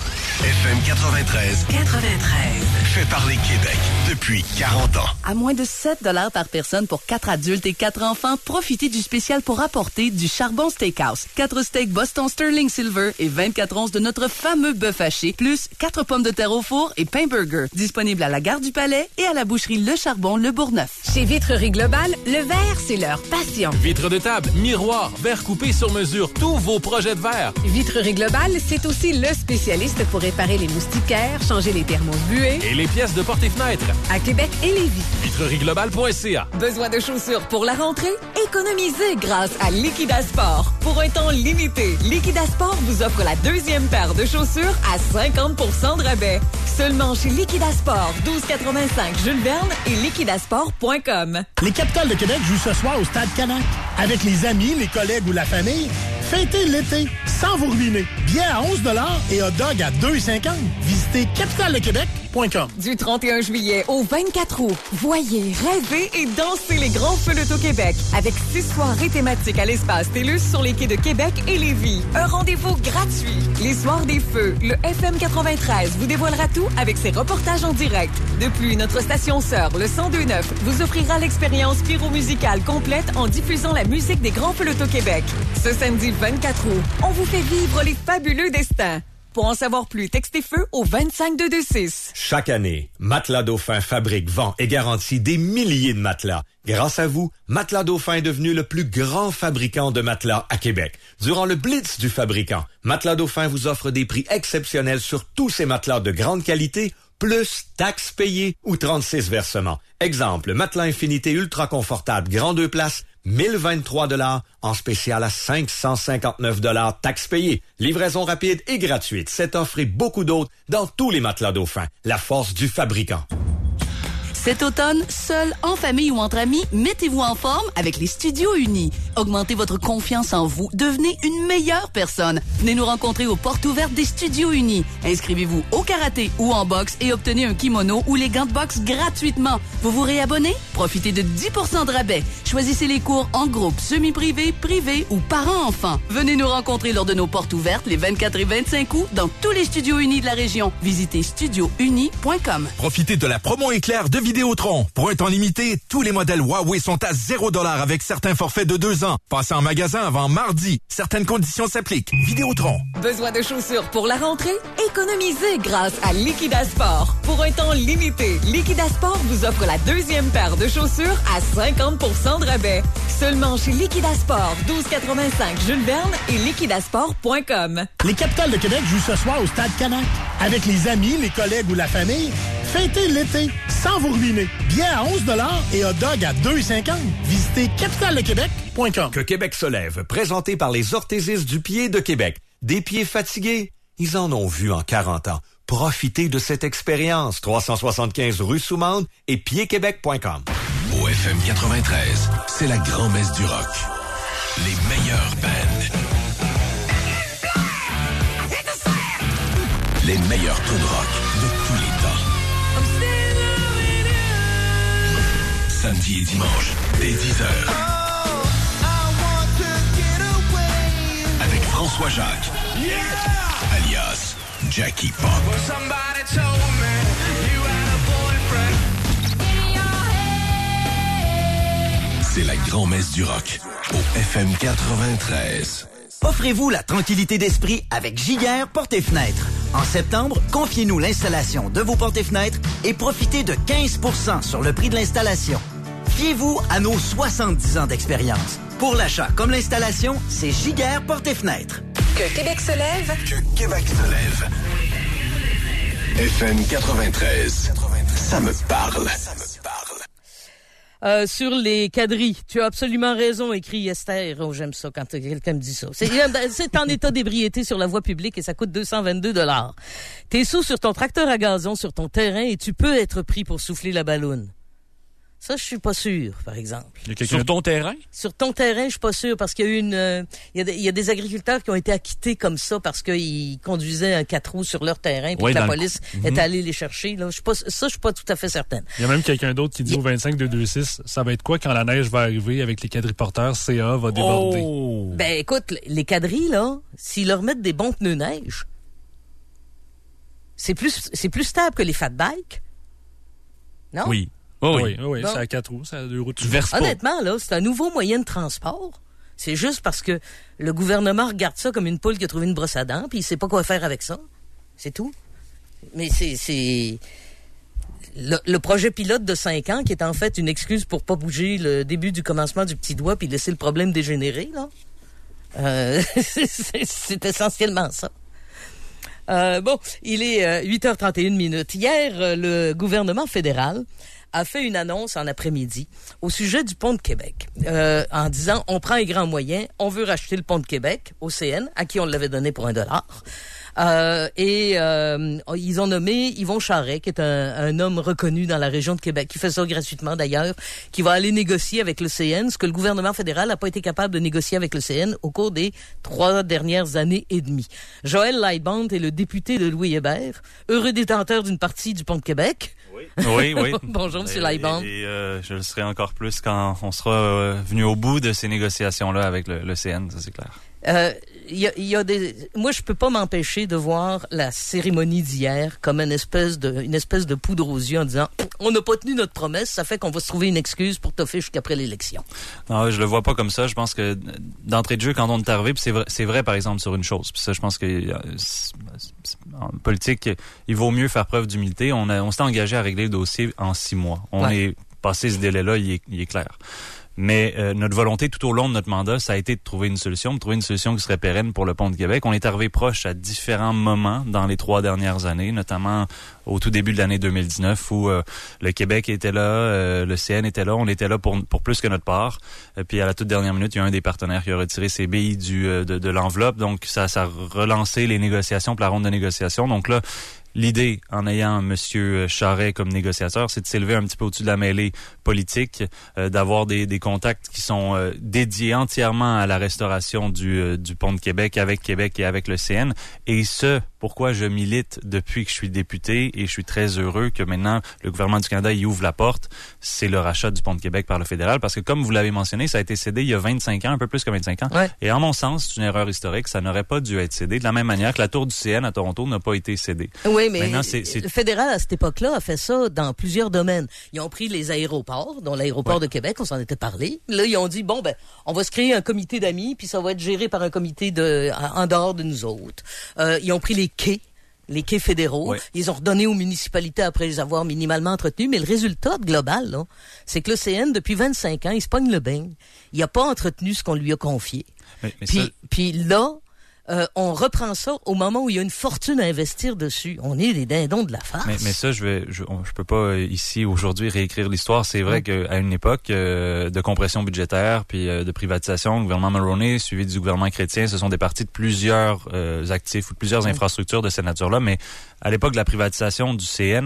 F M quatre-vingt-treize. quatre-vingt-treize. Fait parler Québec depuis quarante ans. À moins de sept dollars par personne pour quatre adultes et quatre enfants, profitez du spécial pour apporter du Charbon Steakhouse. quatre steaks Boston Sterling Silver et vingt-quatre onces de notre fameux bœuf haché, plus quatre pommes de terre au four et pain burger. Disponible à la Gare du Palais et à la boucherie Le Charbon, Le Bourgneuf. Chez Vitrerie Globale, le verre, c'est leur passion. Vitres de table, miroirs, verres coupés sur mesure, tous vos projets de verre. Vitrerie Globale, c'est aussi le spécialiste pour réparer les moustiquaires, changer les thermos bués et les pièces de porte et fenêtre à Québec et Lévis. vitrerie globale point c a. Besoin de chaussures pour la rentrée? Économisez grâce à Liquidasport. Pour un temps limité, Liquidasport vous offre la deuxième paire de chaussures à cinquante pour cent de rabais. Seulement chez Liquidasport, douze quatre-vingt-cinq Jules Verne et liquidasport point com. Les Capitales de Québec jouent ce soir au Stade Canac. Avec les amis, les collègues ou la famille, fêtez l'été sans vous ruiner. Billets à onze dollars et hot dog à deux cinquante. Visitez capitale de québec point com. Du trente et un juillet au vingt-quatre août, voyez, rêvez et dansez les grands feux de Québec avec six soirées thématiques à l'espace TELUS sur les quais de Québec et Lévis. Un rendez-vous gratuit. Les soirs des feux, le F M quatre-vingt-treize vous dévoilera tout avec ses reportages en direct. De plus, notre station sœur, le cent deux neuf, vous offrira l'expérience pyro-musicale complète en diffusant la musique des grands feux de Québec. Ce samedi vingt-quatre août, on vous fait vivre les fabuleux destins. Pour en savoir plus, textez feu au vingt-cinq deux deux six. Chaque année, Matelas Dauphin fabrique, vend et garantit des milliers de matelas. Grâce à vous, Matelas Dauphin est devenu le plus grand fabricant de matelas à Québec. Durant le Blitz du fabricant, Matelas Dauphin vous offre des prix exceptionnels sur tous ces matelas de grande qualité, plus taxes payées ou trente-six versements. Exemple, matelas Infinité ultra confortable, grand deux places, mille vingt-trois dollars en spécial à cinq cent cinquante-neuf dollars taxes payées. Livraison rapide et gratuite. Cette offre et beaucoup d'autres dans tous les matelas Dauphin. La force du fabricant. Cet automne, seul, en famille ou entre amis, mettez-vous en forme avec les Studios Unis. Augmentez votre confiance en vous. Devenez une meilleure personne. Venez nous rencontrer aux portes ouvertes des Studios Unis. Inscrivez-vous au karaté ou en boxe et obtenez un kimono ou les gants de boxe gratuitement. Vous vous réabonnez? Profitez de dix pour cent de rabais. Choisissez les cours en groupe, semi-privé, privé ou parents-enfants. Venez nous rencontrer lors de nos portes ouvertes les vingt-quatre et vingt-cinq août dans tous les Studios Unis de la région. Visitez studio uni point com. Profitez de la promo éclair de Vidéotron. Pour un temps limité, tous les modèles Huawei sont à zéro dollar avec certains forfaits de deux ans. Passez en magasin avant mardi. Certaines conditions s'appliquent. Vidéotron. Besoin de chaussures pour la rentrée? Économisez grâce à Liquidasport. Pour un temps limité, Liquidasport vous offre la deuxième paire de chaussures à cinquante pour cent de rabais. Seulement chez Liquidasport, douze quatre-vingt-cinq Jules Verne et liquidasport point com. Les Capitales de Québec jouent ce soir au Stade Canac. Avec les amis, les collègues ou la famille, fêtez l'été sans vous ruiner. Billets à onze dollars et hot dog à deux cinquante. Visitez capitale de québec point com. Que Québec se lève, présenté par les orthésistes du pied de Québec. Des pieds fatigués? Ils en ont vu en quarante ans. Profitez de cette expérience. trois cent soixante-quinze rue Soumande et pied québec point com. Au F M quatre-vingt-treize, c'est la grand-messe du rock. Les meilleurs bands. Les meilleurs meilleurs tunes rock de tous les temps. Samedi et dimanche, dès dix heures. Avec François Jacques, yeah! Alias Jackie Pop. C'est la grand-messe du rock au F M quatre-vingt-treize. Offrez-vous la tranquillité d'esprit avec Giguère Portes et Fenêtres. En septembre, confiez-nous l'installation de vos portes et fenêtres et profitez de quinze pour cent sur le prix de l'installation. Fiez-vous à nos soixante-dix ans d'expérience. Pour l'achat comme l'installation, c'est Giguère Portes et Fenêtres. Que Québec se lève. Que Québec se lève. F M quatre-vingt-treize. Ça me parle. Ça me parle. Euh, sur les quadrilles, tu as absolument raison, écrit Esther. Oh, j'aime ça quand quelqu'un me dit ça. C'est, c'est en état d'ébriété sur la voie publique et ça coûte deux cent vingt-deux dollars. T'es sous sur ton tracteur à gazon sur ton terrain et tu peux être pris pour souffler la balloune. Ça, je suis pas sûr, par exemple. Sur ton terrain? Sur ton terrain, je suis pas sûr parce qu'il y a eu une, euh, il y a, des, il y a des agriculteurs qui ont été acquittés comme ça parce qu'ils conduisaient un quatre roues sur leur terrain puis ouais, que la le... police mm-hmm. est allée les chercher. Là, je suis pas, ça, je suis pas tout à fait certaine. Il y a même quelqu'un d'autre qui dit il... au vingt-cinq deux deux six, ça va être quoi quand la neige va arriver avec les quadriporteurs, C A va déborder? Oh. Ben, écoute, les quadrilles, là, s'ils leur mettent des bons pneus neige, c'est plus, c'est plus stable que les fat bikes. Non? Oui. Oh oui, oui, oui bon. C'est à quatre roues, c'est à deux roues. Tu verses pas. Honnêtement, là, c'est un nouveau moyen de transport. C'est juste parce que le gouvernement regarde ça comme une poule qui a trouvé une brosse à dents, puis il sait pas quoi faire avec ça. C'est tout. Mais c'est, c'est... Le, le projet pilote de cinq ans, qui est en fait une excuse pour pas bouger le début du commencement du petit doigt puis laisser le problème dégénérer, là. Euh, c'est, c'est, c'est essentiellement ça. Euh, bon, il est euh, huit heures trente et une minutes. Hier, euh, le gouvernement fédéral a fait une annonce en après-midi au sujet du pont de Québec, euh, en disant on prend les grands moyens, on veut racheter le pont de Québec au C N, à qui on l'avait donné pour un dollar. Euh, et euh, ils ont nommé Yvon Charret, qui est un, un homme reconnu dans la région de Québec, qui fait ça gratuitement d'ailleurs, qui va aller négocier avec le C N, ce que le gouvernement fédéral n'a pas été capable de négocier avec le C N au cours des trois dernières années et demie. Joël Lightbound est le député de Louis Hébert, heureux détenteur d'une partie du pont de Québec. Oui, oui. Bonjour, M. Lightbound. Et, et euh, je le serai encore plus quand on sera euh, venu au bout de ces négociations-là avec le, le C N, ça c'est clair. Euh, y a, y a des... Moi, je peux pas m'empêcher de voir la cérémonie d'hier comme une espèce de, une espèce de poudre aux yeux en disant « On n'a pas tenu notre promesse, ça fait qu'on va se trouver une excuse pour toffer jusqu'après l'élection. » Non, je le vois pas comme ça. Je pense que d'entrée de jeu, quand on est arrivé, puis c'est vrai, c'est vrai par exemple sur une chose, puis ça, je pense que en politique, il vaut mieux faire preuve d'humilité. On, a, on s'est engagé à régler le dossier en six mois. On ouais. est passé ce délai-là, il est, il est clair. Mais euh, notre volonté tout au long de notre mandat, ça a été de trouver une solution, de trouver une solution qui serait pérenne pour le pont de Québec. On est arrivé proche à différents moments dans les trois dernières années, notamment au tout début de l'année deux mille dix-neuf où euh, le Québec était là, euh, le C N était là, on était là pour pour plus que notre part. Et puis à la toute dernière minute, il y a un des partenaires qui a retiré ses billes du euh, de, de l'enveloppe, donc ça ça a relancé les négociations, pour la ronde de négociation. Donc là, l'idée, en ayant M. Charret comme négociateur, c'est de s'élever un petit peu au-dessus de la mêlée politique, euh, d'avoir des, des contacts qui sont euh, dédiés entièrement à la restauration du, euh, du pont de Québec avec Québec et avec le C N. Et ce, pourquoi je milite depuis que je suis député, et je suis très heureux que maintenant le gouvernement du Canada y ouvre la porte, c'est le rachat du pont de Québec par le fédéral. Parce que comme vous l'avez mentionné, ça a été cédé il y a vingt-cinq ans, un peu plus que vingt-cinq ans. Ouais. Et en mon sens, c'est une erreur historique. Ça n'aurait pas dû être cédé. De la même manière que la tour du C N à Toronto n'a pas été cédée. Oui, mais Maintenant, c'est, c'est... le fédéral, à cette époque-là, a fait ça dans plusieurs domaines. Ils ont pris les aéroports, dont l'aéroport ouais. de Québec, on s'en était parlé. Là, ils ont dit, bon, ben, on va se créer un comité d'amis, puis ça va être géré par un comité de, en dehors de nous autres. Euh, ils ont pris les quais. Les quais fédéraux, oui. Ils ont redonné aux municipalités après les avoir minimalement entretenus, mais le résultat global, là, c'est que le C N, depuis vingt-cinq ans, il se pogne le bain. Il n'a pas entretenu ce qu'on lui a confié. Mais, mais puis, ça... puis là, euh, on reprend ça au moment où il y a une fortune à investir dessus. On est les dindons de la farce. Mais, mais ça, je vais, je, je peux pas ici aujourd'hui réécrire l'histoire. C'est vrai oui. qu'à une époque euh, de compression budgétaire puis euh, de privatisation, le gouvernement Mulroney suivi du gouvernement chrétien, se sont départis de plusieurs euh, actifs ou de plusieurs oui. infrastructures de cette nature-là. Mais à l'époque de la privatisation du C N,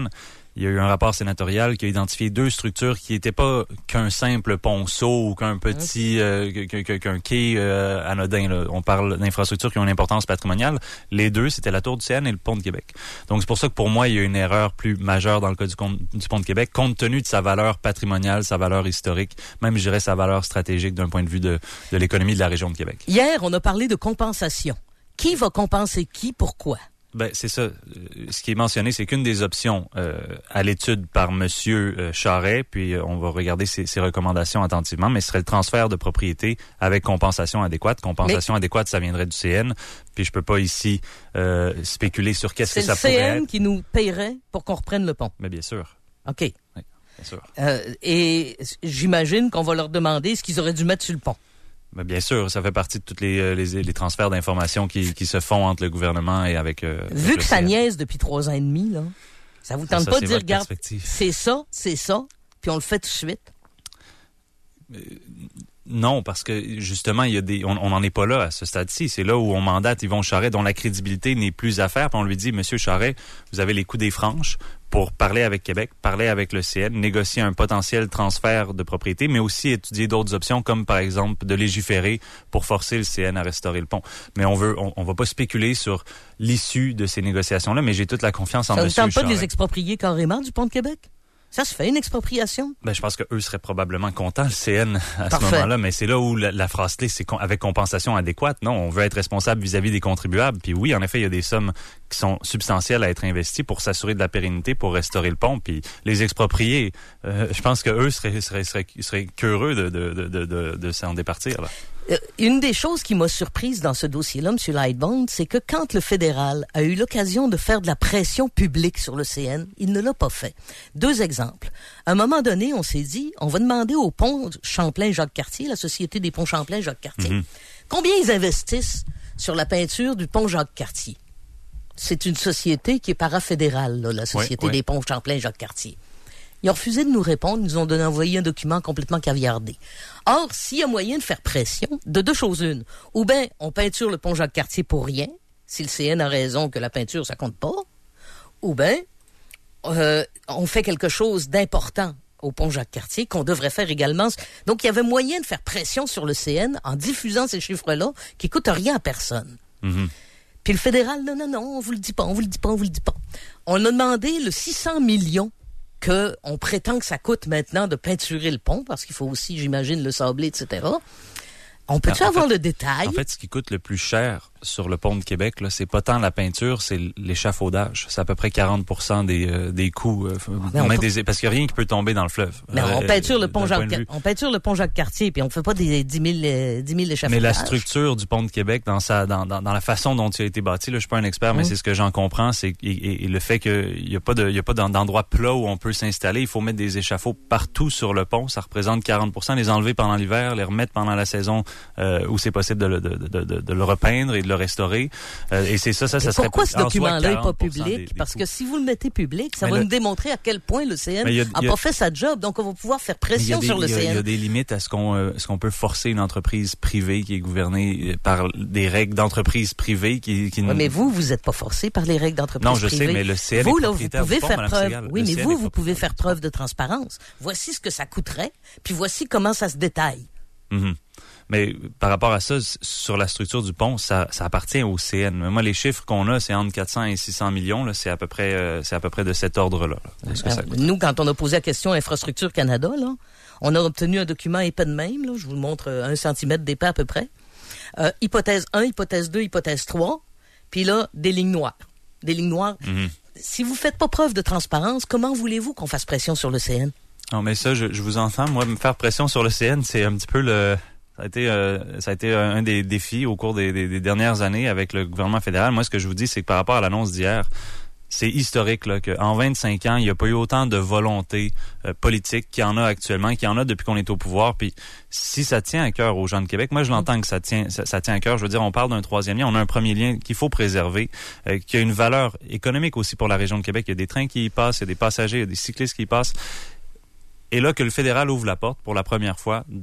il y a eu un rapport sénatorial qui a identifié deux structures qui n'étaient pas qu'un simple ponceau ou qu'un petit euh, qu'un, qu'un quai euh, anodin. Là. On parle d'infrastructures qui ont une importance patrimoniale. Les deux, c'était la Tour du C N et le Pont de Québec. Donc, c'est pour ça que pour moi, il y a une erreur plus majeure dans le cas du, du Pont de Québec, compte tenu de sa valeur patrimoniale, sa valeur historique, même, je dirais, sa valeur stratégique d'un point de vue de, de l'économie de la région de Québec. Hier, on a parlé de compensation. Qui va compenser qui? Pourquoi? Ben, c'est ça. Ce qui est mentionné, c'est qu'une des options euh, à l'étude par Monsieur euh, Charest, puis euh, on va regarder ses, ses recommandations attentivement, mais ce serait le transfert de propriété avec compensation adéquate. Compensation mais... adéquate, ça viendrait du C N, puis je peux pas ici euh, spéculer sur qu'est-ce que ça pourrait être. C'est le C N qui nous paierait pour qu'on reprenne le pont? Mais bien sûr. OK. Oui, bien sûr. Euh, et j'imagine qu'on va leur demander ce qu'ils auraient dû mettre sur le pont. Mais bien sûr, ça fait partie de tous les, les, les transferts d'informations qui, qui se font entre le gouvernement et avec... Euh, Vu avec que ça niaise depuis trois ans et demi, là, ça vous tente ça, pas c'est de dire, regarde, c'est ça, c'est ça, puis on le fait tout de suite? Euh, non, parce que justement, il y a des, on n'en est pas là à ce stade-ci. C'est là où on mandate Yvon Charest, dont la crédibilité n'est plus à faire, puis on lui dit, Monsieur Charest, vous avez les coups des franches pour parler avec Québec, parler avec le C N, négocier un potentiel transfert de propriété, mais aussi étudier d'autres options, comme par exemple de légiférer pour forcer le C N à restaurer le pont. Mais on veut, on, on va pas spéculer sur l'issue de ces négociations-là, mais j'ai toute la confiance en Monsieur Charest. Ça ne tente pas de les exproprier carrément du pont de Québec? Ça se fait, une expropriation? Ben, je pense qu'eux seraient probablement contents, le C N, à Parfait. ce moment-là. Mais c'est là où la, la phrase clé, c'est con, avec compensation adéquate. Non, on veut être responsable vis-à-vis des contribuables. Puis oui, en effet, il y a des sommes qui sont substantielles à être investies pour s'assurer de la pérennité, pour restaurer le pont. Puis les exproprier, euh, je pense qu'eux seraient, seraient, seraient, seraient curieux de, de, de, de, de, de s'en départir, là. Euh, une des choses qui m'a surprise dans ce dossier-là, M. Lightbound, c'est que quand le fédéral a eu l'occasion de faire de la pression publique sur le C N, il ne l'a pas fait. Deux exemples. À un moment donné, on s'est dit, on va demander au pont Champlain-Jacques-Cartier, la Société des ponts Champlain-Jacques-Cartier, mm-hmm. combien ils investissent sur la peinture du pont Jacques-Cartier. C'est une société qui est parafédérale, là, la Société oui, oui. des ponts Champlain-Jacques-Cartier. Ils ont refusé de nous répondre, ils nous ont donné envoyé un document complètement caviardé. Or, s'il y a moyen de faire pression, de deux choses une, ou bien on peinture le pont Jacques-Cartier pour rien, si le C N a raison que la peinture, ça compte pas, ou bien euh, on fait quelque chose d'important au pont Jacques-Cartier qu'on devrait faire également. Donc, il y avait moyen de faire pression sur le C N en diffusant ces chiffres-là qui coûtent rien à personne. Mm-hmm. Puis le fédéral, non, non, non, on vous le dit pas, on vous le dit pas, on vous le dit pas. On a demandé le six cents millions que on prétend que ça coûte maintenant de peinturer le pont, parce qu'il faut aussi, j'imagine, le sabler, et cetera. On peut-tu avoir fait, le détail? En fait, ce qui coûte le plus cher sur le pont de Québec, là, c'est pas tant la peinture, c'est l'échafaudage. C'est à peu près quarante pour cent des, euh, des coûts. Euh, on peut... des... Parce qu'il n'y a rien qui peut tomber dans le fleuve. Mais on, euh, peinture le pont Jacques... on peinture le pont Jacques-Cartier, puis on fait pas des dix mille échafaudages. Mais la structure du pont de Québec, dans sa, dans, dans, dans la façon dont il a été bâti, là, je suis pas un expert, mmh. mais c'est ce que j'en comprends, c'est et, et, et le fait qu'il n'y a pas de, il y a pas d'endroit plat où on peut s'installer. Il faut mettre des échafauds partout sur le pont. Ça représente quarante pour cent. Les enlever pendant l'hiver, les remettre pendant la saison euh, où c'est possible de le, de, de, de, de le repeindre et de le restaurer. Euh, et c'est ça, ça, ça serait... Pourquoi ce document-là n'est pas public? Des, des Parce coûts. que si vous le mettez public, ça mais va le... nous démontrer à quel point le C N n'a pas fait sa job. Donc, on va pouvoir faire pression des, sur le a, C N. Il y a des limites à ce qu'on euh, ce qu'on peut forcer une entreprise privée qui est gouvernée par des règles d'entreprise privée qui... qui oui, mais vous, vous n'êtes pas forcé par les règles d'entreprise privée. Non, je privée. sais, mais le C N vous, est là, vous pouvez pont, faire preuve... Segal. Oui, le mais C N vous, vous pouvez faire preuve de transparence. Voici ce que ça coûterait, puis voici comment ça se détaille. Mm-hmm. Mais par rapport à ça, sur la structure du pont, ça, ça appartient au C N. Mais moi, les chiffres qu'on a, c'est entre quatre cents et six cents millions. Là, c'est à peu près, euh, c'est à peu près de cet ordre-là. Là, ce que ça coûte. Nous, quand on a posé la question Infrastructure Canada, là, on a obtenu un document épais de même. Là, je vous le montre, un centimètre d'épais à peu près. Euh, hypothèse un, hypothèse deux, hypothèse trois. Puis là, des lignes noires. Des lignes noires. Mm-hmm. Si vous faites pas preuve de transparence, comment voulez-vous qu'on fasse pression sur le C N? Non, mais ça, je, je vous entends. Moi, me faire pression sur le C N, c'est un petit peu le... Ça a été, euh, ça a été un des défis au cours des, des, des dernières années avec le gouvernement fédéral. Moi, ce que je vous dis, c'est que par rapport à l'annonce d'hier, c'est historique là, qu'en vingt-cinq ans, il n'y a pas eu autant de volonté euh, politique qu'il y en a actuellement, qu'il y en a depuis qu'on est au pouvoir. Puis si ça tient à cœur aux gens de Québec, moi je l'entends que ça tient, ça, ça tient à cœur. Je veux dire, on parle d'un troisième lien, on a un premier lien qu'il faut préserver, euh, qui a une valeur économique aussi pour la région de Québec. Il y a des trains qui y passent, il y a des passagers, il y a des cyclistes qui y passent. Et là, que le fédéral ouvre la porte pour la première fois,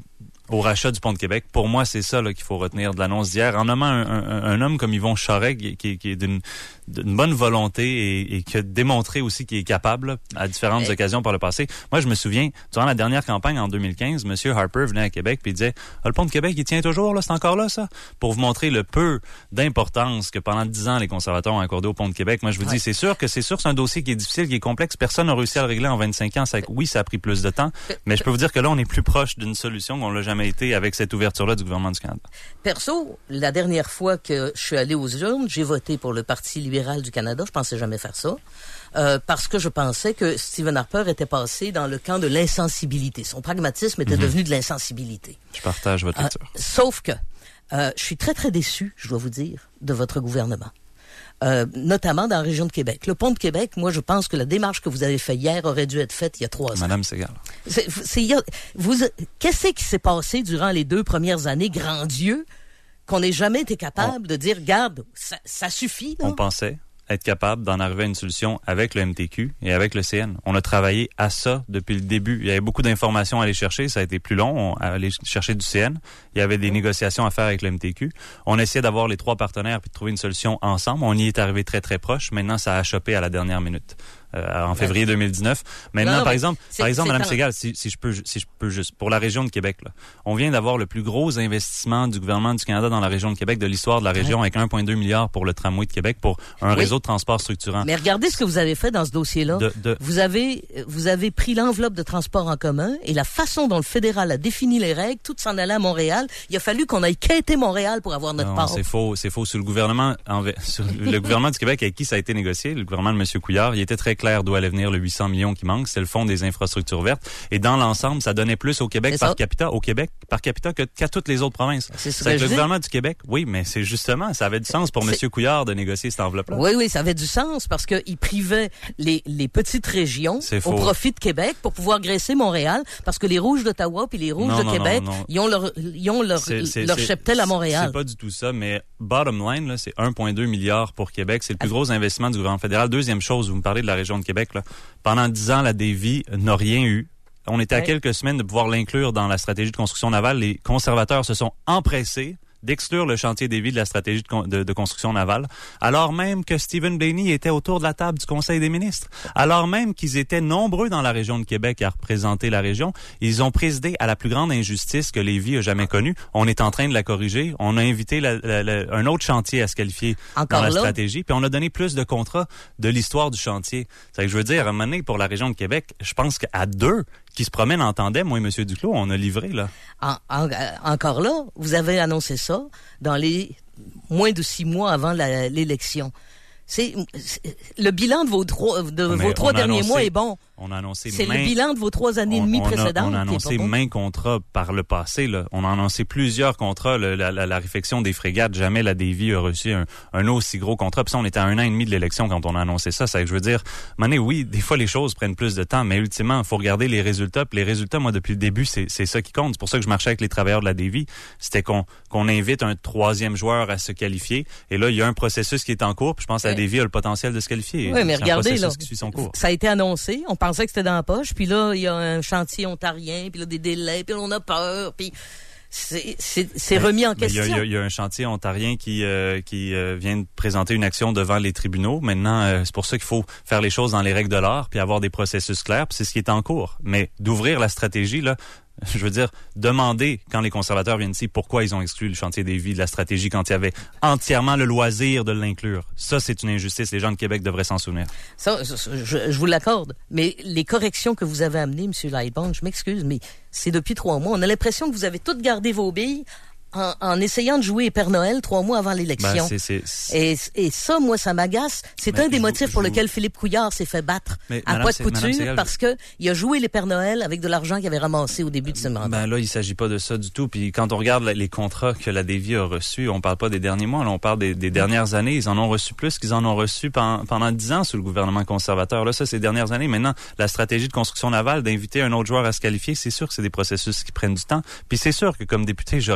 au rachat du pont de Québec. Pour moi, c'est ça là, qu'il faut retenir de l'annonce d'hier. En nommant un, un, un homme comme Yvon Charest, qui, qui, qui est d'une, d'une bonne volonté et, et qui a démontré aussi qu'il est capable là, à différentes hey. occasions par le passé. Moi, je me souviens, durant la dernière campagne en deux mille quinze, M. Harper venait à Québec puis il disait ah, « Le pont de Québec, il tient toujours, là, c'est encore là, ça? » Pour vous montrer le peu d'importance que pendant dix ans, les conservateurs ont accordé au pont de Québec. Moi, je vous ouais. dis, c'est sûr que c'est sûr que c'est un dossier qui est difficile, qui est complexe. Personne n'a réussi à le régler en vingt-cinq ans. Ça, oui, ça a pris plus de temps, mais je peux vous dire que là, on est plus proche d'une solution qu'on l'a jamais été avec cette ouverture-là du gouvernement du Canada. Perso, la dernière fois que je suis allé aux urnes, j'ai voté pour le Parti libéral du Canada. Je pensais jamais faire ça. Euh, parce que je pensais que Stephen Harper était passé dans le camp de l'insensibilité. Son pragmatisme était mm-hmm. devenu de l'insensibilité. Je partage votre lecture. Euh, sauf que euh, je suis très, très déçu, je dois vous dire, de votre gouvernement. Euh, notamment dans la région de Québec. Le pont de Québec, moi, je pense que la démarche que vous avez faite hier aurait dû être faite il y a trois ans. Madame Segal. C'est, c'est, vous, qu'est-ce qui s'est passé durant les deux premières années, grand Dieu, qu'on n'ait jamais été capable on, de dire, regarde, ça, ça suffit, là? On pensait être capable d'en arriver à une solution avec le M T Q et avec le C N. On a travaillé à ça depuis le début. Il y avait beaucoup d'informations à aller chercher. Ça a été plus long. On allait chercher du C N. Il y avait des négociations à faire avec le M T Q. On essayait d'avoir les trois partenaires puis de trouver une solution ensemble. On y est arrivé très, très proche. Maintenant, ça a achoppé à la dernière minute. Euh, en février deux mille dix-neuf. Maintenant, non, non, par exemple, par exemple, Mme Segal, si, si je peux, si je peux juste, pour la région de Québec, là, on vient d'avoir le plus gros investissement du gouvernement du Canada dans la région de Québec de l'histoire de la région, ouais. avec un virgule deux milliard pour le tramway de Québec, pour un oui. réseau de transport structurant. Mais regardez ce que vous avez fait dans ce dossier-là. De, de... Vous avez, vous avez pris l'enveloppe de transport en commun et la façon dont le fédéral a défini les règles, tout s'en allait à Montréal. Il a fallu qu'on aille quêter Montréal pour avoir notre non, part. C'est faux, c'est faux. Sur le gouvernement, en, sur le gouvernement du Québec avec qui ça a été négocié, le gouvernement de M. Couillard, il était très clair d'où allait venir le huit cents millions qui manquent, c'est le fonds des infrastructures vertes. Et dans l'ensemble, ça donnait plus au Québec c'est par ça. capita, au Québec par capita que, qu'à toutes les autres provinces. C'est ce c'est que le dis. gouvernement du Québec, oui, mais c'est justement, ça avait du sens pour c'est... M. Couillard de négocier cette enveloppe-là. Oui, oui, ça avait du sens parce qu'il privait les, les petites régions au profit de Québec pour pouvoir graisser Montréal parce que les Rouges d'Ottawa puis les Rouges non, de non, Québec, non, non. ils ont leur, ils ont leur, c'est, c'est, leur c'est, cheptel à Montréal. C'est pas du tout ça, mais bottom line, là, c'est un virgule deux milliard pour Québec. C'est le plus gros investissement du gouvernement fédéral. Deuxième chose, vous me parlez de la région de Québec, là. Pendant dix ans, la Davie n'a rien eu. On était à ouais. quelques semaines de pouvoir l'inclure dans la stratégie de construction navale. Les conservateurs se sont empressés d'exclure le chantier Davie de la stratégie de, con- de, de construction navale, alors même que Stephen Blaney était autour de la table du Conseil des ministres, alors même qu'ils étaient nombreux dans la région de Québec à représenter la région. Ils ont présidé à la plus grande injustice que Lévis a jamais connue. On est en train de la corriger. On a invité la, la, la, un autre chantier à se qualifier Encore dans la là? stratégie, puis on a donné plus de contrats de l'histoire du chantier. C'est que je veux dire, à un moment donné, pour la région de Québec, je pense qu'à deux qui se promènent en tandem, moi et M. Duclos, on a livré, là. En, en, encore là, vous avez annoncé ça dans les moins de six mois avant la, l'élection. C'est, c'est le bilan de vos trois, de Mais vos trois derniers annoncé, mois est bon. On a annoncé C'est main, le bilan de vos trois années on, et demie on a, précédentes. On a annoncé maints contrats par le passé. Là. On a annoncé plusieurs contrats. Le, la, la, la réfection des frégates, jamais la Davie a reçu un, un aussi gros contrat. Puis ça, on était à un an et demi de l'élection quand on a annoncé ça. Ça, je veux dire, mané, oui, des fois les choses prennent plus de temps, mais ultimement, il faut regarder les résultats. Puis les résultats, moi, depuis le début, c'est, c'est ça qui compte. C'est pour ça que je marchais avec les travailleurs de la Davie. C'était qu'on, qu'on invite un troisième joueur à se qualifier. Et là, il y a un processus qui est en cours. Puis je pense que la Davie a le potentiel de se qualifier. Oui, mais c'est regardez, un là, qui suit son cours. Ça a été annoncé. On pensait que c'était dans la poche. Puis là, il y a un chantier ontarien, puis là, des délais, puis là, on a peur, puis c'est, c'est, c'est remis en question. Il y, y, y a un chantier ontarien qui, euh, qui euh, vient de présenter une action devant les tribunaux. Maintenant, euh, c'est pour ça qu'il faut faire les choses dans les règles de l'art, puis avoir des processus clairs, puis c'est ce qui est en cours. Mais d'ouvrir la stratégie, là, je veux dire, demander, quand les conservateurs viennent ici, pourquoi ils ont exclu le chantier Davie de la stratégie quand il y avait entièrement le loisir de l'inclure. Ça, c'est une injustice. Les gens de Québec devraient s'en souvenir. Ça, je, je vous l'accorde. Mais les corrections que vous avez amenées, M. Lightbourne, je m'excuse, mais c'est depuis trois mois. On a l'impression que vous avez toutes gardé vos billes en, en essayant de jouer Père Noël trois mois avant l'élection. Ben, c'est, c'est, c'est... Et, et ça, moi, ça m'agace. C'est mais un des motifs vous, pour vous... lequel Philippe Couillard s'est fait battre mais, à poids de couture Ségal, parce que il a joué les Pères Noël avec de l'argent qu'il avait ramassé au début de ce mandat. Ben là, il s'agit pas de ça du tout. Puis quand on regarde les contrats que la Davie a reçus, on parle pas des derniers mois, là, on parle des, des dernières années. Ils en ont reçu plus qu'ils en ont reçu pendant, pendant dix ans sous le gouvernement conservateur. Là, ça, c'est les dernières années. Maintenant, la stratégie de construction navale, d'inviter un autre joueur à se qualifier, c'est sûr que c'est des processus qui prennent du temps. Puis c'est sûr que comme député, j'aurais tout souhaité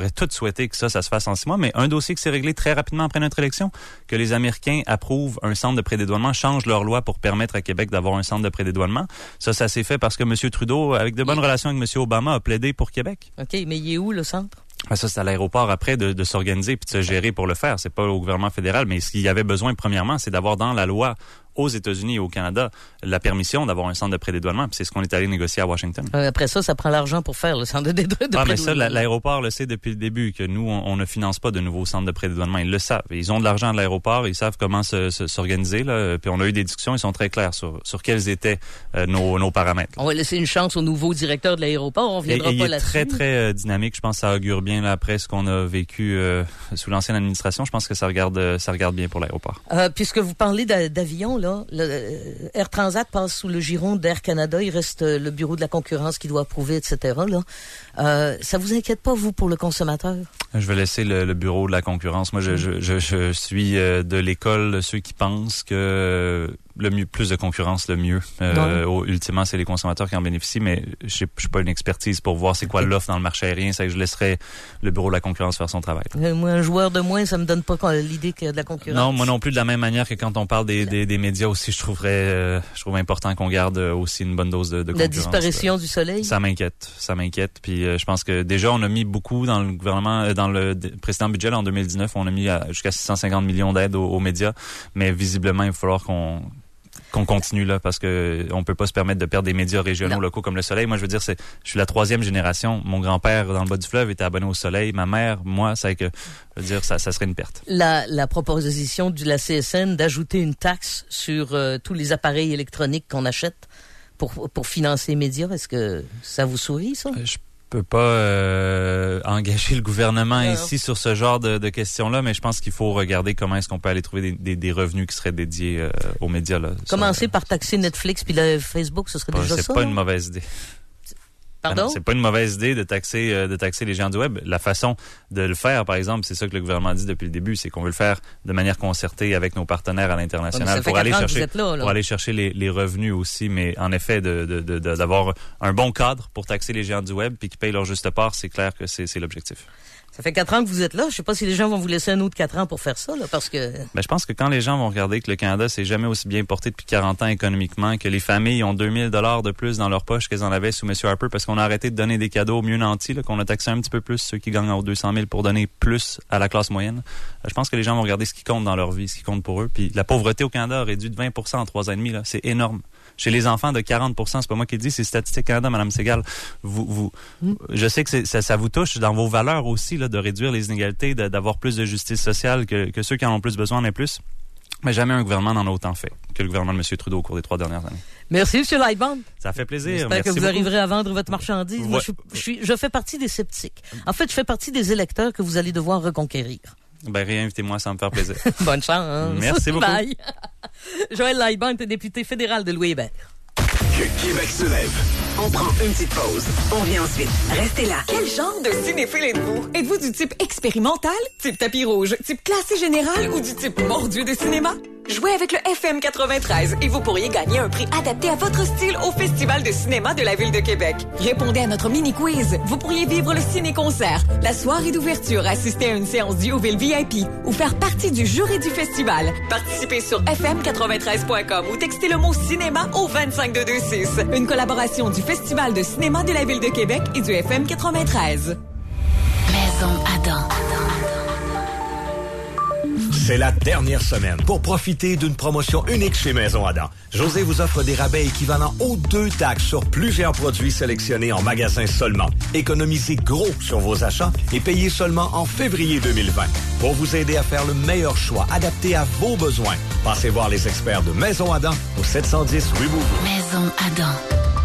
souhaiter que ça, ça se fasse en six mois, mais un dossier qui s'est réglé très rapidement après notre élection, que les Américains approuvent un centre de prédédouanement, changent leur loi pour permettre à Québec d'avoir un centre de prédédouanement. Ça, ça s'est fait parce que M. Trudeau, avec de bonnes oui. relations avec M. Obama, a plaidé pour Québec. OK, mais il est où, le centre? Ben ça, c'est à l'aéroport après de, de s'organiser puis de se gérer pour le faire. C'est pas au gouvernement fédéral, mais ce qu'il y avait besoin, premièrement, c'est d'avoir dans la loi aux États-Unis et au Canada la permission d'avoir un centre de prédédouanement. Puis c'est ce qu'on est allé négocier à Washington. Euh, après ça, ça prend l'argent pour faire le centre de, de, de ah, prédédouanement. Mais ça, l'aéroport le sait depuis le début que nous, on, on ne finance pas de nouveaux centres de prédédouanement. Ils le savent. Ils ont de l'argent de l'aéroport. Ils savent comment se, se, s'organiser. Là. Puis on a eu des discussions. Ils sont très clairs sur, sur quels étaient euh, nos, nos paramètres. On va laisser une chance au nouveau directeur de l'aéroport. On viendra et, et pas il est là-dessus. très, très euh, dynamique. Je pense que ça augure bien là, après ce qu'on a vécu euh, sous l'ancienne administration. Je pense que ça regarde, ça regarde bien pour l'aéroport. Euh, puisque vous parlez d'avion, là, le, Air Transat passe sous le giron d'Air Canada. Il reste le bureau de la concurrence qui doit approuver, et cetera. Là. Euh, ça vous inquiète pas, vous, pour le consommateur? Je vais laisser le, le bureau de la concurrence. Moi, je, je, je, je suis de l'école de ceux qui pensent que le mieux, plus de concurrence, le mieux. Euh, au, ultimement, c'est les consommateurs qui en bénéficient, mais je n'ai pas une expertise pour voir c'est quoi okay. l'offre dans le marché aérien. C'est que je laisserai le bureau de la concurrence faire son travail. Euh, moi, un joueur de moins, ça me donne pas l'idée qu'il y a de la concurrence. Non, moi non plus, de la même manière que quand on parle des, des, des médias aussi, je trouverais, euh, je trouve important qu'on garde aussi une bonne dose de, de concurrence. La disparition euh, du soleil? Ça m'inquiète, ça m'inquiète. Puis euh, je pense que déjà, on a mis beaucoup dans le gouvernement, euh, dans le précédent budget, là, en deux mille dix-neuf, on a mis jusqu'à six cent cinquante millions d'aides aux, aux médias, mais visiblement, il va falloir qu'on qu'on continue là parce que on peut pas se permettre de perdre des médias régionaux non. locaux comme Le Soleil. Moi, je veux dire, c'est, je suis la troisième génération. Mon grand-père dans le bas du fleuve était abonné au Soleil. Ma mère, moi, c'est que, je veux dire, ça, ça serait une perte. La, la proposition de la C S N d'ajouter une taxe sur euh, tous les appareils électroniques qu'on achète pour pour financer les médias, est-ce que ça vous sourit, ça? Je peux pas euh, engager le gouvernement non. ici sur ce genre de, de questions-là, mais je pense qu'il faut regarder comment est-ce qu'on peut aller trouver des, des, des revenus qui seraient dédiés euh, aux médias. Là, Commencer sur, par taxer Netflix puis le Facebook, ce serait pas, déjà c'est ça. C'est pas hein? une mauvaise idée. Pardon? C'est pas une mauvaise idée de taxer euh, de taxer les géants du web. La façon de le faire, par exemple, c'est ça que le gouvernement dit depuis le début, c'est qu'on veut le faire de manière concertée avec nos partenaires à l'international ouais, pour aller chercher là, là. pour aller chercher les, les revenus aussi. Mais en effet, de, de, de, de, d'avoir un bon cadre pour taxer les géants du web puis qui payent leur juste part, c'est clair que c'est, c'est l'objectif. Ça fait quatre ans que vous êtes là. Je sais pas si les gens vont vous laisser un autre quatre ans pour faire ça, là, parce que... Ben, je pense que quand les gens vont regarder que le Canada s'est jamais aussi bien porté depuis quarante ans économiquement, que les familles ont deux mille dollars de plus dans leur poche qu'elles en avaient sous M. Harper parce qu'on a arrêté de donner des cadeaux aux mieux nantis, là, qu'on a taxé un petit peu plus ceux qui gagnent aux deux cent mille pour donner plus à la classe moyenne. Je pense que les gens vont regarder ce qui compte dans leur vie, ce qui compte pour eux. Puis la pauvreté au Canada a réduit de vingt pour cent en trois ans et demi, là. C'est énorme. Chez les enfants de quarante pour cent, c'est pas moi qui le dis, c'est Statistique Canada, Mme Segal. Vous, vous, mm. Je sais que c'est, ça, ça vous touche dans vos valeurs aussi, là, de réduire les inégalités, de, d'avoir plus de justice sociale, que, que ceux qui en ont plus besoin en aient plus. Mais jamais un gouvernement n'en a autant fait que le gouvernement de M. Trudeau au cours des trois dernières années. Merci, M. Lightband. Ça fait plaisir. J'espère Merci que vous beaucoup. arriverez à vendre votre marchandise. Ouais. Moi, je, je, suis, je fais partie des sceptiques. En fait, je fais partie des électeurs que vous allez devoir reconquérir. Ben, réinvitez-moi, ça me faire plaisir. Bonne chance. Merci beaucoup. Bye. Joël Lightband était député fédéral de Louis-Hébert. Que Québec se lève. On prend une petite pause. On revient ensuite. Restez là. Quel genre de cinéphile êtes-vous? Êtes-vous du type expérimental, type tapis rouge, type classé général ou du type mordu de cinéma? Jouez avec le F M quatre-vingt-treize et vous pourriez gagner un prix adapté à votre style au Festival de cinéma de la Ville de Québec. Répondez à notre mini-quiz. Vous pourriez vivre le ciné-concert, la soirée d'ouverture, assister à une séance d'Yoville V I P ou faire partie du jury du festival. Participez sur f m quatre-vingt-treize point com ou textez le mot cinéma au vingt-cinq deux deux six. Une collaboration du Festival de cinéma de la Ville de Québec et du F M quatre-vingt-treize. Maison Adam. C'est la dernière semaine pour profiter d'une promotion unique chez Maison Adam. José vous offre des rabais équivalents aux deux taxes sur plusieurs produits sélectionnés en magasin seulement. Économisez gros sur vos achats et payez seulement en février deux mille vingt. Pour vous aider à faire le meilleur choix adapté à vos besoins, passez voir les experts de Maison Adam au sept cent dix rue Beaubourg. Maison Adam.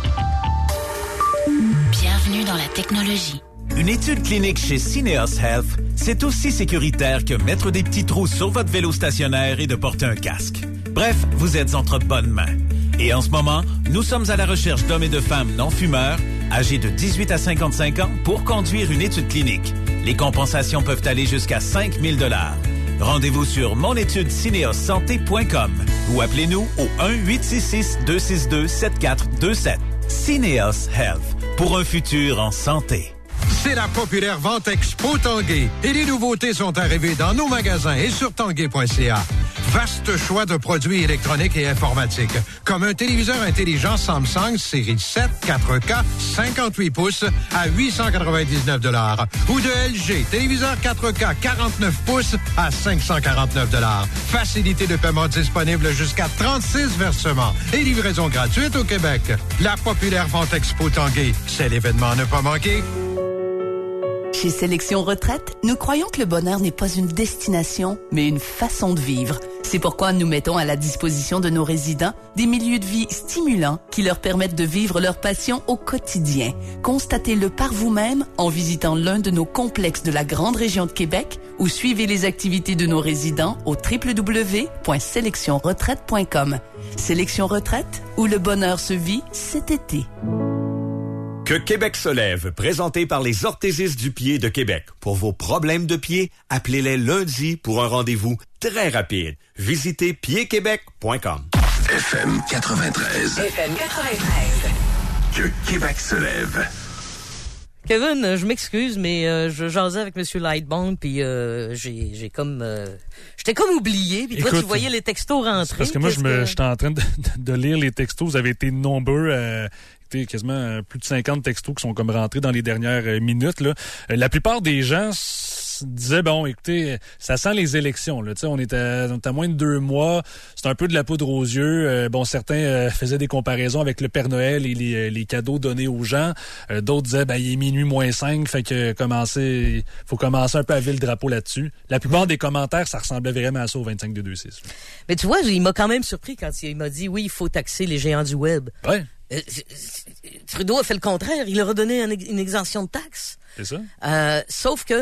Bienvenue dans la technologie. Une étude clinique chez Syneos Health, c'est aussi sécuritaire que mettre des petits trous sur votre vélo stationnaire et de porter un casque. Bref, vous êtes entre bonnes mains. Et en ce moment, nous sommes à la recherche d'hommes et de femmes non-fumeurs, âgés de dix-huit à cinquante-cinq ans, pour conduire une étude clinique. Les compensations peuvent aller jusqu'à cinq mille dollars. Rendez-vous sur monétudesyneossanté point com ou appelez-nous au un huit six six deux six deux sept quatre deux sept. Syneos Health, pour un futur en santé. C'est la populaire vente Expo Tanguay. Et les nouveautés sont arrivées dans nos magasins et sur tanguay point c a. Vaste choix de produits électroniques et informatiques, comme un téléviseur intelligent Samsung série sept quatre K cinquante-huit pouces à huit cent quatre-vingt-dix-neuf dollars ou de L G téléviseur quatre K quarante-neuf pouces à cinq cent quarante-neuf dollars. Facilité de paiement disponible jusqu'à trente-six versements et livraison gratuite au Québec. La populaire vente Expo Tanguay, c'est l'événement à ne pas manquer. Chez Sélection Retraite, nous croyons que le bonheur n'est pas une destination, mais une façon de vivre. C'est pourquoi nous mettons à la disposition de nos résidents des milieux de vie stimulants qui leur permettent de vivre leur passion au quotidien. Constatez-le par vous-même en visitant l'un de nos complexes de la grande région de Québec ou suivez les activités de nos résidents au w w w point sélection retraite point com. Sélection Retraite, où le bonheur se vit cet été. Que Québec se lève, présenté par les orthésistes du pied de Québec. Pour vos problèmes de pied, appelez-les lundi pour un rendez-vous très rapide. Visitez pied québec point com. F M quatre-vingt-treize. F M quatre-vingt-treize. Que Québec se lève. Kevin, je m'excuse, mais euh, je jasais avec M. Lightbone, puis euh, j'ai, j'ai comme... Euh, j'étais comme oublié, puis toi, tu voyais les textos rentrer. Parce que moi, je me, que... j'étais en train de, de lire les textos. Vous avez été nombreux... Euh, quasiment euh, plus de cinquante textos qui sont comme rentrés dans les dernières euh, minutes. Là. Euh, la plupart des gens s- disaient, bon, écoutez, ça sent les élections. Là. On est, à, on est à moins de deux mois. C'est un peu de la poudre aux yeux. Euh, bon, certains euh, faisaient des comparaisons avec le Père Noël et les, les cadeaux donnés aux gens. Euh, d'autres disaient, ben, il est minuit moins cinq, fait que commencer, faut commencer un peu à lever le drapeau là-dessus. La plupart des commentaires, ça ressemblait vraiment à ça au vingt-cinq deux deux six. Mais tu vois, il m'a quand même surpris quand il m'a dit, oui, il faut taxer les géants du web. Ouais. Euh, Trudeau a fait le contraire. Il leur a donné un, une exemption de taxes. C'est ça. Euh, sauf que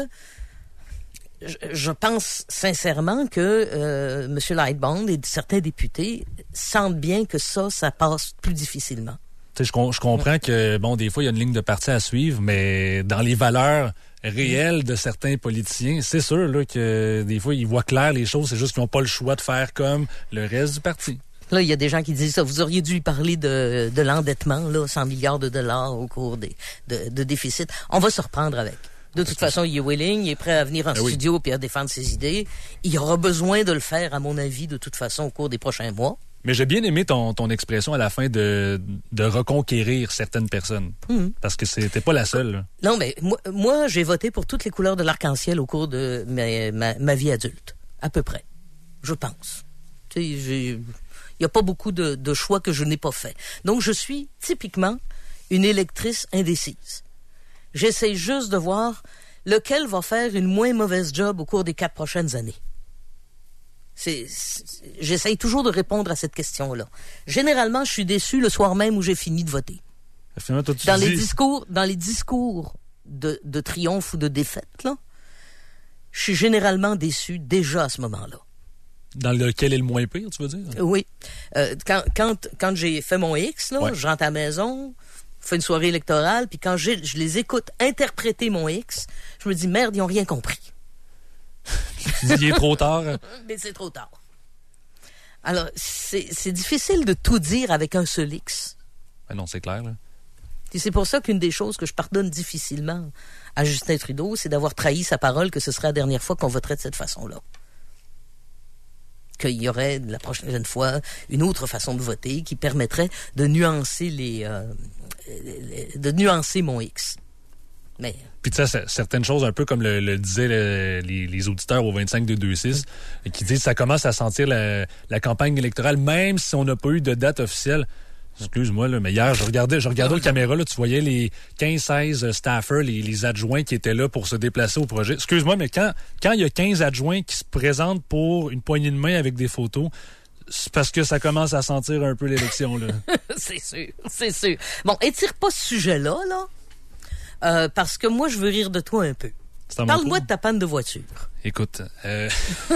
je, je pense sincèrement que euh, M. Lightbone et certains députés sentent bien que ça, ça passe plus difficilement. Tu sais, je, je comprends que, bon, des fois, il y a une ligne de parti à suivre, mais dans les valeurs réelles de certains politiciens, c'est sûr là, que des fois, ils voient clair les choses. C'est juste qu'ils n'ont pas le choix de faire comme le reste du parti. Là, il y a des gens qui disent ça. Vous auriez dû lui parler de, de l'endettement, là, cent milliards de dollars au cours des, de, de déficit. On va se reprendre avec. De toute façon, il est willing, il est prêt à venir en ben studio oui. puis à défendre ses idées. Il aura besoin de le faire, à mon avis, de toute façon, au cours des prochains mois. Mais j'ai bien aimé ton, ton expression à la fin de, de reconquérir certaines personnes. Mmh. Parce que c'était pas la seule. Là. Non, mais moi, moi, j'ai voté pour toutes les couleurs de l'arc-en-ciel au cours de ma, ma, ma vie adulte. À peu près. Je pense. Tu sais, j'ai... Il n'y a pas beaucoup de, de choix que je n'ai pas fait. Donc, je suis typiquement une électrice indécise. J'essaie juste de voir lequel va faire une moins mauvaise job au cours des quatre prochaines années. C'est, c'est, j'essaie toujours de répondre à cette question-là. Généralement, je suis déçu le soir même où j'ai fini de voter. Finalement, toi, tu dans, dis... les discours, dans les discours de, de triomphe ou de défaite, là, je suis généralement déçu déjà à ce moment-là. Dans lequel est le moins pire, tu veux dire? Oui. Euh, quand, quand, quand j'ai fait mon X, là, ouais. je rentre à la maison, je fais une soirée électorale, puis quand j'ai, je les écoute interpréter mon X, je me dis, merde, ils n'ont rien compris. Tu dis, il est trop tard. Mais c'est trop tard. Alors, c'est, c'est difficile de tout dire avec un seul X. Ben non, c'est clair, là. Et c'est pour ça qu'une des choses que je pardonne difficilement à Justin Trudeau, c'est d'avoir trahi sa parole que ce serait la dernière fois qu'on voterait de cette façon-là. Qu'il y aurait la prochaine fois une autre façon de voter qui permettrait de nuancer les, euh, les de nuancer mon X. Mais puis tu sais, certaines choses un peu comme le, le disaient le, les, les auditeurs au vingt-cinq deux deux six, mmh. qui disent que ça commence à sentir la, la campagne électorale même si on n'a pas eu de date officielle. Excuse-moi, là, mais hier, je regardais, je regardais aux caméras, là, tu voyais les quinze seize staffers, les, les adjoints qui étaient là pour se déplacer au projet. Excuse-moi, mais quand quand il y a quinze adjoints qui se présentent pour une poignée de main avec des photos, c'est parce que ça commence à sentir un peu l'élection, là. C'est sûr, c'est sûr. Bon, étire pas ce sujet-là, là, euh, parce que moi, je veux rire de toi un peu. Parle-moi de ta panne de voiture. Écoute, euh...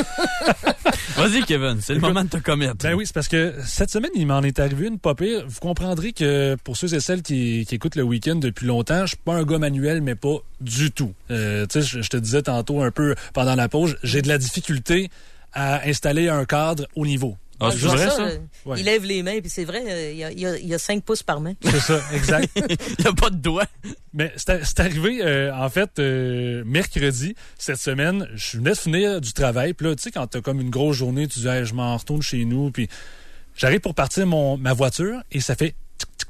vas-y Kevin, c'est le moment de te commettre. Ben oui, c'est parce que cette semaine, il m'en est arrivé une pas pire. Vous comprendrez que pour ceux et celles qui, qui écoutent le week-end depuis longtemps, je suis pas un gars manuel, mais pas du tout. Euh, tu sais, je, je te disais tantôt un peu pendant la pause, j'ai de la difficulté à installer un cadre au niveau. Ah, je c'est vois vrai, ça, ça? là. Ouais. Il lève les mains, puis c'est vrai, euh, il y a, il y a, il y a cinq pouces par main. C'est ça, exact. Il n'y a pas de doigt. Mais c'est c'est arrivé, euh, en fait, euh, mercredi, cette semaine, je venais de finir du travail. Puis là, tu sais, quand t'as comme une grosse journée, tu dis, hey, je m'en retourne chez nous. Puis j'arrive pour partir mon, ma voiture et ça fait...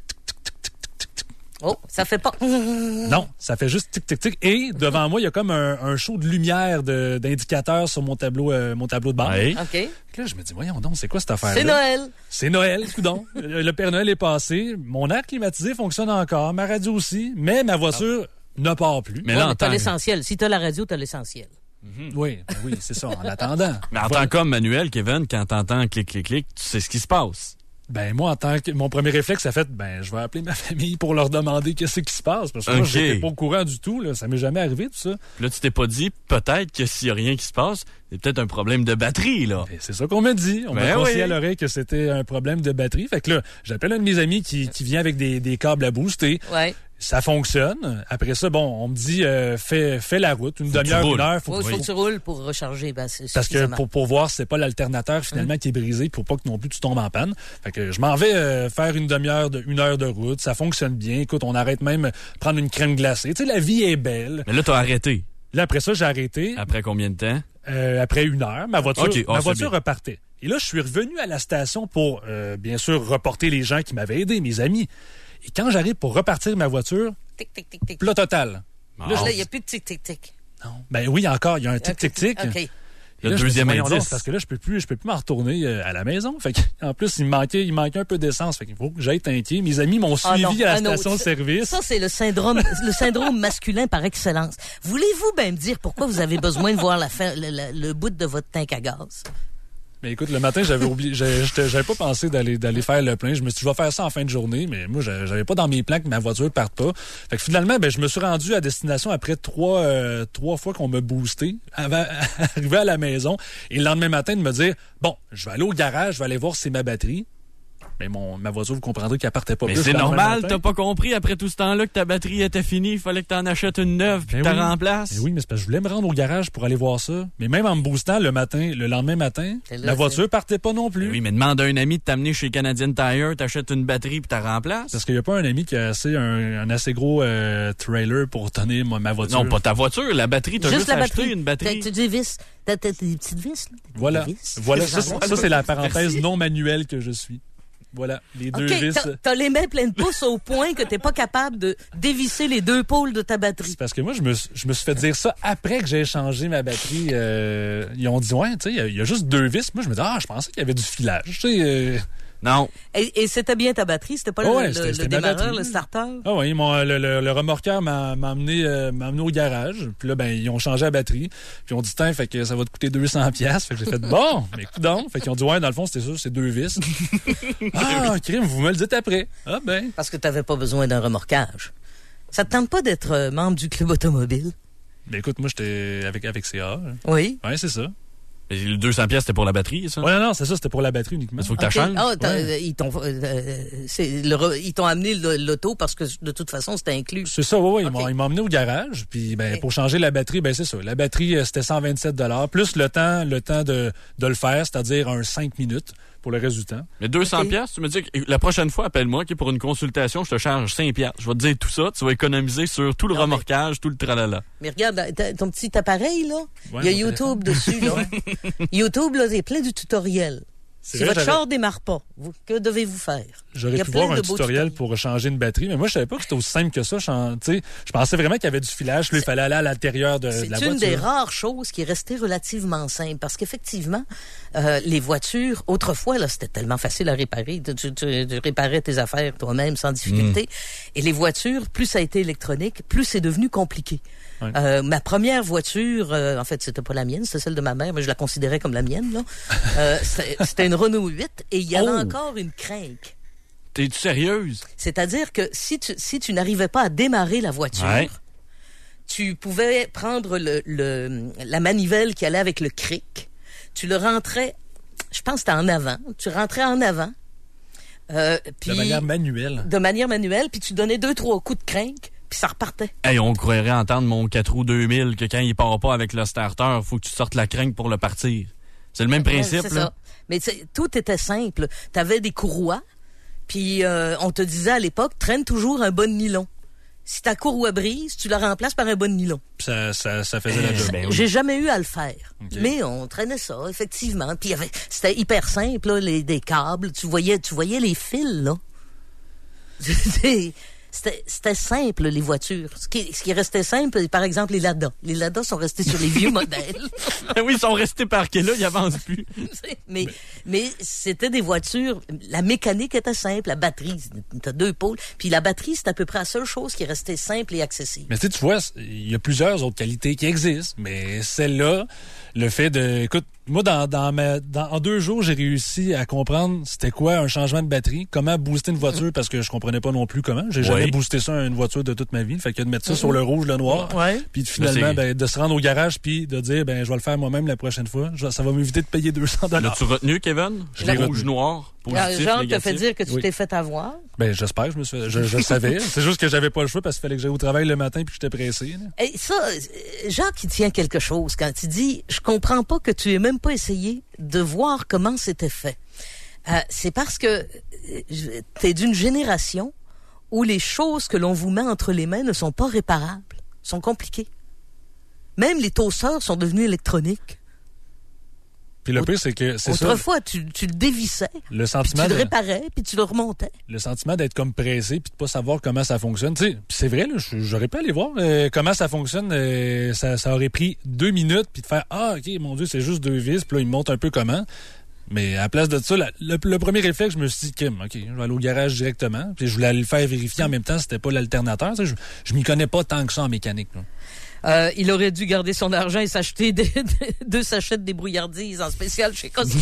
Oh, ça fait pas... Non, ça fait juste tic-tic-tic. Et devant moi, il y a comme un, un show de lumière de- d'indicateurs sur mon tableau, euh, mon tableau de bord. Ouais. OK. Puis là, je me dis, voyons donc, c'est quoi cette affaire-là? C'est Noël. C'est Noël, coudonc. Le Père Noël est passé. Mon air climatisé fonctionne encore. Ma radio aussi. Mais ma voiture ne part plus. Mais Ouais, là, mais en t'as tant, l'essentiel. Si t'as la radio, t'as l'essentiel. Oui, ben oui, c'est ça. En attendant. mais en Voilà. tant qu'homme manuel, Kevin, quand t'entends clic, clic, clic, tu sais ce qui se passe. Ben, moi, en tant que. Mon premier réflexe, ça fait, ben, je vais appeler ma famille pour leur demander qu'est-ce qui se passe. Parce que moi, Ok. j'étais pas au courant du tout, là. Ça m'est jamais arrivé, tout ça. Puis là, tu t'es pas dit, peut-être que s'il y a rien qui se passe, c'est peut-être un problème de batterie, là. Et c'est ça qu'on m'a dit. On Ben m'a conseillé oui. à l'oreille que c'était un problème de batterie. Fait que là, j'appelle un de mes amis qui, qui vient avec des, des câbles à booster. Ouais. Ça fonctionne. Après ça, bon, on me dit, euh, fais, fais la route. Une Faut que tu demi-heure, roules. une heure. Faut, Faut, faut- faut que tu roules pour recharger. Ben, c'est Parce que suffisamment. pour, pour voir si c'est pas l'alternateur finalement qui est brisé pour pas que non plus tu tombes en panne. Fait que je m'en vais euh, faire une demi-heure, de, une heure de route. Ça fonctionne bien. Écoute, on arrête même prendre une crème glacée. Tu sais, la vie est belle. Mais là, t'as arrêté. Là, après ça, j'ai arrêté. Après combien de temps? Euh, après une heure, ma voiture, Ok, oh, ma c'est voiture bien. repartait. Et là, je suis revenu à la station pour, euh, bien sûr, reporter les gens qui m'avaient aidé, mes amis. Et quand j'arrive pour repartir ma voiture, Tic, tic, tic, tic. plat total. Là, il n'y a plus de tic, tic, tic. Ben oui, encore, il y a un tic-tic-tic. OK. Et Le là, je me deuxième dis, voyons indice. donc, parce que là, je peux plus, je peux plus m'en retourner euh, à la maison. Fait que, en plus, il me manquait, il me manquait un peu d'essence. Fait qu'il faut que j'aille tanker. Mes amis m'ont Ah suivi non, à la ah non, station de ça- service. Ça, c'est le syndrome, le syndrome masculin par excellence. Voulez-vous bien me dire pourquoi vous avez besoin de voir la fin, le, le- le bout de votre tank à gaz? Mais écoute, le matin, j'avais oublié, j'ai- j'étais- j'avais pas pensé d'aller d'aller faire le plein. Je me suis dit, je vais faire ça en fin de journée, mais moi, j'a- j'avais pas dans mes plans que ma voiture parte pas. Fait que finalement, ben, je me suis rendu à destination après trois, euh, trois fois qu'on m'a boosté, avant d'arriver à la maison. Et le lendemain matin, de me dire, bon, je vais aller au garage, je vais aller voir si c'est ma batterie. Mais mon, ma voiture, vous comprendrez qu'elle partait pas Mais plus c'est le lendemain normal, matin. t'as pas compris après tout ce temps-là que ta batterie était finie, il fallait que t'en achètes une neuve puis Ben que t'en oui. remplaces. Ben oui, mais c'est parce que je voulais me rendre au garage pour aller voir ça. Mais même en me boostant le matin, le lendemain matin, là, la voiture partait pas non plus. Ben oui, mais demande à un ami de t'amener chez Canadian Tire, t'achètes une batterie puis t'en remplaces. Parce qu'il n'y a pas un ami qui a assez, un, un assez gros euh, trailer pour tenir ma, ma voiture. Non, pas ta voiture, la batterie, t'as juste, la acheté batterie. une batterie. T'as t'as des vis. T'as t'as des petites vis, là. T'as Voilà, des vis. voilà. Qu'est-ce Ça, que c'est- ça, c'est la parenthèse Merci. non manuelle que je suis. Voilà, les deux OK, vis. t'as- t'as les mains pleines de pouces au point que t'es pas capable de dévisser les deux pôles de ta batterie. C'est parce que moi, je me, suis- je me suis fait dire ça après que j'ai changé ma batterie. Euh, ils ont dit, ouais, tu sais, il y a- il y, a juste deux vis. Moi, je me dis, ah, je pensais qu'il y avait du filage. Tu sais, euh, Non. Et, et c'était bien ta batterie? C'était pas Ah le, ouais, le- c'était- le c'était ma démarreur, batterie. le starter? Ah oui, mon, le, le, le remorqueur m'a, m'a, amené, euh, m'a amené au garage. Puis là, ben, ils ont changé la batterie. Puis ils ont dit, tiens, fait que ça va te coûter deux cents piastres. Fait que j'ai fait, bon, mais écoute donc. Fait qu'ils ont dit, ouais, dans le fond, c'était ça, c'est deux vis. Ah, crime, vous me le dites après. Ah, ben. Parce que t'avais pas besoin d'un remorquage. Ça te tente pas d'être euh, membre du club automobile? Ben écoute, moi, j'étais avec, avec C A. hein. Oui. Ouais, c'est ça. Et le deux cents piastres, c'était pour la batterie, ça? Ouais, non, non, c'est ça, c'était pour la batterie uniquement. Il faut que OK. t'achètes. Ah, t'as- Ouais. euh, ils t'ont euh, euh, c'est le re- ils t'ont amené le- l'auto parce que de toute façon c'était inclus. C'est ça, oui, oui. Ils OK. m'ont- ils m'ont emmené au garage. Puis, ben, OK. pour changer la batterie, ben, c'est ça. La batterie, euh, c'était cent vingt-sept dollars plus le temps, le temps de, de le faire, c'est-à-dire un cinq minutes pour le reste du temps. Mais deux cents OK. piastres, tu me dis que la prochaine fois, appelle-moi, qui pour une consultation, je te charge cinq piastres. Je vais te dire tout ça, tu vas économiser sur tout le Non, mais- remorquage, tout le tralala. Mais regarde, t'as- ton petit appareil là, Ouais, il y a mon YouTube dessus là. YouTube là, c'est plein de tutoriels. C'est Si vrai, votre j'avais- char démarre pas, vous- que devez-vous faire? Il y J'aurais a pu plein voir un de beaux tutoriel tutoriels. pour changer une batterie, mais moi, je savais pas que c'était aussi simple que ça. Je, en- tu sais, je pensais vraiment qu'il y avait du filage. Là, il fallait aller à l'intérieur de, de la C'est voiture. une des rares choses qui est restée relativement simple parce qu'effectivement, euh, les voitures, autrefois, là, c'était tellement facile à réparer. Tu, tu- tu- tu réparais tes affaires toi-même sans difficulté. Mm. Et les voitures, plus ça a été électronique, plus c'est devenu compliqué. Ouais. Euh, ma première voiture, euh, en fait, c'était pas la mienne, c'était celle de ma mère, mais je la considérais comme la mienne. Là. Euh, c'était c'était une Renault huit et il y avait Oh! encore une crinque. T'es-tu sérieuse? C'est-à-dire que si tu, si tu n'arrivais pas à démarrer la voiture, Ouais. tu pouvais prendre le, le, la manivelle qui allait avec le cric, tu le rentrais, je pense que c'était en avant, tu rentrais en avant, euh, puis de manière manuelle. de manière manuelle, puis tu donnais deux, trois coups de crinque, puis ça repartait. Hey, on croirait entendre mon quatre roues deux mille que quand il part pas avec le starter, faut que tu sortes la crinque pour le partir. C'est le même principe, c'est là. Ça. Mais tout était simple. T'avais des courroies, puis euh, on te disait à l'époque, traîne toujours un bon nylon. Si ta courroie brise, tu la remplaces par un bon nylon. Ça, ça, ça faisait la job. Ben oui. J'ai jamais eu à le faire. Okay. Mais on traînait ça, effectivement. Puis c'était hyper simple, là, les, des câbles. Tu voyais, tu voyais les fils, là. C'était, c'était simple, les voitures. Ce qui, ce qui restait simple, par exemple, les Lada. Les Lada sont restés sur les vieux modèles. Oui, ils sont restés parqués là, ils avancent plus. mais, mais c'était des voitures, la mécanique était simple, la batterie, t'as deux pôles, puis la batterie, c'est à peu près la seule chose qui restait simple et accessible. Mais tu sais, tu vois, il y a plusieurs autres qualités qui existent, mais celle-là, le fait de... Écoute, moi, dans, dans ma, dans, en deux jours, j'ai réussi à comprendre c'était quoi un changement de batterie, comment booster une voiture, parce que je comprenais pas non plus comment. J'ai jamais oui. boosté ça à une voiture de toute ma vie. Fait que de mettre ça mm-hmm. sur le rouge, le noir, ouais. puis finalement, ben, de se rendre au garage, puis de dire, ben, je vais le faire moi-même la prochaine fois. Je, ça va m'éviter de payer deux cents dollars. L'as-tu retenu, Kevin? Je l'ai rouge, noir, positif, Genre, négatif. t'as fait dire que tu oui. t'es fait avoir? Ben, j'espère que je me suis fait, je, je le savais. C'est juste que j'avais pas le choix parce qu'il fallait que j'aille au travail le matin puis j'étais pressé. Là. Et ça, Jacques, il tient quelque chose quand il dit, je comprends pas que tu aies même pas essayé de voir comment c'était fait. Euh, c'est parce que t'es d'une génération où les choses que l'on vous met entre les mains ne sont pas réparables, sont compliquées. Même les toasters sont devenus électroniques. Puis le pire, c'est que c'est ça. Autrefois, tu, tu le dévissais, le sentiment puis tu le de... réparais, puis tu le remontais. Le sentiment d'être comme pressé, puis de pas savoir comment ça fonctionne. Tu sais, c'est vrai, là, j'aurais pu aller voir euh, comment ça fonctionne. Euh, ça, ça aurait pris deux minutes, puis de faire « Ah, OK, mon Dieu, c'est juste deux vis. » Puis là, il me montre un peu comment. Mais à la place de ça, la, le, le premier réflexe, je me suis dit, Kim, OK, je vais aller au garage directement. Puis je voulais aller le faire vérifier en même temps, c'était pas l'alternateur. Je, je m'y connais pas tant que ça en mécanique. Là. Euh, il aurait dû garder son argent et s'acheter des, des, deux sachets de débrouillardises en spécial chez Costco.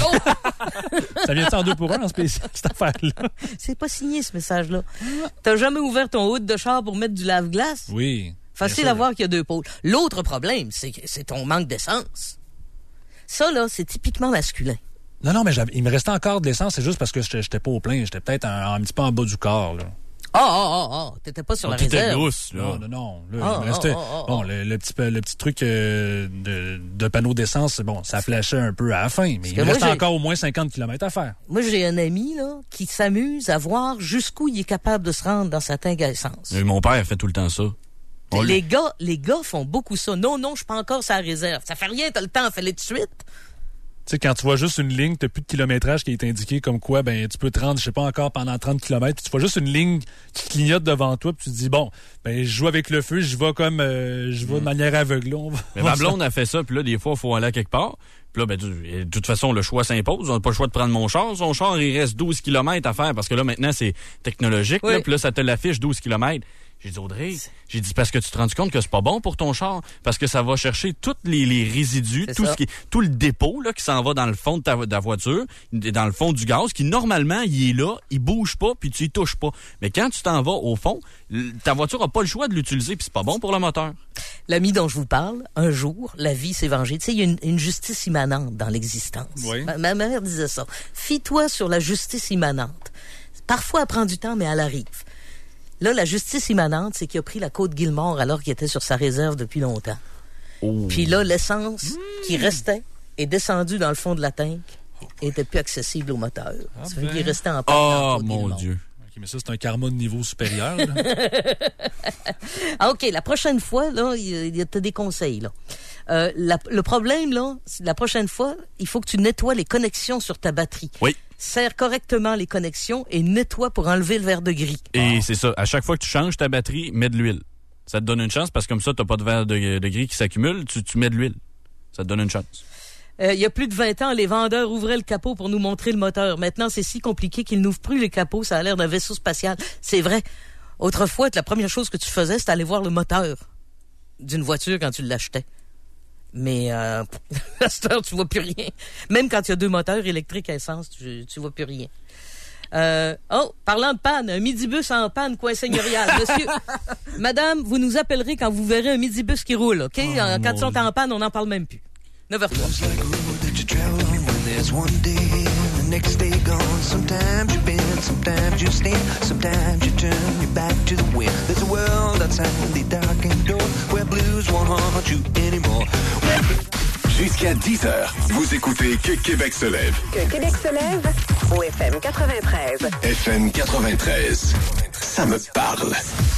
Ça vient en deux pour un en spécial, cette affaire-là? C'est pas signé, ce message-là. T'as jamais ouvert ton hood de char pour mettre du lave-glace? Oui. Facile à voir qu'il y a deux pôles. L'autre problème, c'est que c'est ton manque d'essence. Ça, là, c'est typiquement masculin. Non, non, mais il me restait encore de l'essence, c'est juste parce que j'étais pas au plein. J'étais peut-être un, un petit peu en bas du corps, là. Ah, ah, ah, ah, t'étais pas sur oh, la t'étais réserve. douce, là. Non, non, non. Là, ah, il me restait... Ah, ah, ah, bon, le, le, petit, le petit truc euh, de, de panneau d'essence, bon, ça flashait un peu à la fin, mais Parce il me restait encore au moins cinquante kilomètres à faire. Moi, j'ai un ami, là, qui s'amuse à voir jusqu'où il est capable de se rendre dans sa tank à essence. Et mon père fait tout le temps ça. On les lui... gars, les gars font beaucoup ça. Non, non, je suis pas encore sur la réserve. Ça fait rien, t'as le temps, fais-le tout de suite. Tu sais, quand tu vois juste une ligne, t'as plus de kilométrage qui est indiqué comme quoi, ben, tu peux te rendre, je sais pas encore, pendant trente kilomètres, puis tu vois juste une ligne qui clignote devant toi, puis tu te dis, bon, ben, je joue avec le feu, je vais comme, euh, je vais mmh. de manière aveugle. On va, Mais ma blonde a fait ça, puis là, des fois, il faut aller à quelque part. Puis là, ben, de toute façon, le choix s'impose. On n'a pas le choix de prendre mon char. Son char, il reste douze kilomètres à faire, parce que là, maintenant, c'est technologique, oui. là, puis là, ça te l'affiche douze kilomètres. J'ai dit, Audrey, j'ai dit, parce que tu te rends compte que c'est pas bon pour ton char, parce que ça va chercher tous les, les résidus, tout, ce qui, tout le dépôt là, qui s'en va dans le fond de ta, de ta voiture, dans le fond du gaz, qui normalement, il est là, il bouge pas, puis tu y touches pas. Mais quand tu t'en vas au fond, ta voiture a pas le choix de l'utiliser, puis c'est pas bon pour le moteur. L'ami dont je vous parle, un jour, la vie s'est vengée. Tu sais, il y a une, une justice immanente dans l'existence. Oui. Ma, ma mère disait ça. Fie-toi sur la justice immanente. Parfois, elle prend du temps, mais elle arrive. Là, la justice immanente, c'est qu'il a pris la Côte-Guillemort alors qu'il était sur sa réserve depuis longtemps. Oh. Puis là, l'essence mmh. qui restait est descendue dans le fond de la tank et n'était plus accessible au moteur. Ah ça ben. fait qu'il restait en panne. Oh, mon Dieu. Okay, mais ça, c'est un karma de niveau supérieur. ah, OK, la prochaine fois, là, il y a des conseils, là. Euh, la, le problème, là, la prochaine fois, il faut que tu nettoies les connexions sur ta batterie. Oui. Serre correctement les connexions et nettoie pour enlever le verre de gris. Et oh. c'est ça. À chaque fois que tu changes ta batterie, mets de l'huile. Ça te donne une chance parce que comme ça, tu n'as pas de verre de, de gris qui s'accumule. Tu, tu mets de l'huile. Ça te donne une chance. Euh, il y a plus de vingt ans, les vendeurs ouvraient le capot pour nous montrer le moteur. Maintenant, c'est si compliqué qu'ils n'ouvrent plus les capots. Ça a l'air d'un vaisseau spatial. C'est vrai. Autrefois, la première chose que tu faisais, c'était aller voir le moteur d'une voiture quand tu l'achetais. Mais euh, à cette heure, tu vois plus rien. Même quand il y a deux moteurs électriques à essence, tu, tu vois plus rien. Euh, oh, parlant de panne, un midibus en panne, coin seigneurial. Monsieur, madame, vous nous appellerez quand vous verrez un midibus qui roule, OK? Oh, quand ils sont en panne, on n'en parle même plus. neuf heures trois. Next day gone, sometimes you bend, sometimes you stand, sometimes you turn your back to the wind. There's a world outside the darkened door where blues won't haunt you anymore. Jusqu'à dix heures, vous écoutez Que Québec se lève. Que Québec se lève au F M quatre-vingt-treize. F M quatre-vingt-treize. Ça me parle.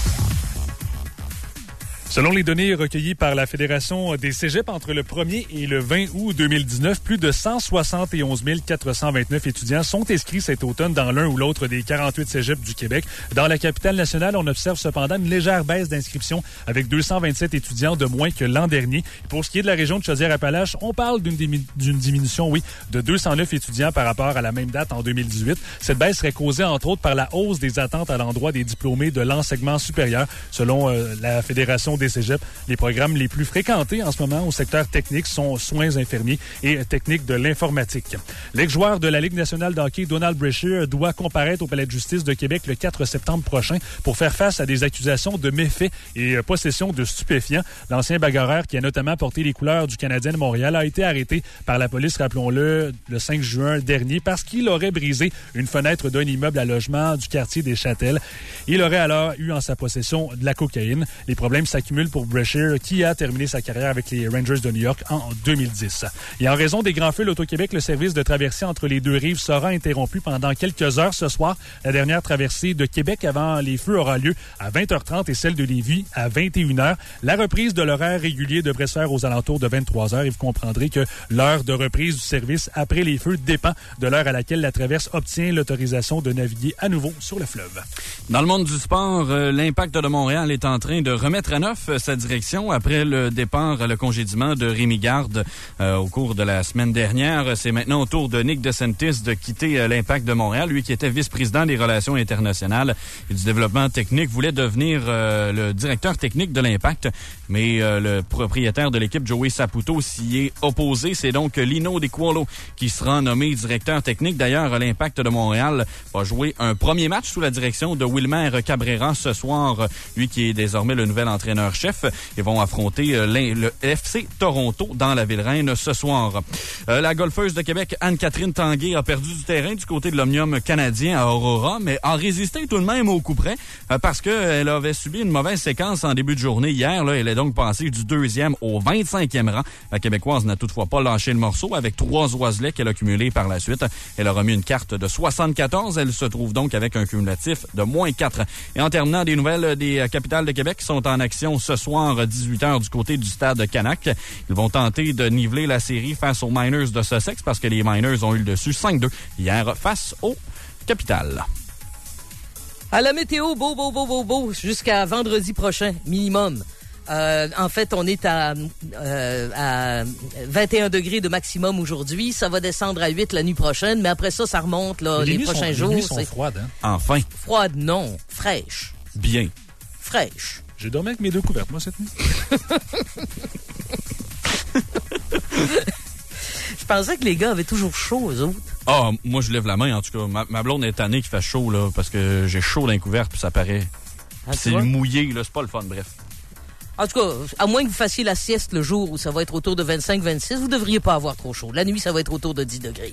Selon les données recueillies par la Fédération des cégeps entre le premier et le vingt août deux mille dix-neuf, plus de cent soixante et onze mille quatre cent vingt-neuf étudiants sont inscrits cet automne dans l'un ou l'autre des quarante-huit cégeps du Québec. Dans la capitale nationale, on observe cependant une légère baisse d'inscription avec deux cent vingt-sept étudiants de moins que l'an dernier. Pour ce qui est de la région de Chaudière-Appalaches, on parle d'une, dimi- d'une diminution, oui, de deux cent neuf étudiants par rapport à la même date en deux mille dix-huit. Cette baisse serait causée, entre autres, par la hausse des attentes à l'endroit des diplômés de l'enseignement supérieur. Selon euh, la Fédération des cégeps, les programmes les plus fréquentés en ce moment au secteur technique sont soins infirmiers et techniques de l'informatique. L'ex-joueur de la Ligue nationale de hockey, Donald Brashear, doit comparaître au Palais de justice de Québec le quatre septembre prochain pour faire face à des accusations de méfaits et possession de stupéfiants. L'ancien bagarreur, qui a notamment porté les couleurs du Canadien de Montréal, a été arrêté par la police, rappelons-le, le cinq juin dernier parce qu'il aurait brisé une fenêtre d'un immeuble à logement du quartier des Châtelles. Il aurait alors eu en sa possession de la cocaïne. Les problèmes s'accumulent pour Brashear, qui a terminé sa carrière avec les Rangers de New York en deux mille dix. Et en raison des grands feux, l'Auto-Québec, le service de traversée entre les deux rives sera interrompu pendant quelques heures ce soir. La dernière traversée de Québec avant les feux aura lieu à vingt heures trente et celle de Lévis à vingt et une heures. La reprise de l'horaire régulier devrait se faire aux alentours de vingt-trois heures et vous comprendrez que l'heure de reprise du service après les feux dépend de l'heure à laquelle la traverse obtient l'autorisation de naviguer à nouveau sur le fleuve. Dans le monde du sport, euh, l'Impact de Montréal est en train de remettre à neuf euh, sa direction après le départ, le congédiement de Rémi Garde euh, au cours de la semaine dernière. C'est maintenant au tour de Nick DeSantis de quitter euh, l'Impact de Montréal. Lui qui était vice-président des relations internationales et du développement technique voulait devenir euh, le directeur technique de l'Impact, mais euh, le propriétaire de l'équipe, Joey Saputo, s'y est opposé. C'est donc Lino Di Cuolo qui sera nommé directeur technique. D'ailleurs, l'Impact de Montréal va jouer un premier match sous la direction de Wilmer Cabrera ce soir, lui qui est désormais le nouvel entraîneur-chef. Ils vont affronter euh, le F C Toronto dans la Ville-Reine ce soir. Euh, la golfeuse de Québec, Anne-Catherine Tanguay, a perdu du terrain du côté de l'Omnium canadien à Aurora, mais a résisté tout de même au coup près euh, parce qu'elle avait subi une mauvaise séquence en début de journée hier. Là, elle est donc passée du deuxième au vingt-cinquième rang. La Québécoise n'a toutefois pas lâché le morceau avec trois oiselets qu'elle a cumulés par la suite. Elle a remis une carte de soixante-quatorze. Elle se trouve donc avec un cumulatif de moins quatre. Et en terminant, des nouvelles des capitales de Québec qui sont en action ce soir à dix-huit heures du côté du stade Canac. Ils vont tenter de niveler la série face aux Miners de Sussex parce que les Miners ont eu le dessus cinq deux hier face aux Capitales. À la météo, beau, beau, beau, beau, beau, jusqu'à vendredi prochain, minimum. Euh, en fait, on est à, euh, à vingt et un degrés de maximum aujourd'hui. Ça va descendre à huit la nuit prochaine, mais après ça, ça remonte là, les, les prochains sont, jours. Les nuits sont froides, hein? Enfin. Froide, non. Fraîche. Bien. Fraîche. J'ai dormi avec mes deux couvertes, moi, cette nuit. Je pensais que les gars avaient toujours chaud, eux autres. Ah, moi, je lève la main, en tout cas. Ma, ma blonde est tannée qu'il fait chaud, là, parce que j'ai chaud dans les couvertes, puis ça paraît. Ah, c'est mouillé, là, c'est pas le fun, bref. En tout cas, à moins que vous fassiez la sieste le jour où ça va être autour de vingt-cinq vingt-six, vous devriez pas avoir trop chaud. La nuit, ça va être autour de dix degrés.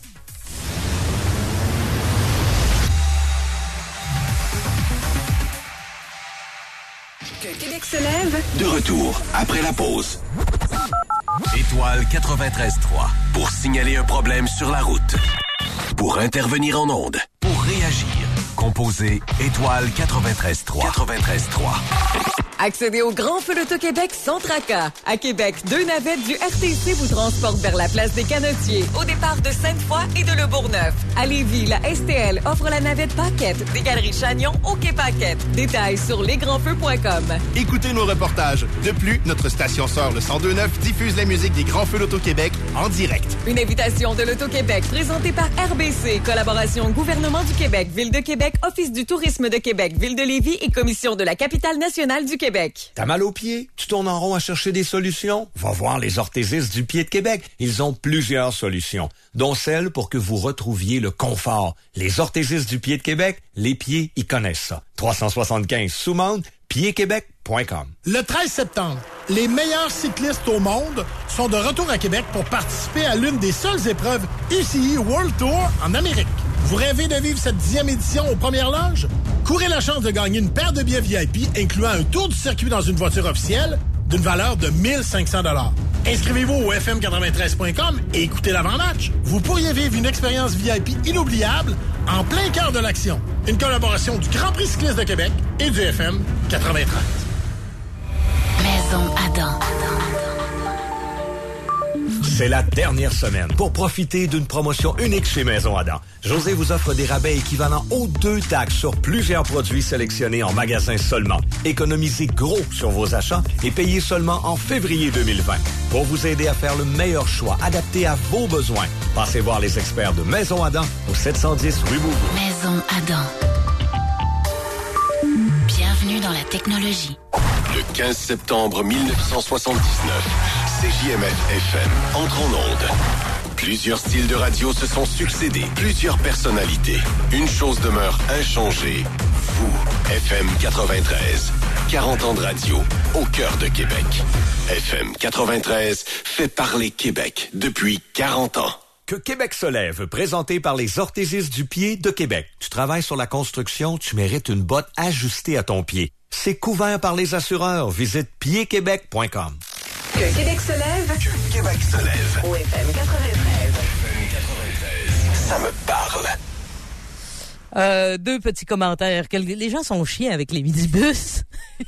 Que Québec se lève. De retour après la pause. Étoile quatre-vingt-treize trois. Pour signaler un problème sur la route. Pour intervenir en ondes. Pour réagir. Composez Étoile quatre-vingt-treize trois. quatre-vingt-treize trois. Accédez au Grand Feu d'Auto-Québec sans tracas. À Québec, deux navettes du R T C vous transportent vers la place des Canotiers, au départ de Sainte-Foy et de Le Bourgneuf. À Lévis, la S T L offre la navette Paquette des Galeries Chagnon au Quai Paquette. Détails sur les grands feux point com. Écoutez nos reportages. De plus, notre station sœur, le cent deux neuf, diffuse la musique des Grands Feux d'Auto-Québec en direct. Une invitation de l'Auto-Québec présentée par R B C, collaboration Gouvernement du Québec, Ville de Québec, Office du tourisme de Québec, Ville de Lévis et Commission de la capitale nationale du Québec. T'as mal aux pieds? Tu tournes en rond à chercher des solutions? Va voir les orthésistes du pied de Québec. Ils ont plusieurs solutions, dont celle pour que vous retrouviez le confort. Les orthésistes du pied de Québec, les pieds, ils connaissent ça. trois cent soixante-quinze Soumande, pied québec point com. Le treize septembre, les meilleurs cyclistes au monde sont de retour à Québec pour participer à l'une des seules épreuves U C I World Tour en Amérique. Vous rêvez de vivre cette dixième édition aux premières loges? Courez la chance de gagner une paire de billets V I P incluant un tour du circuit dans une voiture officielle d'une valeur de mille cinq cents dollars. Inscrivez-vous au f m quatre-vingt-treize point com et écoutez l'avant-match. Vous pourriez vivre une expérience V I P inoubliable en plein cœur de l'action. Une collaboration du Grand Prix cycliste de Québec et du F M quatre-vingt-treize. Maison Adam. C'est la dernière semaine pour profiter d'une promotion unique chez Maison Adam. José vous offre des rabais équivalents aux deux taxes sur plusieurs produits sélectionnés en magasin seulement. Économisez gros sur vos achats et payez seulement en février deux mille vingt. Pour vous aider à faire le meilleur choix adapté à vos besoins, passez voir les experts de Maison Adam au sept cent dix rue Beaubourg. Maison Adam. Bienvenue dans la technologie. Le quinze septembre mille neuf cent soixante-dix-neuf, C J M F F M entre en onde. Plusieurs styles de radio se sont succédés, plusieurs personnalités. Une chose demeure inchangée. Vous, F M quatre-vingt-treize. quarante ans de radio au cœur de Québec. F M quatre-vingt-treize fait parler Québec depuis quarante ans. Que Québec se lève, présenté par les orthésistes du pied de Québec. Tu travailles sur la construction, tu mérites une botte ajustée à ton pied. C'est couvert par les assureurs. Visite pied québec point com. Que Québec se lève. Que Québec se lève. Au F M quatre-vingt-treize. F M quatre-vingt-treize. Ça me parle. Euh, deux petits commentaires. Quel... Les gens sont chiens avec les midibus.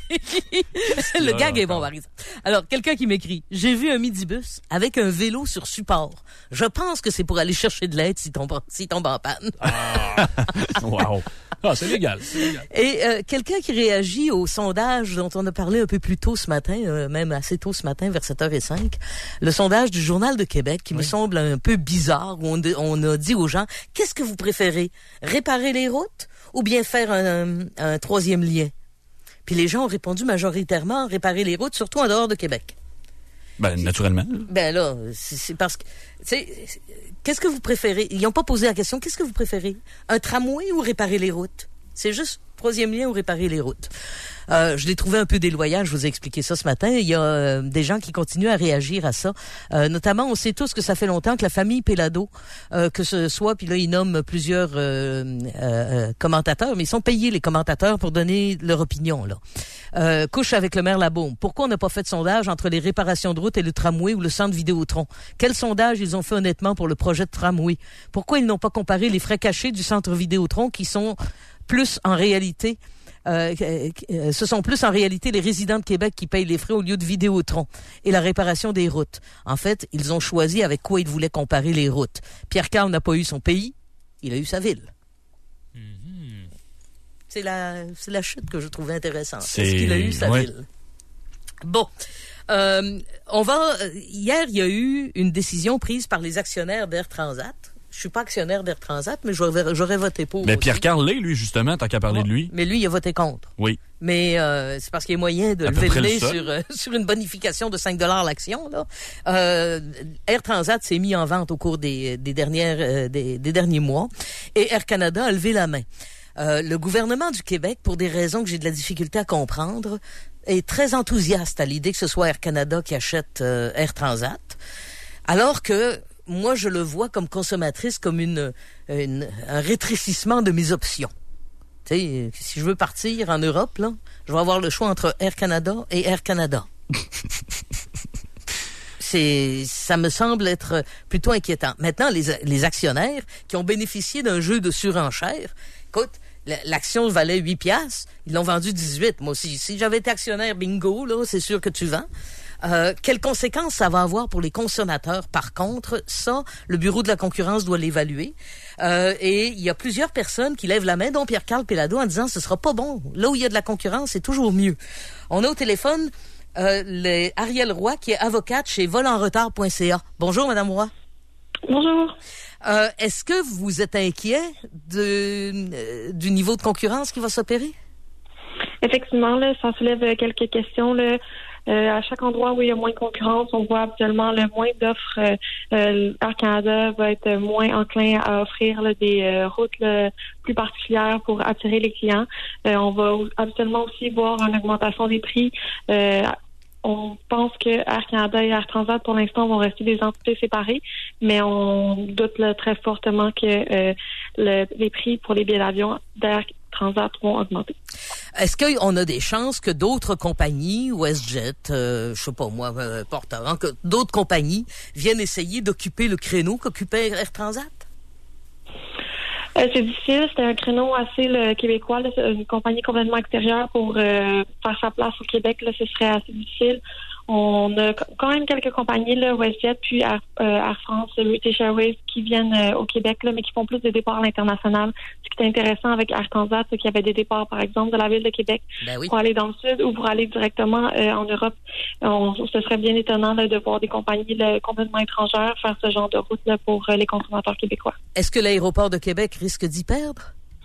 Le gag est bon, Marie. Alors, quelqu'un qui m'écrit « J'ai vu un midibus avec un vélo sur support. Je pense que c'est pour aller chercher de l'aide s'il tombe, s'il tombe en panne. Ah. » Wow. Ah, c'est légal. C'est légal. Et euh, quelqu'un qui réagit au sondage dont on a parlé un peu plus tôt ce matin, euh, même assez tôt ce matin, vers sept heures cinq, le sondage du Journal de Québec, qui oui. me semble un peu bizarre, où on, on a dit aux gens « Qu'est-ce que vous préférez? Réparer les routes ou bien faire un, un, un troisième lien? » Puis les gens ont répondu majoritairement « Réparer les routes, surtout en dehors de Québec. » Ben, naturellement. Ben là, c'est, c'est parce que... Tu sais, qu'est-ce que vous préférez? Ils n'ont pas posé la question. Qu'est-ce que vous préférez? Un tramway ou réparer les routes? C'est juste troisième lien ou réparer les routes. Euh, je l'ai trouvé un peu déloyal, je vous ai expliqué ça ce matin. Il y a euh, des gens qui continuent à réagir à ça. Euh, notamment, on sait tous que ça fait longtemps que la famille Pellado, euh, que ce soit, puis là, ils nomment plusieurs euh, euh, commentateurs, mais ils sont payés, les commentateurs, pour donner leur opinion, là. Euh, couche avec le maire Labaume. Pourquoi on n'a pas fait de sondage entre les réparations de routes et le tramway ou le centre Vidéotron? Quel sondage ils ont fait honnêtement pour le projet de tramway? Pourquoi ils n'ont pas comparé les frais cachés du centre Vidéotron qui sont plus en réalité... Euh, euh, ce sont plus en réalité les résidents de Québec qui payent les frais au lieu de Vidéotron et la réparation des routes. En fait, ils ont choisi avec quoi ils voulaient comparer les routes. Pierre Karl n'a pas eu son pays, il a eu sa ville. Mm-hmm. C'est la, c'est la chute que je trouvais intéressante. C'est... Est-ce qu'il a eu sa ouais. ville? Bon. Euh, on va, hier, il y a eu une décision prise par les actionnaires d'Air Transat. Je suis pas actionnaire d'Air Transat, mais j'aurais, j'aurais voté pour. Mais aussi. Pierre Karl l'est, lui, justement, tant qu'à parler ouais. de lui. Mais lui, il a voté contre. Oui. Mais euh, c'est parce qu'il y a moyen de lever le nez sur, euh, sur une bonification de cinq dollars l'action. Là. Euh, Air Transat s'est mis en vente au cours des, des, dernières, euh, des, des derniers mois et Air Canada a levé la main. Euh, le gouvernement du Québec, pour des raisons que j'ai de la difficulté à comprendre, est très enthousiaste à l'idée que ce soit Air Canada qui achète euh, Air Transat, alors que moi, je le vois comme consommatrice comme une, une un rétrécissement de mes options. Tu sais, si je veux partir en Europe, là, je vais avoir le choix entre Air Canada et Air Canada. C'est, ça me semble être plutôt inquiétant. Maintenant, les, les actionnaires qui ont bénéficié d'un jeu de surenchère, écoute, l'action valait huit piastres, ils l'ont vendu dix-huit. Moi aussi, si j'avais été actionnaire, bingo, là, c'est sûr que tu vends. Euh, quelles conséquences ça va avoir pour les consommateurs? Par contre, ça, le Bureau de la concurrence doit l'évaluer. Euh, et il y a plusieurs personnes qui lèvent la main, dont Pierre Karl Pellado, en disant « ce sera pas bon. Là où il y a de la concurrence, c'est toujours mieux. » On a au téléphone euh, les Ariel Roy, qui est avocate chez vol en retard point c a. Bonjour, Madame Roy. Bonjour. Euh, est-ce que vous êtes inquiet de, euh, du niveau de concurrence qui va s'opérer? Effectivement, là, ça soulève quelques questions, là. Euh, à chaque endroit où il y a moins de concurrence, on voit habituellement le moins d'offres. Euh, euh, Air Canada va être moins enclin à offrir là, des euh, routes là, plus particulières pour attirer les clients. Euh, on va habituellement aussi voir une augmentation des prix. Euh, on pense que Air Canada et Air Transat, pour l'instant, vont rester des entités séparées, mais on doute là, très fortement que euh, le, les prix pour les billets d'avion d'Air Transat vont augmenter. Est-ce qu'on a des chances que d'autres compagnies, WestJet, euh, je sais pas moi, euh, Porter, hein, que d'autres compagnies viennent essayer d'occuper le créneau qu'occupait Air Transat? Euh, c'est difficile. C'était un créneau assez le, québécois. Là, une compagnie complètement extérieure pour euh, faire sa place au Québec. Là, ce serait assez difficile. On a quand même quelques compagnies, là, WestJet, puis Air, euh, Air France, British Airways, qui viennent euh, au Québec, là, mais qui font plus de départs à l'international. Ce qui est intéressant avec Air Transat, c'est qu'il y avait des départs, par exemple, de la ville de Québec ben oui. pour aller dans le sud ou pour aller directement euh, en Europe. On, ce serait bien étonnant là, de voir des compagnies là, complètement étrangères faire ce genre de route là, pour euh, les consommateurs québécois. Est-ce que l'aéroport de Québec risque d'y perdre?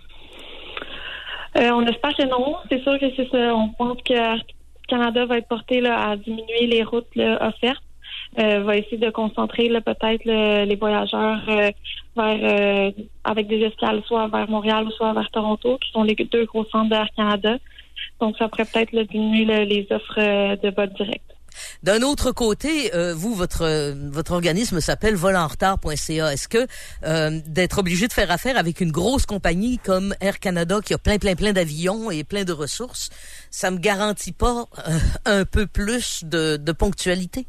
Euh, on espère que non. C'est sûr que c'est ça. On pense que Canada va être porté là, à diminuer les routes là, offertes. Euh, va essayer de concentrer là, peut-être là, les voyageurs euh, vers euh, avec des escales soit vers Montréal ou soit vers Toronto, qui sont les deux gros centres d'Air Canada. Donc, ça pourrait peut-être là, diminuer là, les offres euh, de vols directs. D'un autre côté, euh, vous, votre euh, votre organisme s'appelle vol en retard point c a. Est-ce que euh, d'être obligé de faire affaire avec une grosse compagnie comme Air Canada qui a plein, plein, plein d'avions et plein de ressources, ça me garantit pas euh, un peu plus de, de ponctualité?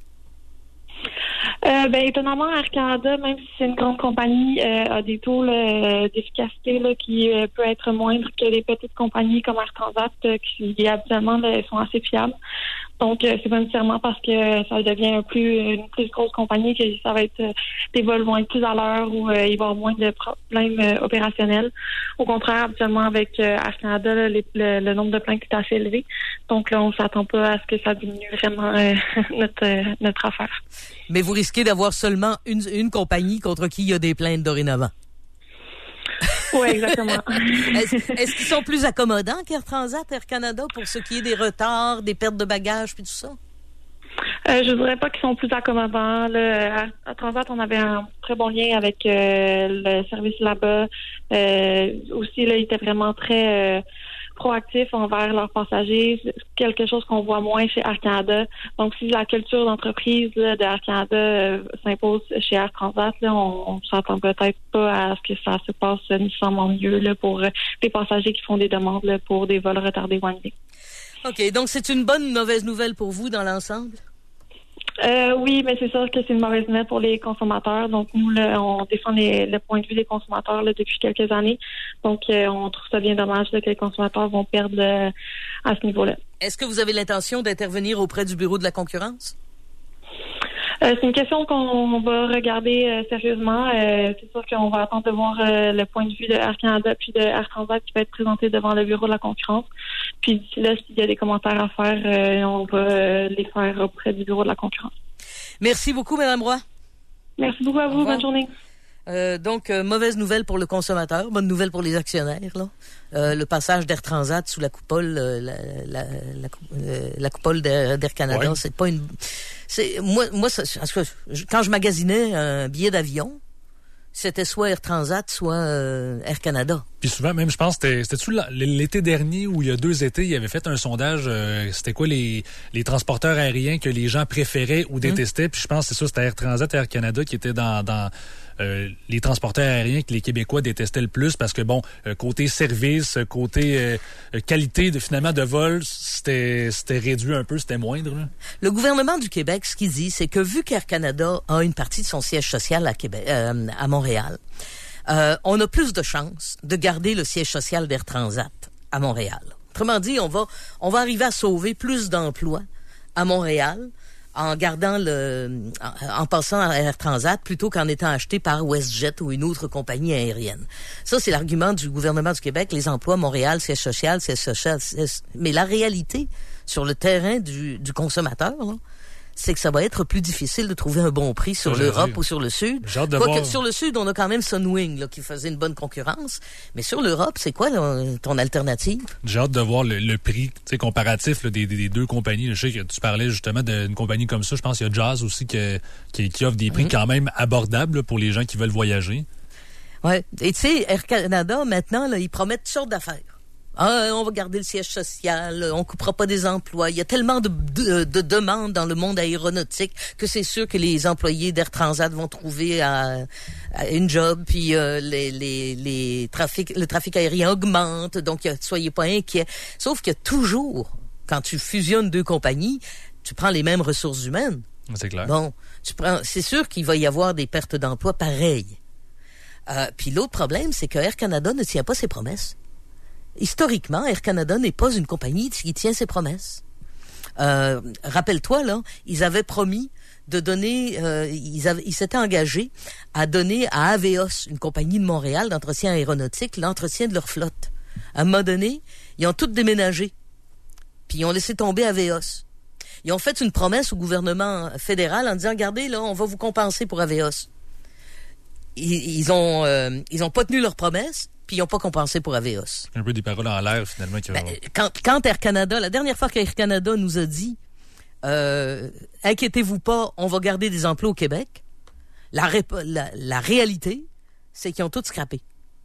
Euh, ben, étonnamment, Air Canada, même si c'est une grande compagnie, euh, a des taux là, d'efficacité là, qui euh, peut être moindres que les petites compagnies comme Air Transat, euh, qui habituellement là, sont assez fiables. Donc, euh, c'est pas nécessairement parce que ça devient un plus, une plus grosse compagnie que ça va être, euh, les vols vont être plus à l'heure ou euh, il va y avoir moins de problèmes euh, opérationnels. Au contraire, habituellement, avec euh, Air Canada, là, les, le, le nombre de plaintes est assez élevé. Donc, là, on s'attend pas à ce que ça diminue vraiment euh, notre, euh, notre affaire. Mais vous risquez d'avoir seulement une, une compagnie contre qui il y a des plaintes dorénavant. Oui, exactement. est-ce, est-ce qu'ils sont plus accommodants qu'Air Transat, Air Canada, pour ce qui est des retards, des pertes de bagages puis tout ça? Euh, je dirais pas qu'ils sont plus accommodants. Là, à, à Transat, on avait un très bon lien avec euh, le service là-bas. Euh, aussi, là, ils étaient vraiment très euh, proactifs envers leurs passagers. C'est quelque chose qu'on voit moins chez Air Canada. Donc, si la culture d'entreprise là, de Air Canada euh, s'impose chez Air Transat, là, on, on s'attend peut-être pas à ce que ça se passe nécessairement mieux là, pour euh, les passagers qui font des demandes là, pour des vols retardés one way. OK. Donc, c'est une bonne ou mauvaise nouvelle pour vous dans l'ensemble? Euh, oui, mais c'est sûr que c'est une mauvaise nouvelle pour les consommateurs. Donc, nous, là, on défend les, le point de vue des consommateurs là, depuis quelques années. Donc, euh, on trouve ça bien dommage là, que les consommateurs vont perdre euh, à ce niveau-là. Est-ce que vous avez l'intention d'intervenir auprès du Bureau de la concurrence? Euh, c'est une question qu'on va regarder euh, sérieusement. Euh, c'est sûr qu'on va attendre de voir euh, le point de vue de Air Canada puis de Air Transat qui va être présenté devant le Bureau de la concurrence. Puis d'ici là, s'il y a des commentaires à faire, euh, on va euh, les faire auprès du Bureau de la concurrence. Merci beaucoup, Mme Roy. Merci beaucoup à vous. Bonne journée. Euh, donc, euh, mauvaise nouvelle pour le consommateur, bonne nouvelle pour les actionnaires. Là. Euh, le passage d'Air Transat sous la coupole, euh, la, la, la, euh, la coupole d'Air, d'Air Canada, ouais. c'est pas une... C'est, moi, moi ça, quand je magasinais un billet d'avion, c'était soit Air Transat, soit euh, Air Canada. Puis souvent, même, je pense, c'était, c'était-tu l'été dernier ou il y a deux étés, il y avait fait un sondage, euh, c'était quoi les, les transporteurs aériens que les gens préféraient ou détestaient. Mmh. Puis je pense que c'est ça, c'était Air Transat et Air Canada qui étaient dans... dans Euh, les transporteurs aériens que les Québécois détestaient le plus parce que, bon, euh, côté service, côté euh, qualité de finalement de vol, c'était, c'était réduit un peu, c'était moindre. Là. Le gouvernement du Québec, ce qu'il dit, c'est que vu qu'Air Canada a une partie de son siège social à, Québec, euh, à Montréal, euh, on a plus de chances de garder le siège social d'Air Transat à Montréal. Autrement dit, on va, on va arriver à sauver plus d'emplois à Montréal en gardant le, en, en passant à Air Transat plutôt qu'en étant acheté par WestJet ou une autre compagnie aérienne. Ça, c'est l'argument du gouvernement du Québec. Les emplois, Montréal, siège social, siège social, siège... Mais la réalité, sur le terrain du, du consommateur, là, c'est que ça va être plus difficile de trouver un bon prix sur l'Europe ou sur le Sud. J'ai hâte de Quoique, voir. sur le Sud, on a quand même Sunwing là, qui faisait une bonne concurrence. Mais sur l'Europe, c'est quoi là, ton alternative? J'ai hâte de voir le, le prix comparatif là, des, des, des deux compagnies. Je sais que tu parlais justement d'une compagnie comme ça. Je pense qu'il y a Jazz aussi que, qui, qui offre des prix mm-hmm. quand même abordables là, pour les gens qui veulent voyager. Ouais. Et tu sais, Air Canada, maintenant, là, ils promettent toutes sortes d'affaires. Ah, on va garder le siège social, on coupera pas des emplois. Il y a tellement de, de, de demandes dans le monde aéronautique que c'est sûr que les employés d'Air Transat vont trouver à, à une job, puis euh, les, les, les trafics, le trafic aérien augmente, donc euh, soyez pas inquiets. Sauf que toujours, quand tu fusionnes deux compagnies, tu prends les mêmes ressources humaines. C'est clair. Bon, tu prends, c'est sûr qu'il va y avoir des pertes d'emploi pareilles. Euh, puis l'autre problème, c'est que Air Canada ne tient pas ses promesses. Historiquement, Air Canada n'est pas une compagnie qui tient ses promesses. Euh, rappelle-toi, là, ils avaient promis de donner, euh, ils, avaient, ils s'étaient engagés à donner à Aveos, une compagnie de Montréal d'entretien aéronautique, l'entretien de leur flotte. À un moment donné, ils ont tous déménagé, puis ils ont laissé tomber Aveos. Ils ont fait une promesse au gouvernement fédéral en disant, regardez, là, on va vous compenser pour Aveos. Ils, ils ont, euh, ils ont pas tenu leur promesse. Puis ils n'ont pas compensé pour Aveos. Un peu des paroles en l'air, finalement. Qui ben, quand, quand Air Canada, la dernière fois qu'Air Canada nous a dit euh, « Inquiétez-vous pas, on va garder des emplois au Québec », la, ré- la, la réalité, c'est qu'ils ont tout scrappé.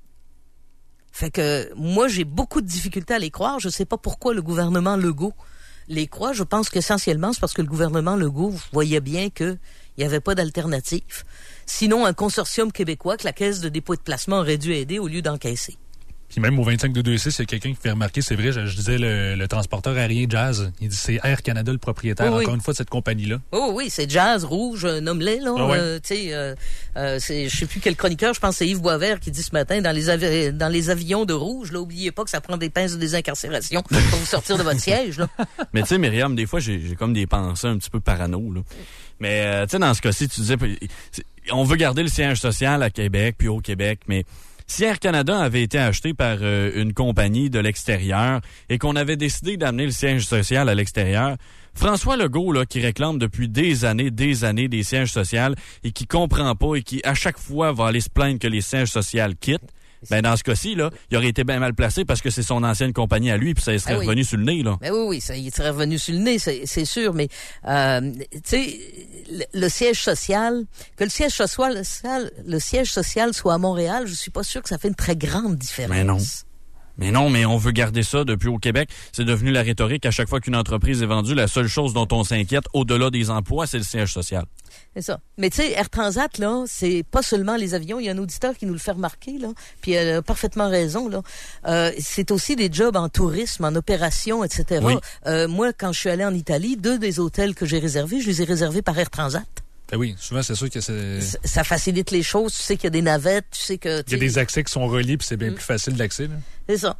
Fait que moi, j'ai beaucoup de difficultés à les croire. Je sais pas pourquoi le gouvernement Legault les croit. Je pense qu'essentiellement, c'est parce que le gouvernement Legault voyait bien qu'il n'y avait pas d'alternative. Sinon, un consortium québécois que la Caisse de dépôt et de placement aurait dû aider au lieu d'encaisser. Puis même au vingt-cinq deux vingt-six, il y a quelqu'un qui fait remarquer, c'est vrai, je, je disais le, le transporteur aérien Jazz, il dit c'est Air Canada le propriétaire, oui, encore oui. une fois, de cette compagnie-là. Oh oui, c'est Jazz, Rouge, nomme-les, là. Ah ouais. euh, tu sais, euh, euh, c'est, je sais plus quel chroniqueur, je pense que c'est Yves Boisvert qui dit ce matin, dans les, avi- dans les avions de Rouge, là, oubliez pas que ça prend des pinces de désincarcération pour vous sortir de votre siège, là. Mais tu sais, Myriam, des fois, j'ai, j'ai comme des pensées un petit peu parano, là. Mais, euh, tu sais, dans ce cas-ci, tu disais, on veut garder le siège social à Québec, puis au Québec, mais si Air Canada avait été acheté par euh, une compagnie de l'extérieur et qu'on avait décidé d'amener le siège social à l'extérieur, François Legault, là, qui réclame depuis des années, des années des sièges sociaux et qui comprend pas et qui, à chaque fois, va aller se plaindre que les sièges sociaux quittent, ben dans ce cas-ci, là, il aurait été bien mal placé parce que c'est son ancienne compagnie à lui, puis ça serait ah oui. revenu sur le nez, là. Ben oui, oui, ça il serait revenu sur le nez, c'est, c'est sûr, mais euh, tu sais, le, le siège social, que le siège social, le siège social soit à Montréal, je suis pas sûr que ça fait une très grande différence. Mais non. Mais non, mais on veut garder ça depuis au Québec. C'est devenu la rhétorique. À chaque fois qu'une entreprise est vendue, la seule chose dont on s'inquiète, au-delà des emplois, c'est le siège social. C'est ça. Mais tu sais, Air Transat, là, c'est pas seulement les avions. Il y a un auditeur qui nous le fait remarquer, là, puis elle a parfaitement raison, là. Euh, c'est aussi des jobs en tourisme, en opération, et cetera. Oui. Euh, moi, quand je suis allé en Italie, deux des hôtels que j'ai réservés, je les ai réservés par Air Transat. Ben oui, souvent, c'est sûr que c'est... Ça, ça facilite les choses. Tu sais qu'il y a des navettes, tu sais que... Il y a des accès qui sont reliés, puis c'est bien mm. plus facile d'accès, là. C'est ça.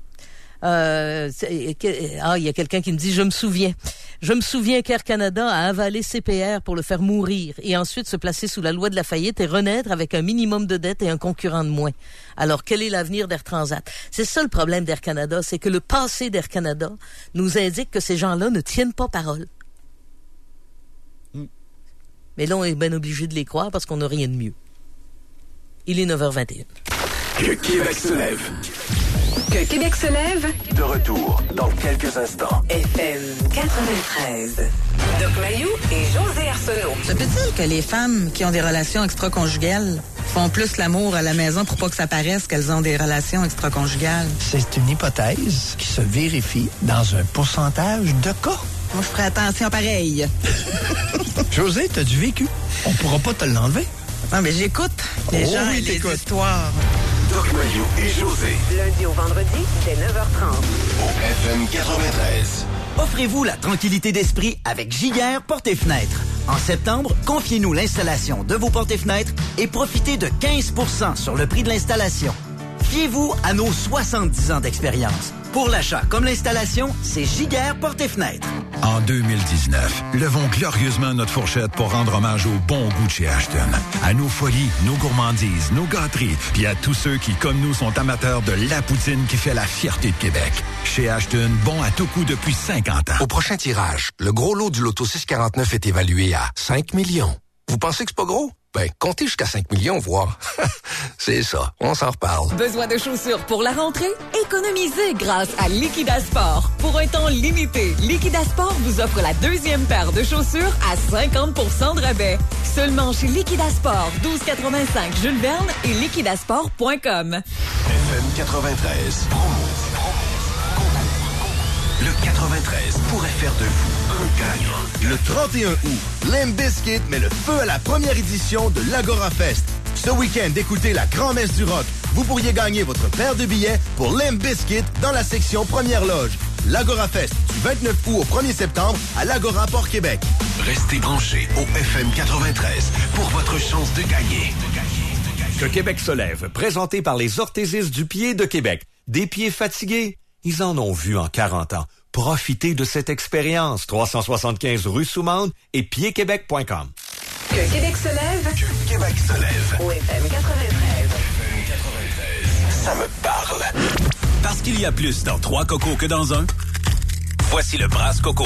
Euh, c'est, ah, il y a quelqu'un qui me dit, je me souviens. Je me souviens qu'Air Canada a avalé C P R pour le faire mourir et ensuite se placer sous la loi de la faillite et renaître avec un minimum de dette et un concurrent de moins. Alors, quel est l'avenir d'Air Transat? C'est ça le problème d'Air Canada, c'est que le passé d'Air Canada nous indique que ces gens-là ne tiennent pas parole. Mm. Mais là, on est bien obligé de les croire parce qu'on n'a rien de mieux. Il est neuf heures vingt et un. Que Québec se lève. Que Québec se lève. De retour dans quelques instants. F M quatre-vingt-treize. Doc Mayou et José Arsenault. Se peut-il que les femmes qui ont des relations extra-conjugales font plus l'amour à la maison pour pas que ça paraisse qu'elles ont des relations extra-conjugales? C'est une hypothèse qui se vérifie dans un pourcentage de cas. Moi, je ferai attention pareil. José, t'as du vécu. On pourra pas te l'enlever. Non, mais j'écoute les oh, gens oui, et les t'écoutes. histoires. Doc Mayou et José. Lundi au vendredi, dès neuf heures trente. Au F M quatre-vingt-treize. Offrez-vous la tranquillité d'esprit avec Giguère Portes et Fenêtres. En septembre, confiez-nous l'installation de vos portes et fenêtres et profitez de quinze pour cent sur le prix de l'installation. Fiez-vous à nos soixante-dix ans d'expérience. Pour l'achat comme l'installation, c'est Giguère Portes et Fenêtres. En deux mille dix-neuf, levons glorieusement notre fourchette pour rendre hommage au bon goût de chez Ashton. À nos folies, nos gourmandises, nos gâteries, puis à tous ceux qui, comme nous, sont amateurs de la poutine qui fait la fierté de Québec. Chez Ashton, bon à tout coup depuis cinquante ans. Au prochain tirage, le gros lot du loto six quarante-neuf est évalué à cinq millions. Vous pensez que c'est pas gros? Ben, comptez jusqu'à cinq millions, voir. C'est ça, on s'en reparle. Besoin de chaussures pour la rentrée? Économisez grâce à Liquidasport. Pour un temps limité, Liquidasport vous offre la deuxième paire de chaussures à cinquante pour cent de rabais. Seulement chez Liquidasport, douze quatre-vingt-cinq Jules Verne et liquidasport point com. F M quatre-vingt-treize. Promo. Promo. Le quatre-vingt-treize pourrait faire de vous un gagnant. Le trente et un août, Limp Bizkit met le feu à la première édition de l'Agora Fest. Ce week-end, écoutez la grand-messe du rock. Vous pourriez gagner votre paire de billets pour Limp Bizkit dans la section Première Loge. L'Agora Fest du vingt-neuf août au premier septembre à l'Agora Port-Québec. Restez branchés au F M quatre-vingt-treize pour votre chance de gagner. Que Québec se lève, présenté par les orthésistes du pied de Québec. Des pieds fatigués? Ils en ont vu en quarante ans. Profitez de cette expérience. trois cent soixante-quinze rue Soumande et pied québec point com. Que Québec se lève. Que Québec se lève. Au F M quatre-vingt-treize. F M quatre-vingt-treize. Ça me parle. Parce qu'il y a plus dans trois cocos que dans un, voici le Brasse Coco.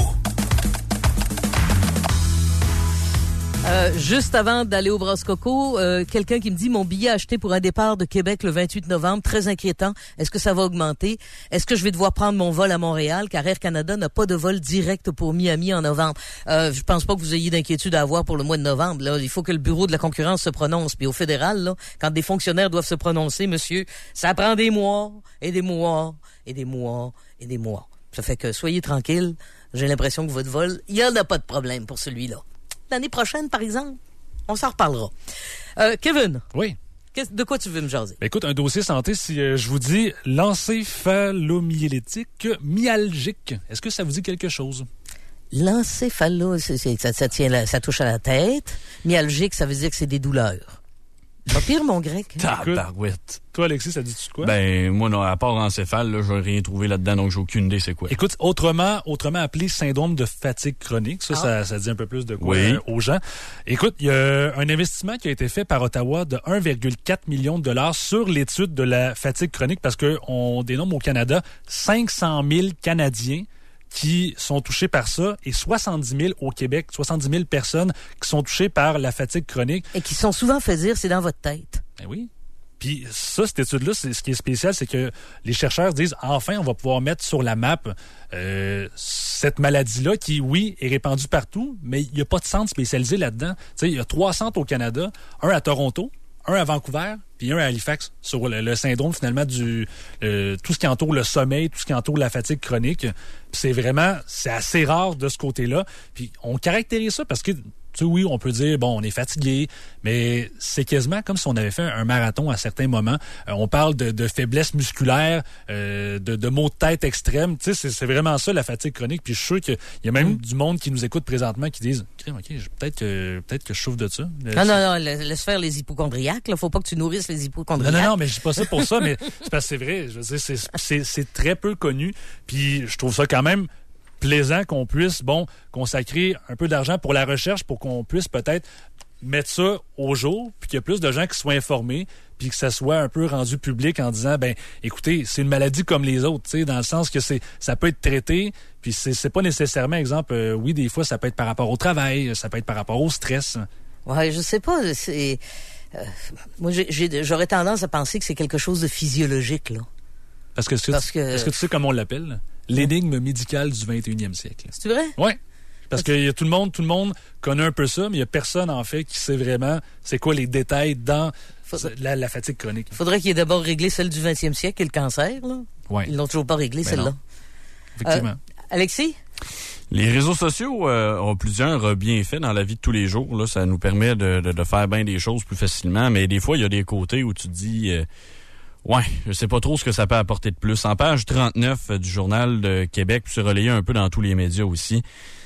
Euh, juste avant d'aller au Brasse Coco, euh, quelqu'un qui me dit mon billet acheté pour un départ de Québec le vingt-huit novembre, très inquiétant. Est-ce que ça va augmenter? Est-ce que je vais devoir prendre mon vol à Montréal? Car Air Canada n'a pas de vol direct pour Miami en novembre. Euh, je pense pas que vous ayez d'inquiétude à avoir pour le mois de novembre. Là, il faut que le bureau de la concurrence se prononce. Puis au fédéral, là, quand des fonctionnaires doivent se prononcer, monsieur, ça prend des mois et des mois et des mois et des mois. Ça fait que soyez tranquille. J'ai l'impression que votre vol, il y en a pas de problème pour celui-là. L'année prochaine, par exemple, on s'en reparlera. Euh, Kevin. Oui. De quoi tu veux me jaser? Ben écoute, un dossier santé, si euh, je vous dis l'encéphalomyélitique myalgique, est-ce que ça vous dit quelque chose? L'encéphalo, c'est, c'est, ça, ça, tient la, ça touche à la tête. Myalgique, ça veut dire que c'est des douleurs. Pas pire, mon grec. Tabarouette. Toi, Alexis, ça dit-tu quoi? Ben, moi, non, à part encéphale, là, j'ai rien trouvé là-dedans, donc j'ai aucune idée c'est quoi. Écoute, autrement, autrement appelé syndrome de fatigue chronique, ça, ah. ça, ça dit un peu plus de quoi oui. euh, aux gens. Écoute, il y a un investissement qui a été fait par Ottawa de un virgule quatre million de dollars sur l'étude de la fatigue chronique parce que on dénombre au Canada cinq cent mille Canadiens qui sont touchés par ça et soixante-dix mille au Québec, soixante-dix mille personnes qui sont touchées par la fatigue chronique. Et qui sont souvent fait dire c'est dans votre tête. Ben oui. Puis ça, cette étude-là, c'est, ce qui est spécial, c'est que les chercheurs disent enfin, on va pouvoir mettre sur la map euh, cette maladie-là qui, oui, est répandue partout, mais il n'y a pas de centre spécialisé là-dedans. Tu sais, il y a trois centres au Canada, un à Toronto, un à Vancouver, puis un à Halifax, sur le, le syndrome, finalement, du euh, tout ce qui entoure le sommeil, tout ce qui entoure la fatigue chronique. Puis c'est vraiment, c'est assez rare de ce côté-là. Puis on caractérise ça parce que, tu sais, oui, on peut dire, bon, on est fatigué, mais c'est quasiment comme si on avait fait un marathon à certains moments. Euh, on parle de, de faiblesse musculaire, euh, de, de maux de tête extrêmes. Tu sais, c'est, c'est vraiment ça, la fatigue chronique. Puis je suis sûr qu'il y a même mmh. du monde qui nous écoute présentement qui disent, OK, peut-être que, peut-être que je souffre de ça. Non, non, non, laisse faire les hypochondriaques. Là. Faut pas que tu nourrisses les hypochondriaques. Non, non, non, mais je dis pas ça pour ça, mais c'est parce que c'est vrai. Je veux dire, c'est, c'est, c'est très peu connu. Puis je trouve ça quand même plaisant qu'on puisse, bon, consacrer un peu d'argent pour la recherche pour qu'on puisse peut-être mettre ça au jour, puis qu'il y a plus de gens qui soient informés, puis que ça soit un peu rendu public en disant, ben, écoutez, c'est une maladie comme les autres, tu sais, dans le sens que c'est, ça peut être traité, puis c'est, c'est pas nécessairement, exemple, euh, oui, des fois, ça peut être par rapport au travail, ça peut être par rapport au stress. Ouais, je sais pas, c'est... Euh, moi, j'ai, j'ai, j'aurais tendance à penser que c'est quelque chose de physiologique, là. Parce que, est-ce que, Parce que... Est-ce que tu sais comment on l'appelle? L'énigme médicale du vingt et unième siècle. C'est vrai? Oui. Parce que y a tout le monde, tout le monde connaît un peu ça, mais il y a personne, en fait, qui sait vraiment c'est quoi les détails dans Faudrait... la, la fatigue chronique. Il faudrait qu'il ait d'abord réglé celle du vingtième siècle, qui est le cancer, là. Ouais. Ils l'ont toujours pas réglé, ben celle-là. Non. Effectivement. Euh, Alexis? Les réseaux sociaux euh, ont plusieurs bienfaits dans la vie de tous les jours. Là, ça nous permet de, de, de faire bien des choses plus facilement, mais des fois, il y a des côtés où tu te dis... Euh, ouais, je sais pas trop ce que ça peut apporter de plus. En page trente-neuf du Journal de Québec, puis c'est relayé un peu dans tous les médias aussi,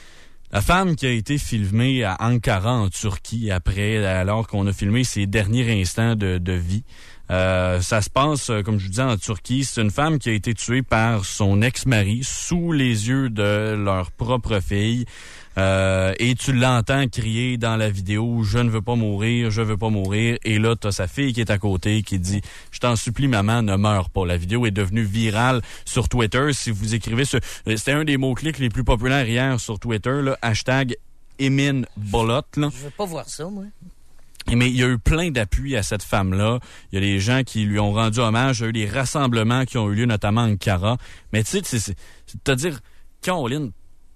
la femme qui a été filmée à Ankara, en Turquie, après, alors qu'on a filmé ses derniers instants de, de vie. Euh, ça se passe, comme je vous disais, en Turquie. C'est une femme qui a été tuée par son ex-mari sous les yeux de leur propre fille. Euh, et tu l'entends crier dans la vidéo « Je ne veux pas mourir, je veux pas mourir ». Et là, t'as sa fille qui est à côté qui dit « Je t'en supplie, maman, ne meurs pas ». La vidéo est devenue virale sur Twitter. Si vous écrivez ce... C'était un des mots-clics les plus populaires hier sur Twitter, là, hashtag Emin Bolot. Là. Je veux pas voir ça, moi. Mais il y a eu plein d'appuis à cette femme-là. Il y a des gens qui lui ont rendu hommage. Il y a eu des rassemblements qui ont eu lieu, notamment en Ankara. Mais tu sais, c'est, c'est, c'est-à-dire, Caroline...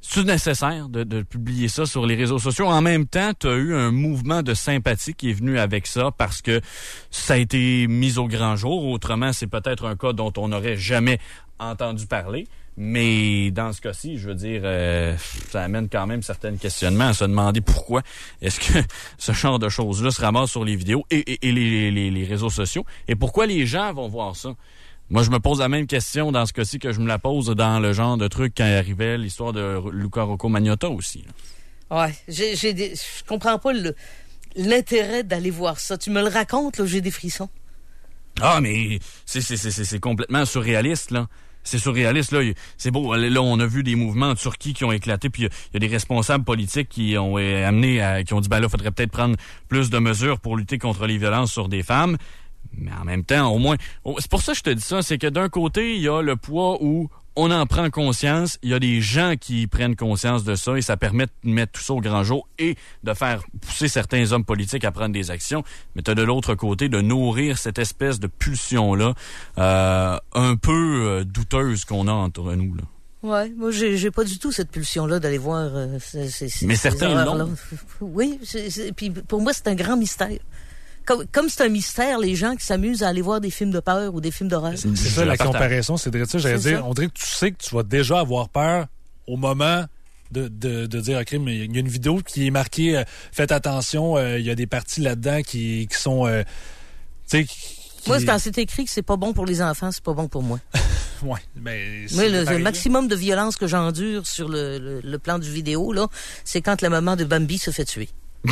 C'est nécessaire de, de publier ça sur les réseaux sociaux. En même temps, tu as eu un mouvement de sympathie qui est venu avec ça parce que ça a été mis au grand jour. Autrement, c'est peut-être un cas dont on n'aurait jamais entendu parler. Mais dans ce cas-ci, je veux dire, euh, ça amène quand même certains questionnements à se demander pourquoi est-ce que ce genre de choses-là se ramasse sur les vidéos et, et, et les, les, les réseaux sociaux et pourquoi les gens vont voir ça. Moi, je me pose la même question dans ce cas-ci que je me la pose dans le genre de truc quand arrivait l'histoire de Luca Rocco Magnotta aussi. Là. Ouais, j'ai, j'ai des, je comprends pas le, l'intérêt d'aller voir ça. Tu me le racontes, là, j'ai des frissons. Ah, mais c'est, c'est, c'est, c'est complètement surréaliste, là. C'est surréaliste, là. C'est beau. Là, on a vu des mouvements en Turquie qui ont éclaté, puis il y, y a des responsables politiques qui ont euh, amené, à, qui ont dit, ben là, faudrait peut-être prendre plus de mesures pour lutter contre les violences sur des femmes. Mais en même temps, au moins, c'est pour ça que je te dis ça, c'est que d'un côté, il y a le poids où on en prend conscience, il y a des gens qui prennent conscience de ça et ça permet de mettre tout ça au grand jour et de faire pousser certains hommes politiques à prendre des actions. Mais tu as de l'autre côté de nourrir cette espèce de pulsion-là euh, un peu euh, douteuse qu'on a entre nous, là. Ouais, moi j'ai, j'ai pas du tout cette pulsion-là d'aller voir euh, ces, ces, Mais ces certains l'ont. Oui, c'est, c'est, puis pour moi c'est un grand mystère. Comme, comme c'est un mystère, les gens qui s'amusent à aller voir des films de peur ou des films d'horreur. C'est, c'est ça la comparaison, c'est de ça. J'allais dire, on dirait que tu sais que tu vas déjà avoir peur au moment de, de, de dire, OK, mais il y a une vidéo qui est marquée, euh, faites attention, euh, il y a des parties là-dedans qui, qui sont... Euh, tu sais, qui... Moi, c'est quand c'est écrit que c'est pas bon pour les enfants, c'est pas bon pour moi. Oui, mais... Oui, le, le maximum de violence que j'endure sur le, le, le plan du vidéo, là, c'est quand la maman de Bambi se fait tuer.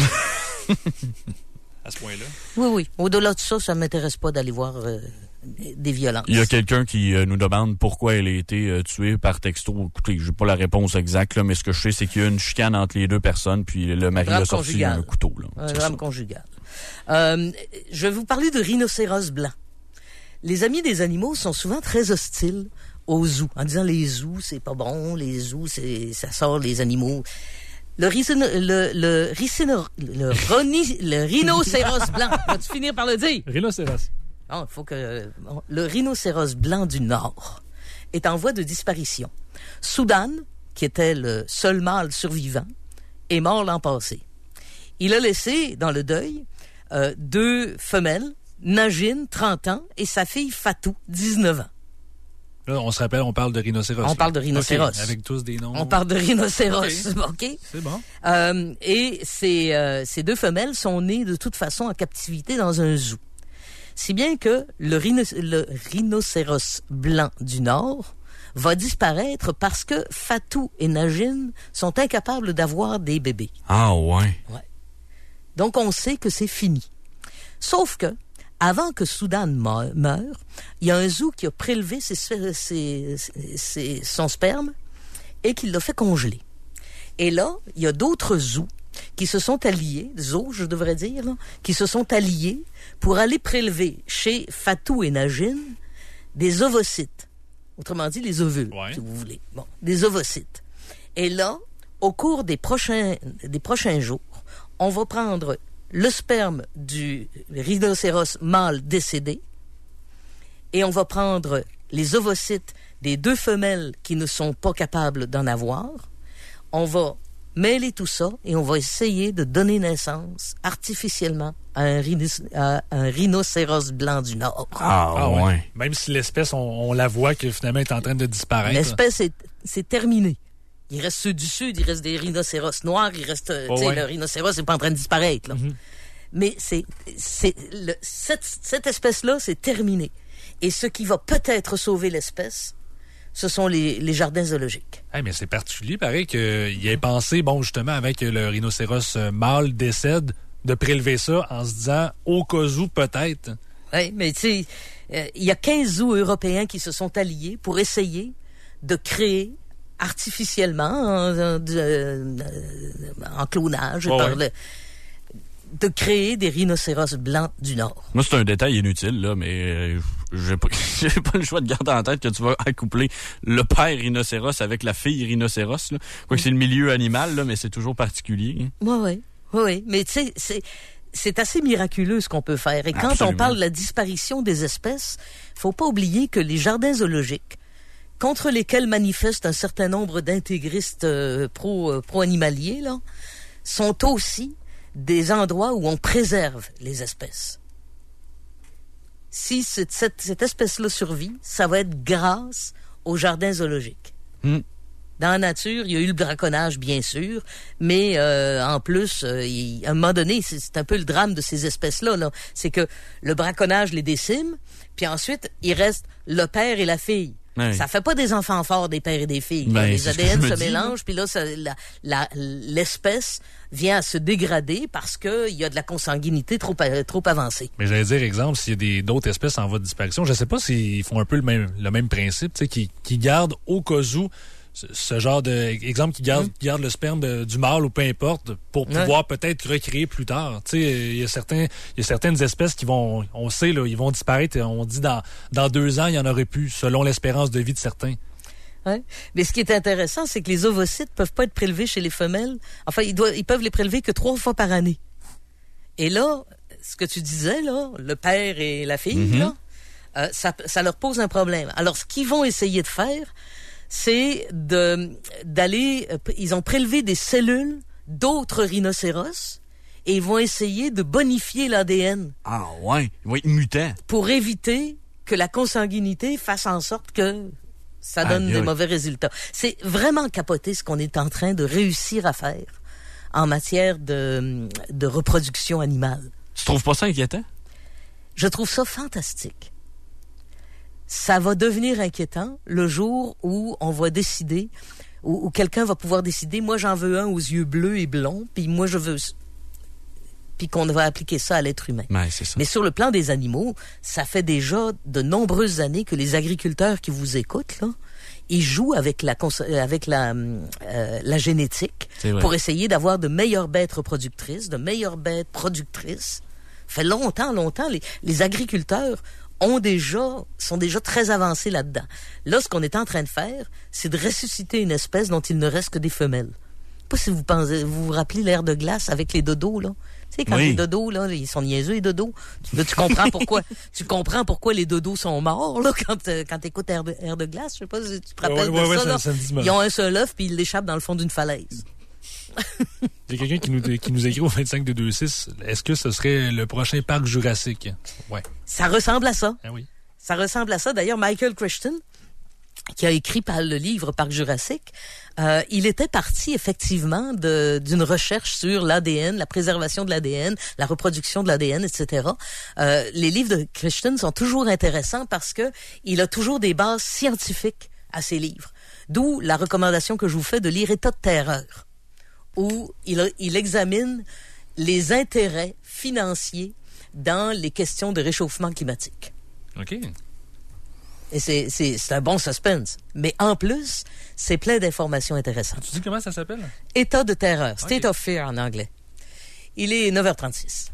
À ce point-là? Oui, oui. Au-delà de ça, ça ne m'intéresse pas d'aller voir euh, des violences. Il y a quelqu'un qui euh, nous demande pourquoi elle a été euh, tuée par texto. Écoutez, j'ai pas la réponse exacte, là, mais ce que je sais, c'est qu'il y a une chicane entre les deux personnes, puis le mari a sorti conjugal. un couteau. Là. Un drame conjugal. Euh, je vais vous parler de rhinocéros blanc. Les amis des animaux sont souvent très hostiles aux zoos, en disant les zoos, c'est pas bon, les zoos, c'est, ça sort les animaux... Le, rhino, le, le, rhino, le, roni, le rhinocéros blanc, vas-tu finir par le dire? Rhinocéros. Non, il faut que... Bon, le rhinocéros blanc du Nord est en voie de disparition. Soudan, qui était le seul mâle survivant, est mort l'an passé. Il a laissé, dans le deuil, euh, deux femelles, Najin, trente ans, et sa fille Fatou, dix-neuf ans. Là, on se rappelle, on parle de rhinocéros. On parle de rhinocéros. Okay, avec tous des noms. On parle de rhinocéros, OK? okay. C'est bon. Euh, et ces, euh, ces deux femelles sont nées de toute façon en captivité dans un zoo. Si bien que le, rhino- le rhinocéros blanc du Nord va disparaître parce que Fatou et Najin sont incapables d'avoir des bébés. Ah ouais? Ouais. Donc, on sait que c'est fini. Sauf que, avant que Soudan meure, il y a un zoo qui a prélevé ses, ses, ses, ses, son sperme et qui l'a fait congeler. Et là, il y a d'autres zoos qui se sont alliés, zoos, je devrais dire, là, qui se sont alliés pour aller prélever chez Fatou et Najin des ovocytes. Autrement dit, les ovules, ouais. si vous voulez. Bon, des ovocytes. Et là, au cours des prochains, des prochains jours, on va prendre le sperme du rhinocéros mâle décédé et on va prendre les ovocytes des deux femelles qui ne sont pas capables d'en avoir. On va mêler tout ça et on va essayer de donner naissance artificiellement à un, rhino- à un rhinocéros blanc du Nord. Ah, ah ouais. ouais. Même si l'espèce, on, on la voit que finalement est en train de disparaître. L'espèce, est, c'est terminé. Il reste ceux du Sud, il reste des rhinocéros noirs, il reste... Oh, tu sais, ouais. Le rhinocéros n'est pas en train de disparaître, là. Mm-hmm. Mais c'est, c'est le, cette, cette espèce-là, c'est terminé. Et ce qui va peut-être sauver l'espèce, ce sont les, les jardins zoologiques. Hey, mais c'est particulier, pareil, qu'il ait pensé, bon, justement, avec le rhinocéros mâle décède, de prélever ça en se disant, au cas où, peut-être. Oui, mais tu sais, il euh, y a quinze zoos européens qui se sont alliés pour essayer de créer artificiellement, en, de, en clonage, oh, par ouais. le, de créer des rhinocéros blancs du Nord. Moi, c'est un détail inutile, là, mais euh, j'ai pas, j'ai pas le choix de garder en tête que tu vas accoupler le père rhinocéros avec la fille rhinocéros, là. Quoi que c'est le milieu animal, là, mais c'est toujours particulier. Hein. Oui, oui, oui, oui. Mais tu sais, c'est... C'est assez miraculeux ce qu'on peut faire. Et quand Absolument. on parle de la disparition des espèces, faut pas oublier que les jardins zoologiques, contre lesquels manifestent un certain nombre d'intégristes euh, pro, euh, pro-animaliers, là, sont aussi des endroits où on préserve les espèces. Si cette, cette, cette espèce-là survit, ça va être grâce aux jardins zoologiques. Mm. Dans la nature, il y a eu le braconnage, bien sûr, mais euh, en plus, euh, il, à un moment donné, c'est, c'est un peu le drame de ces espèces-là. Là. C'est que le braconnage les décime, puis ensuite, il reste le père et la fille. Ouais. Ça fait pas des enfants forts, des pères et des filles. Ben, les A D N je me se dis, mélangent, puis là, ça, la, la, l'espèce vient à se dégrader parce que il y a de la consanguinité trop, trop avancée. Mais j'allais dire, exemple, s'il y a des, d'autres espèces en voie de disparition, je sais pas s'ils font un peu le même, le même principe, tu sais, qui, qui gardent au cas où ce, ce genre de exemple qui garde, mmh. qui garde le sperme de, du mâle ou peu importe pour pouvoir ouais. peut-être recréer plus tard. Tu sais, il y a certains, il y a certaines espèces qui vont, on sait là, ils vont disparaître. On dit dans dans deux ans, il y en aurait plus, selon l'espérance de vie de certains. Ouais. Mais ce qui est intéressant, c'est que les ovocytes peuvent pas être prélevés chez les femelles. Enfin, ils doivent, ils peuvent les prélever que trois fois par année. Et là, ce que tu disais là, le père et la fille, mmh. là, euh, ça, ça leur pose un problème. Alors, ce qu'ils vont essayer de faire, c'est de d'aller... Ils ont prélevé des cellules d'autres rhinocéros et ils vont essayer de bonifier l'A D N. Ah ouais, ils vont être mutants. Pour éviter que la consanguinité fasse en sorte que ça donne ah, des oui. mauvais résultats. C'est vraiment capoté ce qu'on est en train de réussir à faire en matière de, de reproduction animale. Tu trouves pas ça inquiétant? Je trouve ça fantastique. Ça va devenir inquiétant le jour où on va décider, où, où quelqu'un va pouvoir décider, moi j'en veux un aux yeux bleus et blonds, puis moi je veux... puis qu'on va appliquer ça à l'être humain. Ouais, c'est ça. Mais sur le plan des animaux, ça fait déjà de nombreuses années que les agriculteurs qui vous écoutent, là, ils jouent avec la, avec la, euh, la génétique pour essayer d'avoir de meilleures bêtes reproductrices, de meilleures bêtes productrices. Ça fait longtemps, longtemps, les, les agriculteurs ont déjà, sont déjà très avancés là-dedans. Là, ce qu'on est en train de faire, c'est de ressusciter une espèce dont il ne reste que des femelles. Je sais pas si vous pensez, vous vous rappelez l'ère de glace avec les dodos, là. Tu sais, quand oui. les dodos, là, ils sont niaiseux, les dodos. Là, tu comprends pourquoi, tu comprends pourquoi les dodos sont morts, là, quand, euh, quand t'écoutes Air de, Air de glace. Je sais pas si tu te rappelles ouais, de ouais, ça, ouais, là. Ça, ça me dit ils ont un seul œuf puis ils l'échappent dans le fond d'une falaise. Il y a quelqu'un qui nous, qui nous écrit au vingt-cinq de deux six. Est-ce que ce serait le prochain parc Jurassique? Ouais. Ça ressemble à ça. Ah oui. Ça ressemble à ça. D'ailleurs, Michael Crichton, qui a écrit par le livre Parc Jurassique, euh, il était parti effectivement de, d'une recherche sur l'A D N, la préservation de l'A D N, la reproduction de l'A D N, et cetera. Euh, les livres de Crichton sont toujours intéressants parce que il a toujours des bases scientifiques à ses livres. D'où la recommandation que je vous fais de lire État de terreur, où il, il examine les intérêts financiers dans les questions de réchauffement climatique. OK. Et c'est, c'est, c'est un bon suspense. Mais en plus, c'est plein d'informations intéressantes. Tu dis comment ça s'appelle? État de terreur. Okay. State of Fear en anglais. Il est neuf heures trente-six.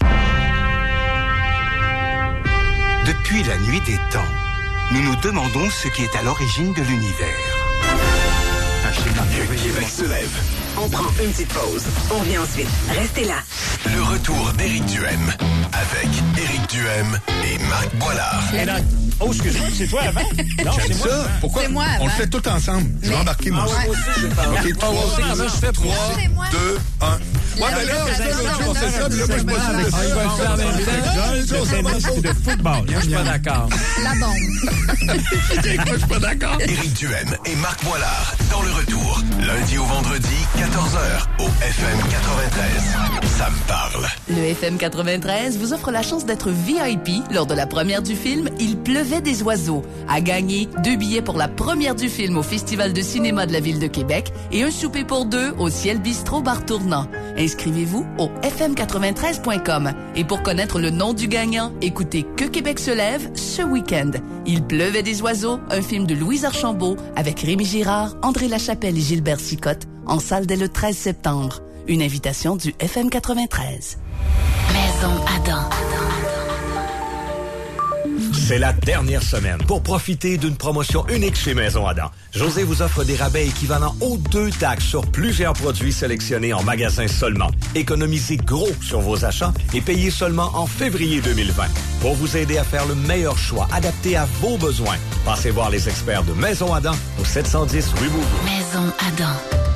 Depuis la nuit des temps, nous nous demandons ce qui est à l'origine de l'univers. Un schéma Le Québec se lève. On prend une petite pause. On revient ensuite. Restez là. Le retour d'Éric Duhem avec Éric Duhem et Marc Boilard. Oh, excuse-moi, c'est toi avant? Non, J'aime c'est moi. ça. Pourquoi? C'est moi On le fait tout ensemble. Je vais embarquer moi. Ah, moi aussi, je vais faire. OK, trois, comment je fais pour trois, deux, un. Ouais, ben là, c'est ça, mais là, moi, je me suis avec ça. Il va le faire en même temps. C'est un match de football. Moi, je suis pas d'accord. La bombe. Moi, je suis pas d'accord. Éric Duhem et Marc Boilard dans le retour. Lundi au vendredi, quatorze heures, au F M quatre-vingt-treize. Ça me parle. Le F M quatre-vingt-treize vous offre la chance d'être V I P lors de la première du film Il pleuvait des oiseaux. À gagner deux billets pour la première du film au Festival de cinéma de la Ville de Québec et un souper pour deux au Ciel Bistrot Bar Tournant. Inscrivez-vous au f m quatre-vingt-treize point com. Et pour connaître le nom du gagnant, écoutez Que Québec se lève ce week-end. Il pleuvait des oiseaux, un film de Louise Archambault avec Rémi Girard, André Lachapelle et Gilbert Sicotte en salle dès le treize septembre. Une invitation du F M quatre-vingt-treize. Maison Adam. C'est la dernière semaine pour profiter d'une promotion unique chez Maison Adam. José vous offre des rabais équivalents aux deux taxes sur plusieurs produits sélectionnés en magasin seulement. Économisez gros sur vos achats et payez seulement en février deux mille vingt. Pour vous aider à faire le meilleur choix adapté à vos besoins, passez voir les experts de Maison Adam au sept cent dix rue Beaubourg. Maison Adam.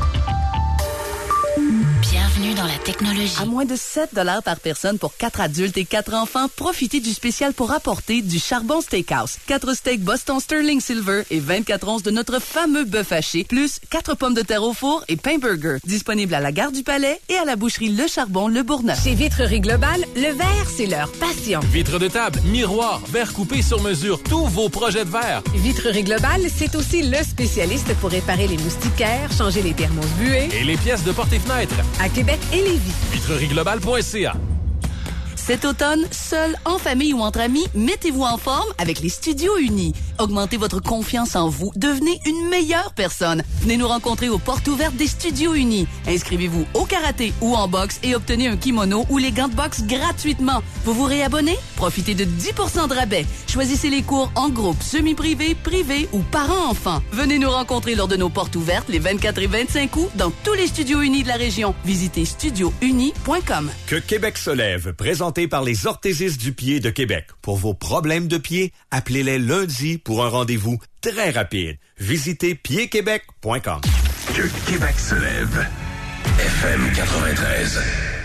Bienvenue dans la technologie. À moins de sept dollars par personne pour quatre adultes et quatre enfants, profitez du spécial pour apporter du Charbon Steakhouse. quatre steaks Boston Sterling Silver et vingt-quatre onces de notre fameux bœuf haché, plus quatre pommes de terre au four et pain burger. Disponible à la Gare du Palais et à la boucherie Le Charbon, Le Bourgneuf. Chez Vitrerie Globale, le verre, c'est leur passion. Vitres de table, miroirs, verres coupés sur mesure, tous vos projets de verre. Vitrerie Globale, c'est aussi le spécialiste pour réparer les moustiquaires, changer les thermos bués. Et les pièces de porte et fenêtre. À Québec et Lévis. vitrerie globale point c a. Cet automne, seul, en famille ou entre amis, mettez-vous en forme avec les Studios Unis. Augmentez votre confiance en vous. Devenez une meilleure personne. Venez nous rencontrer aux portes ouvertes des Studios Unis. Inscrivez-vous au karaté ou en boxe et obtenez un kimono ou les gants de boxe gratuitement. Vous vous réabonnez? Profitez de dix pour cent de rabais. Choisissez les cours en groupe, semi-privé, privé ou parents-enfants. Venez nous rencontrer lors de nos portes ouvertes les vingt-quatre et vingt-cinq août dans tous les Studios Unis de la région. Visitez studio uni point com. Que Québec se lève, présenté par les orthésistes du pied de Québec. Pour vos problèmes de pied, appelez-les lundi pour un rendez-vous très rapide. Visitez pied québec point com. Que Québec se lève. F M quatre-vingt-treize.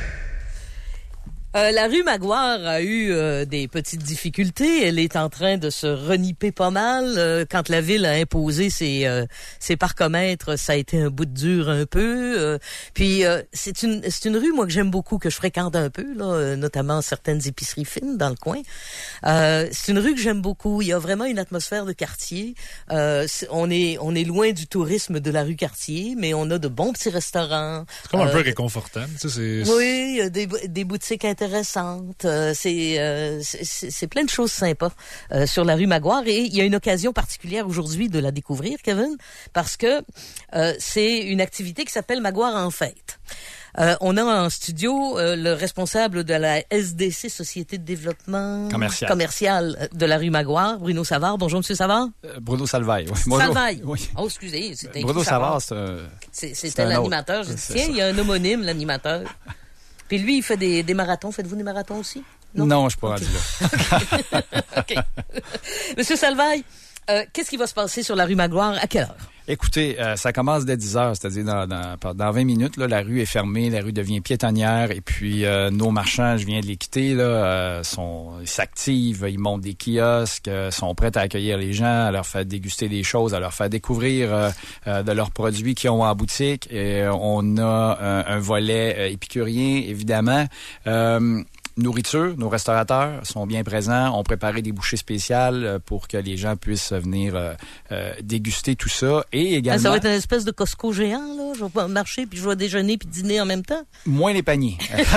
Euh, la rue Maguire a eu euh, des petites difficultés. Elle est en train de se reniper pas mal. Euh, quand la ville a imposé ses, euh, ses parcomètres, ça a été un bout de dur un peu. Euh, puis euh, c'est une c'est une rue moi que j'aime beaucoup, que je fréquente un peu, là, euh, notamment certaines épiceries fines dans le coin. Euh, c'est une rue que j'aime beaucoup. Il y a vraiment une atmosphère de quartier. Euh, c'est, on est on est loin du tourisme de la rue Cartier, mais on a de bons petits restaurants. C'est comme un euh, peu réconfortant. Tu sais, c'est... Oui, il y a des, des boutiques intéressantes. Euh, c'est, euh, c'est, c'est plein de choses sympas euh, sur la rue Maguire. Et il y a une occasion particulière aujourd'hui de la découvrir, Kevin, parce que euh, c'est une activité qui s'appelle Maguire en fête. Euh, on a en studio euh, le responsable de la S D C, Société de développement commercial, commercial de la rue Maguire, Bruno Savard. Bonjour, Monsieur Savard. Euh, Bruno Salvaille. Oui. Bonjour. Salvaille. Oui. Oh, excusez. C'était Bruno Savard, c'est, euh, c'est, c'était c'est un l'animateur. J'ai dit, tiens, il y a un homonyme, l'animateur. Puis lui, il fait des, des marathons. Faites-vous des marathons aussi? Non, non je suis pas rendu là. OK. Monsieur Salvaille, euh, qu'est-ce qui va se passer sur la rue Maguire? À quelle heure? Écoutez, euh, ça commence dès dix heures, c'est-à-dire dans, dans, dans vingt minutes, là, la rue est fermée, la rue devient piétonnière et puis euh, nos marchands, je viens de les quitter, là, euh, sont, ils s'activent, ils montent des kiosques, euh, sont prêts à accueillir les gens, à leur faire déguster des choses, à leur faire découvrir euh, euh, de leurs produits qu'ils ont en boutique. Et euh, on a un, un volet euh, épicurien, évidemment. Euh, Nourriture, nos restaurateurs sont bien présents, ont préparé des bouchées spéciales pour que les gens puissent venir euh, euh, déguster tout ça. Et également... Ah, ça va être une espèce de Costco géant, là. Je vais marcher, puis je vais déjeuner, puis dîner en même temps. Moins les paniers.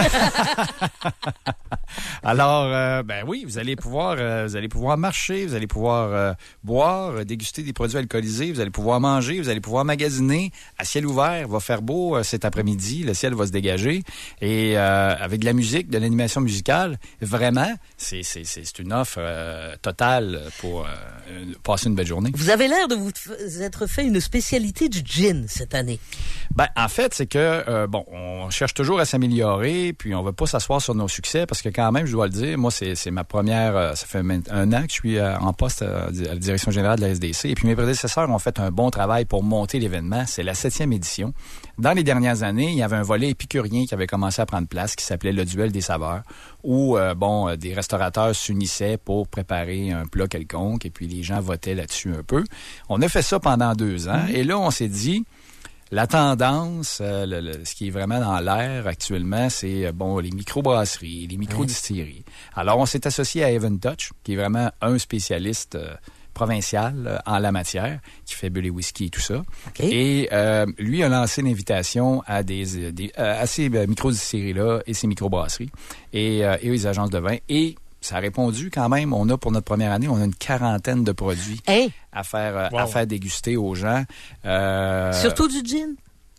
Alors, euh, ben oui, vous allez pouvoir, euh, vous allez pouvoir marcher, vous allez pouvoir euh, boire, euh, déguster des produits alcoolisés, vous allez pouvoir manger, vous allez pouvoir magasiner à ciel ouvert. Il va faire beau euh, cet après-midi, le ciel va se dégager et euh, avec de la musique, de l'animation musicale, vraiment, c'est c'est c'est une offre euh, totale pour euh, passer une belle journée. Vous avez l'air de vous être fait une spécialité du gin cette année. Ben en fait, c'est que euh, bon, on cherche toujours à s'améliorer, puis on veut pas s'asseoir sur nos succès parce que quand même, je dois le dire, moi c'est c'est ma première, euh, ça fait un an que je suis euh, en poste à, à la direction générale de la S D C et puis mes prédécesseurs ont fait un bon travail pour monter l'événement. C'est la septième édition. Dans les dernières années, il y avait un volet épicurien qui avait commencé à prendre place qui s'appelait le duel des saveurs où euh, bon, euh, des restaurateurs s'unissaient pour préparer un plat quelconque et puis les gens votaient là-dessus un peu. On a fait ça pendant deux ans et là on s'est dit la tendance, euh, le, le, ce qui est vraiment dans l'air actuellement, c'est euh, bon les microbrasseries, les microdistilleries. Alors, on s'est associé à Even Touch, qui est vraiment un spécialiste euh, provincial euh, en la matière, qui fait Bull et whisky et tout ça. Okay. Et euh, lui a lancé l'invitation à des, des à ces microdistilleries-là et ces microbrasseries et, euh, et aux agences de vin. Et ça a répondu quand même. On a, pour notre première année, on a une quarantaine de produits hey. à faire, wow. à faire déguster aux gens. Euh, Surtout du gin?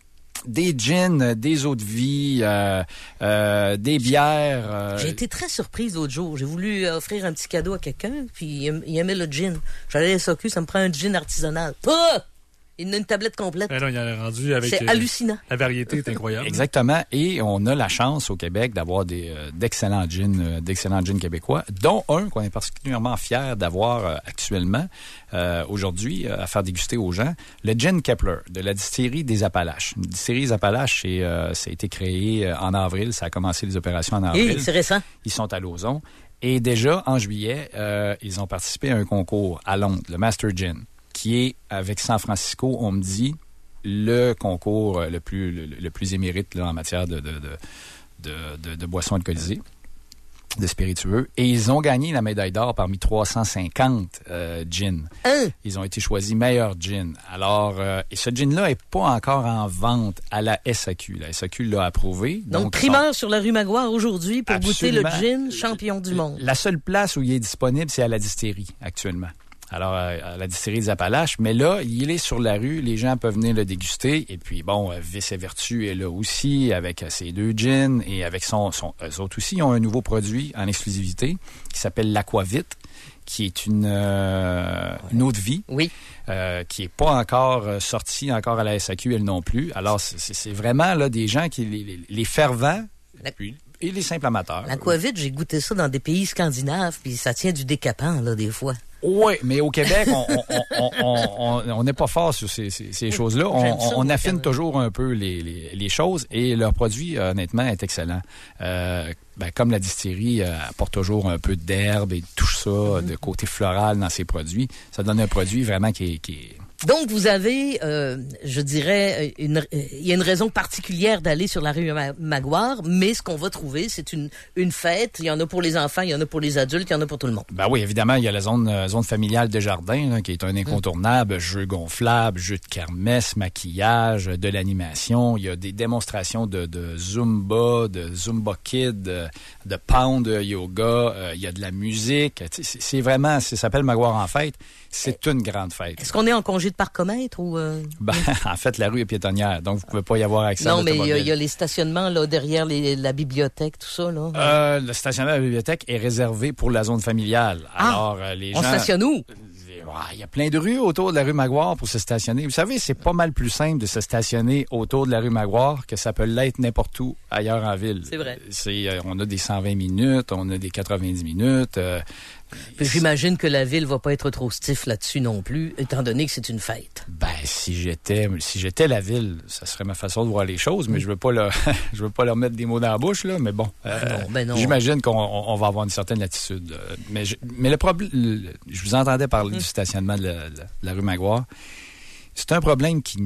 des gins, des eaux de vie, euh, euh, des bières. Euh... J'ai été très surprise l'autre jour. J'ai voulu offrir un petit cadeau à quelqu'un, puis il, il aimait le gin. J'allais à la S A Q, ça me prend un gin artisanal. Ah! Il a une tablette complète. Ben non, il a rendu avec. C'est euh, hallucinant. La variété est incroyable. Exactement. Et on a la chance au Québec d'avoir des euh, d'excellents gins, euh, d'excellents gins québécois, dont un qu'on est particulièrement fiers d'avoir euh, actuellement, euh, aujourd'hui, euh, à faire déguster aux gens, le gin Kepler de la distillerie des Appalaches. Une distillerie des Appalaches, c'est, euh, ça a été créé euh, en avril. Ça a commencé les opérations en avril. Et c'est récent. Ils sont à Lauson. Et déjà, en juillet, euh, ils ont participé à un concours à Londres, le Master Gin, qui est, avec San Francisco, on me dit, le concours le plus, le, le plus émérite là, en matière de, de, de, de, de, de boissons alcoolisées, de spiritueux. Et ils ont gagné la médaille d'or parmi trois cent cinquante euh, gins. Hein? Ils ont été choisis meilleurs gins. Alors, euh, et ce gin-là n'est pas encore en vente à la S A Q. La S A Q l'a approuvé. Donc, donc primeur sont... sur la rue Maguire aujourd'hui pour Absolument. goûter le gin champion du monde. La seule place où il est disponible, c'est à la distillerie, actuellement. Alors, à la distillerie des Appalaches. Mais là, il est sur la rue. Les gens peuvent venir le déguster. Et puis, bon, Vice et Vertu est là aussi avec ses deux gins et avec son, son... Eux autres aussi, ils ont un nouveau produit en exclusivité qui s'appelle l'Aquavit, qui est une, euh, ouais. une eau de vie. Oui. Euh, qui n'est pas encore euh, sortie encore à la S A Q, elle non plus. Alors, c'est, c'est vraiment là des gens qui, les, les fervents, la... puis, et les simples amateurs. L'Aquavit, j'ai goûté ça dans des pays scandinaves, puis ça tient du décapant, là, des fois. Oui, mais au Québec, on n'est pas fort sur ces, ces, ces choses-là. On, on, on affine toujours un peu les, les, les choses et leur produit, honnêtement, est excellent. Euh, ben, comme la distillerie euh, apporte toujours un peu d'herbe et tout ça, mm-hmm. de côté floral dans ses produits, ça donne un produit vraiment qui est... Qui est Donc, vous avez, euh, je dirais, une, euh, il y a une raison particulière d'aller sur la rue Maguire, mais ce qu'on va trouver, c'est une, une fête. Il y en a pour les enfants, il y en a pour les adultes, il y en a pour tout le monde. Ben oui, évidemment, il y a la zone, euh, zone familiale de jardin, là, qui est un incontournable. Mmh. Jeux gonflables, jeux de kermesse, maquillage, de l'animation. Il y a des démonstrations de, de Zumba, de Zumba Kid, de, de Pound Yoga. Euh, il y a de la musique. C'est, c'est vraiment, ça s'appelle Maguire en fête. C'est une grande fête. Est-ce qu'on est en congé de parcomètre ou... Euh... Ben, en fait, la rue est piétonnière, donc vous pouvez pas y avoir accès. Non, mais il y, y a les stationnements là derrière les, la bibliothèque, tout ça, là. Euh, le stationnement de la bibliothèque est réservé pour la zone familiale. Ah, alors, euh, les on gens... stationne où? Il y a plein de rues autour de la rue Maguire pour se stationner. Vous savez, c'est pas mal plus simple de se stationner autour de la rue Maguire que ça peut l'être n'importe où ailleurs en ville. C'est vrai. C'est, euh, on a des cent vingt minutes, on a des quatre-vingt-dix minutes. Euh, Puis j'imagine que la ville va pas être trop stiff là-dessus non plus, étant donné que c'est une fête. Ben, si j'étais, si j'étais la ville, ça serait ma façon de voir les choses, mais je veux pas leur, je veux pas leur mettre des mots dans la bouche, là, mais bon. Euh, non, ben non. J'imagine qu'on on va avoir une certaine latitude. Mais, je, mais le problème, je vous entendais parler hum. du stationnement de la, de la rue Maguire. C'est un problème qui,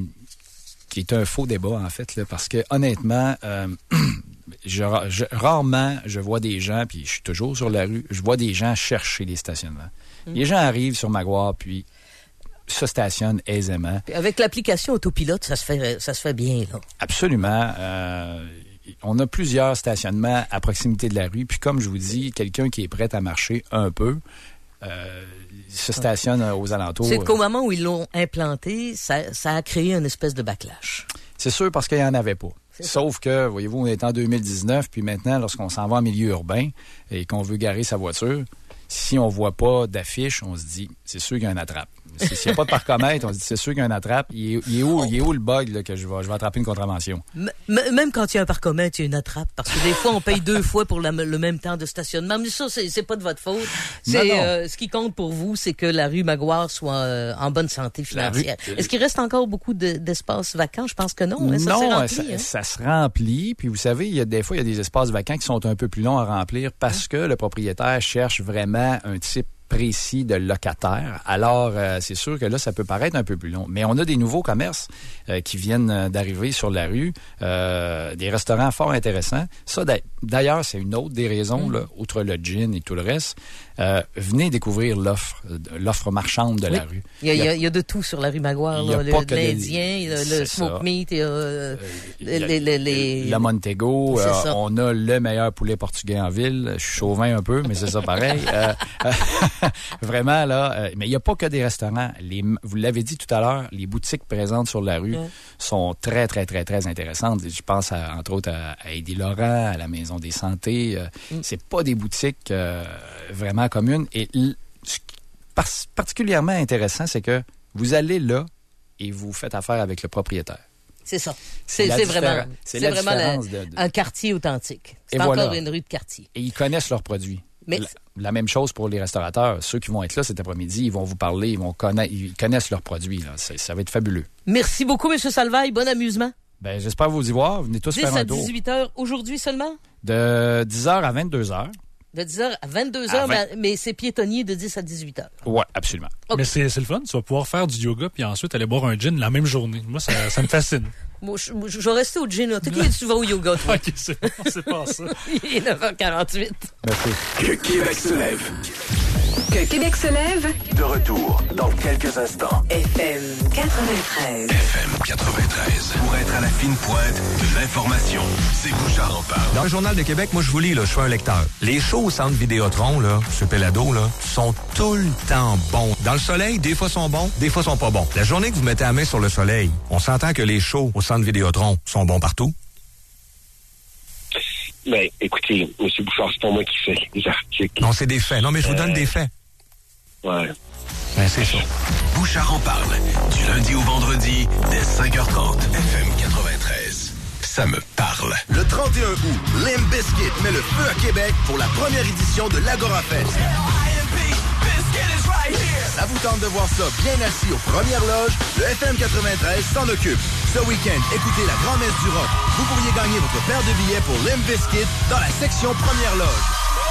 qui est un faux débat, en fait, là, parce que, honnêtement, euh, Je, je, rarement, je vois des gens, puis je suis toujours sur la rue, je vois des gens chercher les stationnements. Mmh. Les gens arrivent sur Maguire, puis se stationnent aisément. Puis avec l'application Autopilote, ça se fait, ça se fait bien, là. Absolument. Euh, on a plusieurs stationnements à proximité de la rue, puis comme je vous dis, quelqu'un qui est prêt à marcher un peu, euh, se stationne aux alentours. C'est qu'au moment où ils l'ont implanté, ça, ça a créé une espèce de backlash. C'est sûr, parce qu'il n'y en avait pas. Sauf que, voyez-vous, on est en deux mille dix-neuf, puis maintenant, lorsqu'on s'en va en milieu urbain et qu'on veut garer sa voiture, si on voit pas d'affiche, on se dit, c'est sûr qu'il y a un attrape. S'il n'y a pas de parcomètre, on se dit, c'est sûr qu'il y a un attrape. Il est, il est, où, il est où le bug là, que je vais, je vais attraper une contravention? M- même quand il y a un parcomètre, il y a une attrape. Parce que des fois, on paye deux fois pour la, le même temps de stationnement. Mais ça, c'est, c'est pas de votre faute. C'est, non, non. Euh, ce qui compte pour vous, c'est que la rue Maguire soit euh, en bonne santé financière. Rue... Est-ce qu'il reste encore beaucoup de, d'espaces vacants? Je pense que non. Hein, ça non, rempli, ça, hein? ça se remplit. Puis vous savez, il y a des fois, il y a des espaces vacants qui sont un peu plus longs à remplir parce que le propriétaire cherche vraiment un type précis de locataire. Alors, euh, c'est sûr que là, ça peut paraître un peu plus long. Mais on a des nouveaux commerces euh, qui viennent d'arriver sur la rue, euh, des restaurants fort intéressants. Ça, d'ailleurs, c'est une autre des raisons, mmh. là, outre le gin et tout le reste. Euh, venez découvrir l'offre, l'offre marchande de oui. la rue. Il y, a, il, y a, il y a de tout sur la rue Maguire. Là, le, l'Indien, le, le smoke meat, et, euh, euh, les, les, les... la Montego. Euh, on a le meilleur poulet portugais en ville. Je suis chauvin un peu, mais c'est ça pareil. euh, vraiment, là. Euh, mais il n'y a pas que des restaurants. Les, vous l'avez dit tout à l'heure, les boutiques présentes sur la rue ouais. sont très, très, très, très intéressantes. Je pense, à, entre autres, à, à Eddie Laurent, à la Maison des Santés. Euh, mm. C'est pas des boutiques euh, vraiment communes. Et l- ce qui est particulièrement intéressant, c'est que vous allez là et vous faites affaire avec le propriétaire. C'est ça. C'est, c'est, c'est vraiment, c'est c'est la vraiment la, de, de... un quartier authentique. C'est et encore voilà. une rue de quartier. Et ils connaissent leurs produits. Mais... La, la même chose pour les restaurateurs. Ceux qui vont être là cet après-midi, ils vont vous parler, ils, vont connaître, ils connaissent leurs produits. Là. C'est, ça va être fabuleux. Merci beaucoup, M. Salvaille. Bon amusement. Ben, j'espère vous y voir. Venez tous faire un tour. dix à dix-huit heures aujourd'hui seulement? De dix heures à vingt-deux heures. De dix heures à vingt-deux heures, vingt... mais, mais c'est piétonnier de dix à dix-huit heures. Oui, absolument. Okay. Mais c'est, c'est le fun. Tu vas pouvoir faire du yoga puis ensuite aller boire un gin la même journée. Moi, ça, ça me fascine. Moi, je, je, je vais rester au gin. Là. T'es qui tu vas au yoga, toi? OK, c'est bon, c'est pas ça. Il est neuf heures quarante-huit. Merci. Que Québec se lève. Que Québec se lève. De retour dans quelques instants. F M quatre-vingt-treize. F M quatre-vingt-treize. Pour être à la fine pointe de l'information, c'est Bouchard en parle. Dans le Journal de Québec, moi je vous lis, là, je suis un lecteur. Les shows au Centre Vidéotron, là, ce Pelado, là, sont tout le temps bons. Dans le soleil, des fois sont bons, des fois sont pas bons. La journée que vous mettez la main sur le soleil, on s'entend que les shows au Centre Vidéotron sont bons partout. Ben, écoutez, M. Bouchard, c'est pas moi qui fais les articles. Non, c'est des faits. Non, mais je vous euh... donne des faits. Ouais. Ben, c'est ça. Bouchard en parle. Du lundi au vendredi, dès cinq heures trente. F M quatre-vingt-treize. Ça me parle. Le trente et un août, Limp Bizkit met le feu à Québec pour la première édition de l'Agora Fest. Ça vous tente de voir ça bien assis aux premières loges? Le F M quatre-vingt-treize s'en occupe. Ce week-end, écoutez la grand-messe du rock. Vous pourriez gagner votre paire de billets pour Limp Bizkit dans la section première loge.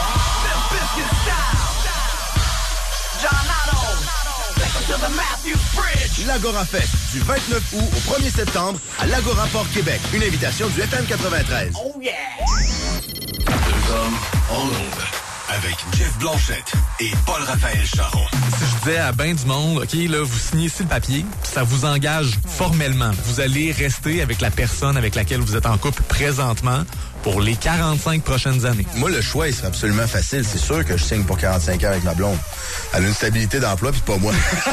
L'Agora Fest, du vingt-neuf août au premier septembre à l'Agora Port-Québec. Une invitation du F M quatre-vingt-treize. Oh yeah! Deux hommes en ondes. Avec Jeff Blanchette et Paul-Raphaël Charon. Si je disais à ben du monde, OK, là, vous signez ici le papier, ça vous engage formellement. Vous allez rester avec la personne avec laquelle vous êtes en couple présentement pour les quarante-cinq prochaines années. Moi, le choix, il serait absolument facile. C'est sûr que je signe pour quarante-cinq ans avec ma blonde. Elle a une stabilité d'emploi, puis pas moi.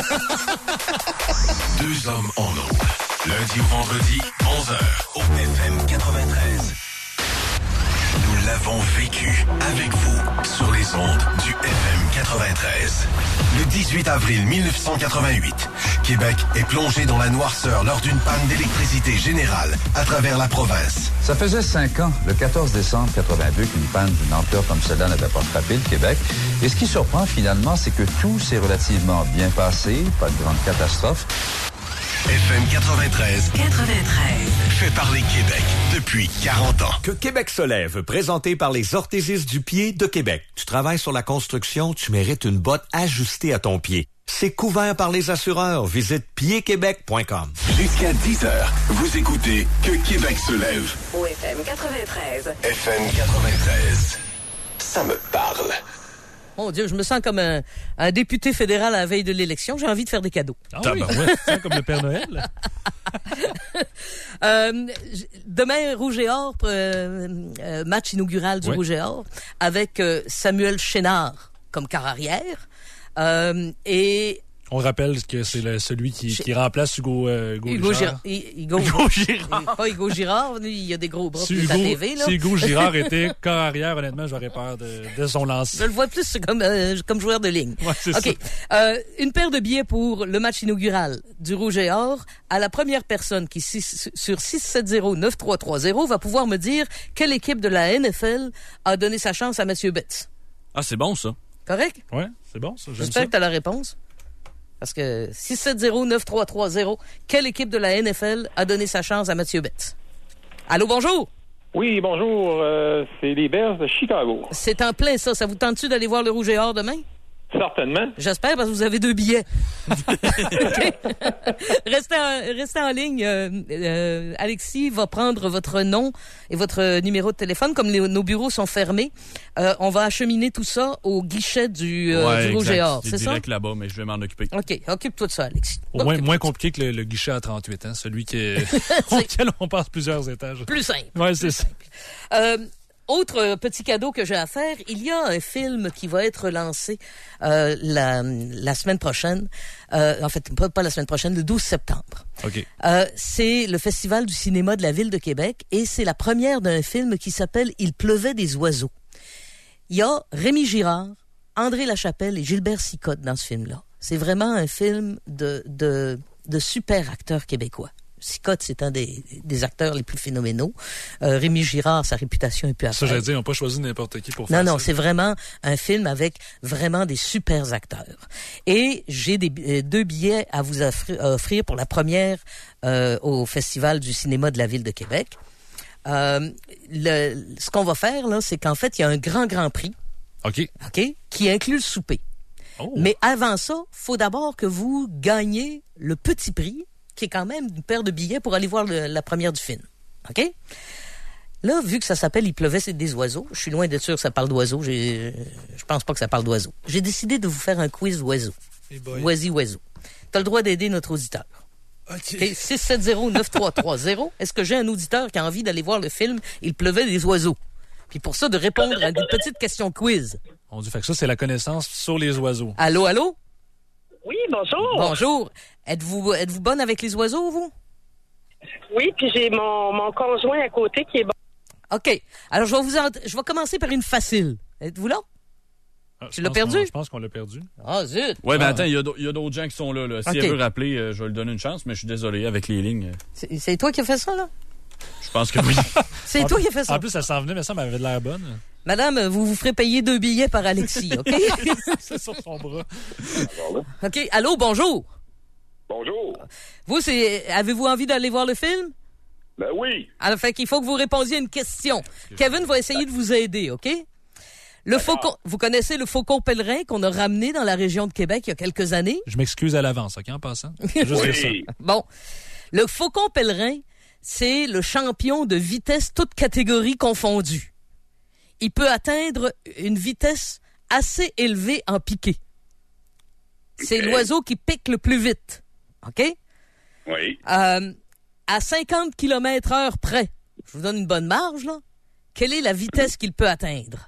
Deux hommes en ondes. Lundi au vendredi, onze heures, au F M quatre-vingt-treize. Nous l'avons vécu avec vous sur les ondes du F M quatre-vingt-treize. Le dix-huit avril mille neuf cent quatre-vingt-huit, Québec est plongé dans la noirceur lors d'une panne d'électricité générale à travers la province. Ça faisait cinq ans, le quatorze décembre quatre-vingt-deux, qu'une panne d'une ampleur comme cela n'avait pas frappé le Québec. Et ce qui surprend finalement, c'est que tout s'est relativement bien passé, pas de grande catastrophe. F M quatre-vingt-treize. quatre-vingt-treize. Fait parler Québec depuis quarante ans. Que Québec se lève, présenté par les orthésistes du pied de Québec. Tu travailles sur la construction, tu mérites une botte ajustée à ton pied. C'est couvert par les assureurs. Visite pied québec point com. Jusqu'à dix heures, vous écoutez Que Québec se lève. Au F M quatre-vingt-treize. F M quatre-vingt-treize. Ça me parle. Mon Dieu, je me sens comme un, un député fédéral à la veille de l'élection. J'ai envie de faire des cadeaux. Ah oui, c'est comme le Père Noël. euh, demain, Rouge et Or, euh, euh, match inaugural du oui. Rouge et Or, avec euh, Samuel Chénard comme quart arrière. Euh, et... On rappelle que c'est le, celui qui, qui remplace Hugo, euh, Hugo, Hugo Girard. Gir- Hugo, Hugo Girard. Pas Hugo Girard, lui, il y a des gros bras si plus Hugo, à T V. Là. Si Hugo Girard était corps arrière, honnêtement, j'aurais peur de, de son lancer. Je le vois plus comme, euh, comme joueur de ligne. Ouais, c'est OK. Euh, une paire de billets pour le match inaugural du Rouge et Or. À la première personne qui, six, sur six sept zéro neuf trois trois zéro, va pouvoir me dire quelle équipe de la N F L a donné sa chance à M. Betts. Ah, c'est bon, ça. Correct? Oui, c'est bon, ça. J'espère ça. que tu as la réponse. Parce que six sept zéro neuf trois trois zéro, quelle équipe de la N F L a donné sa chance à Mathieu Betts? Allô, bonjour? Oui, bonjour. Euh, c'est les Bears de Chicago. C'est en plein ça. Ça vous tente-tu d'aller voir le Rouge et Or demain? Certainement. J'espère, parce que vous avez deux billets. restez, en, restez en ligne. Euh, euh, Alexis va prendre votre nom et votre numéro de téléphone. Comme les, nos bureaux sont fermés, euh, on va acheminer tout ça au guichet du, euh, ouais, du Rouge et Or. C'est, c'est direct ça? là-bas, mais je vais m'en occuper. OK. Occupe-toi de ça, Alexis. Au moins, moins compliqué que le, le guichet à trente-huit, hein, celui qui est, auquel on passe plusieurs étages. Plus simple. Ouais, c'est ça. Euh, Autre petit cadeau que j'ai à faire, il y a un film qui va être lancé euh, la, la semaine prochaine. Euh, en fait, pas, pas la semaine prochaine, le douze septembre. OK. Euh, c'est le Festival du cinéma de la Ville de Québec et c'est la première d'un film qui s'appelle « Il pleuvait des oiseaux ». Il y a Rémi Girard, André Lachapelle et Gilbert Sicotte dans ce film-là. C'est vraiment un film de, de, de super acteurs québécois. Sicotte, c'est un des, des acteurs les plus phénoménaux. Euh, Rémi Girard, sa réputation est plus à Ça, faire. j'allais dire, ils n'ont pas choisi n'importe qui pour Non, faire non, ça. c'est vraiment un film avec vraiment des super acteurs. Et j'ai des, euh, deux billets à vous offrir, à offrir pour la première euh, au Festival du cinéma de la Ville de Québec. Euh, le, ce qu'on va faire, là, c'est qu'en fait, il y a un grand, grand prix. OK. OK? Qui inclut le souper. Oh. Mais avant ça, faut d'abord que vous gagniez le petit prix, qui est quand même une paire de billets pour aller voir le, la première du film. OK? Là, vu que ça s'appelle « Il pleuvait, c'est des oiseaux », je suis loin d'être sûr que ça parle d'oiseaux. J'ai, je pense pas que ça parle d'oiseaux. J'ai décidé de vous faire un quiz oiseau. Hey Oisie oiseau. Tu as le droit d'aider notre auditeur. OK. Okay, six sept zéro neuf trois trois zéro. Est-ce que j'ai un auditeur qui a envie d'aller voir le film « Il pleuvait des oiseaux ». Puis pour ça, de répondre à des petites questions quiz. On dit, fait que ça, c'est la connaissance sur les oiseaux. Allô, allô? Oui, bonjour. Bonjour. Êtes-vous, êtes-vous bonne avec les oiseaux, vous? Oui, puis j'ai mon, mon conjoint à côté qui est bon. OK. Alors, je vais vous en... je vais commencer par une facile. Êtes-vous là? Ah, tu l'as perdu? Je pense qu'on l'a perdu. Ah, zut. Ouais, ben ah. attends, il y, y a d'autres gens qui sont là. là. Si OK. elle veut rappeler, euh, je vais lui donner une chance, mais je suis désolé, avec les lignes. C'est, c'est toi qui as fait ça, là? Je pense que oui. C'est en toi plus, qui as fait ça. En plus, ça s'en venait, mais ça m'avait de l'air bonne. Madame, vous vous ferez payer deux billets par Alexis, OK? C'est sur son bras. OK. Allô, bonjour. Bonjour. Vous, c'est, avez-vous envie d'aller voir le film? Ben oui. Alors, fait qu'il faut que vous répondiez à une question. Kevin va essayer de vous aider, OK? Le faucon, vous connaissez le faucon pèlerin qu'on a ramené dans la région de Québec il y a quelques années? Je m'excuse à l'avance, OK, en passant? Juste Oui. dire ça. Bon. Le faucon pèlerin, c'est le champion de vitesse toutes catégories confondues. Il peut atteindre une vitesse assez élevée en piqué. C'est Ok. l'oiseau qui pique le plus vite. OK? Oui. Euh, à cinquante kilomètres heure près, je vous donne une bonne marge, là. Quelle est la vitesse qu'il peut atteindre?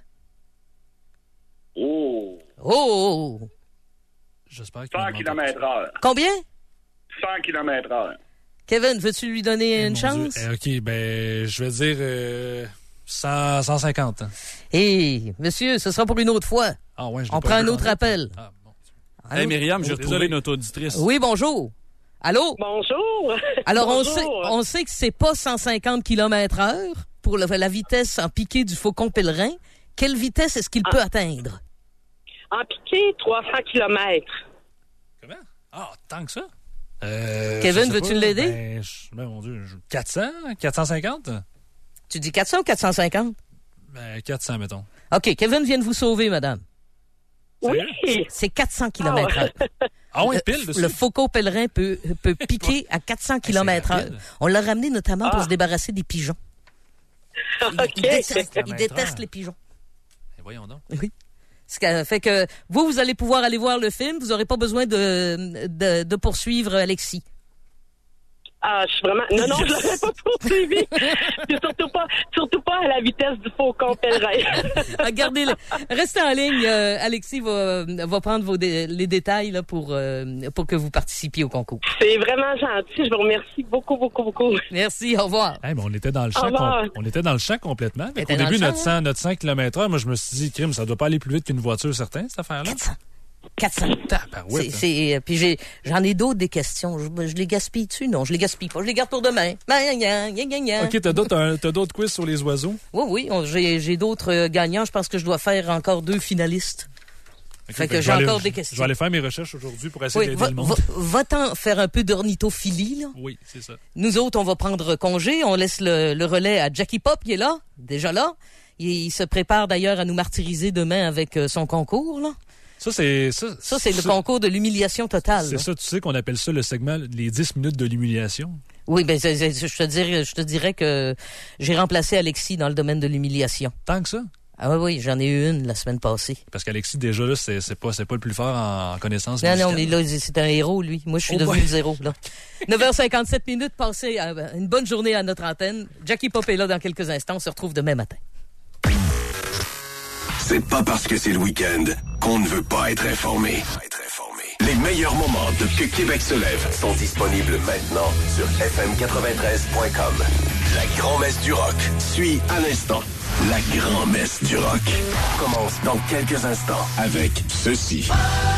Oh. Oh! J'espère qu'il cent kilomètres heure. Combien? cent kilomètres heure. Kevin, veux-tu lui donner Eh, une mon chance? Dieu. Eh, OK, ben, je vais dire euh, cent, cent cinquante. Hé, monsieur, ce sera pour une autre fois. Ah ouais, je l'ai On pas prend vu un en autre autre. appel. Ah, bon. Allô? Hey Myriam, j'ai Oh, retrouvé désolé. notre auditrice. Oui, bonjour. Allô? Bonjour. Alors, on Bonjour. sait, on sait que c'est pas cent cinquante kilomètres heure pour le- la vitesse en piqué du faucon pèlerin. Quelle vitesse est-ce qu'il Ah. peut atteindre? En piqué, trois cents kilomètres. Comment? Ah, tant que ça? Euh, Kevin, je sais veux-tu pas. l'aider? Ben, je- ben, mon Dieu, je- quatre cents? quatre cent cinquante? Tu dis quatre cents ou quatre cent cinquante? Ben, quatre cents, mettons. OK, Kevin vient de vous sauver, madame. Oui. C'est quatre cents kilomètres heure. Ah ouais, Le- pile dessus? Le faucon pèlerin peut, peut piquer à quatre cents kilomètres heure. rapide. On l'a ramené notamment pour Ah. se débarrasser des pigeons. Il, il OK. déteste, il Kilomètres déteste heure. les pigeons. Ben, voyons donc. Oui. Ce qui fait que vous, vous allez pouvoir aller voir le film. Vous n'aurez pas besoin de, de, de poursuivre Alexis. Ah, je suis vraiment... Non, non, je l'aurais pas poursuivi. Puis surtout pas, surtout pas à la vitesse du faucon pèlerin. Regardez, restez en ligne. Euh, Alexis va, va prendre vos dé- les détails là, pour, euh, pour que vous participiez au concours. C'est vraiment gentil. Je vous remercie beaucoup, beaucoup, beaucoup. Merci, au revoir. Hey, mais on était dans le Au champ, revoir. com- on était dans le champ complètement. Fait Était Au dans début, le champ, notre cent, notre cent kilomètres heure, moi, je me suis dit, crime, ça doit pas aller plus vite qu'une voiture, certain, cette affaire-là. quatre cents. quatre cents. Tabarouette, C'est, c'est, puis j'ai, j'en ai d'autres des questions. Je, je les gaspille-tu? Non, je les gaspille pas. Je les garde pour demain. Ben, gna, gna, gna, gna. OK, t'as d'autres, un- t'as d'autres quiz sur les oiseaux? Oui, oui, on- j'ai, j'ai d'autres euh, gagnants. Je pense que je dois faire encore deux finalistes. OK, Fait que ben, je j'ai vais aller- encore des je- questions. Je vais aller faire mes recherches aujourd'hui pour essayer Oui, d'aider va, le monde. va, va-t'en faire un peu d'ornithophilie, là. Oui, c'est ça. Nous autres, on va prendre congé. On laisse le, le relais à Jackie Pop, qui est là, déjà là. Il, il se prépare d'ailleurs à nous martyriser demain avec euh, son concours, là. Ça, c'est... Ça, ça c'est ça, le concours de l'humiliation totale. C'est là. ça, tu sais qu'on appelle ça le segment les dix minutes de l'humiliation? Oui, ben je te dirais, je te dirais que j'ai remplacé Alexis dans le domaine de l'humiliation. Tant que ça? Ah oui, oui, j'en ai eu une la semaine passée. Parce qu'Alexis, déjà, là, c'est, c'est, pas, c'est pas le plus fort en, en connaissance non, musicale. Non, mais là, c'est un héros, lui. Moi, je suis oh devenu boy. zéro, là. neuf heures cinquante-sept minutes, passez une bonne journée à notre antenne. Jackie Pop est là dans quelques instants. On se retrouve demain matin. C'est pas parce que c'est le week-end qu'on ne veut pas être informé. Être informé. Les meilleurs moments de Que Québec se lève sont disponibles maintenant sur F M quatre-vingt-treize point com. La grand-messe du rock suit à l'instant. La grand-messe du rock commence dans quelques instants avec ceci.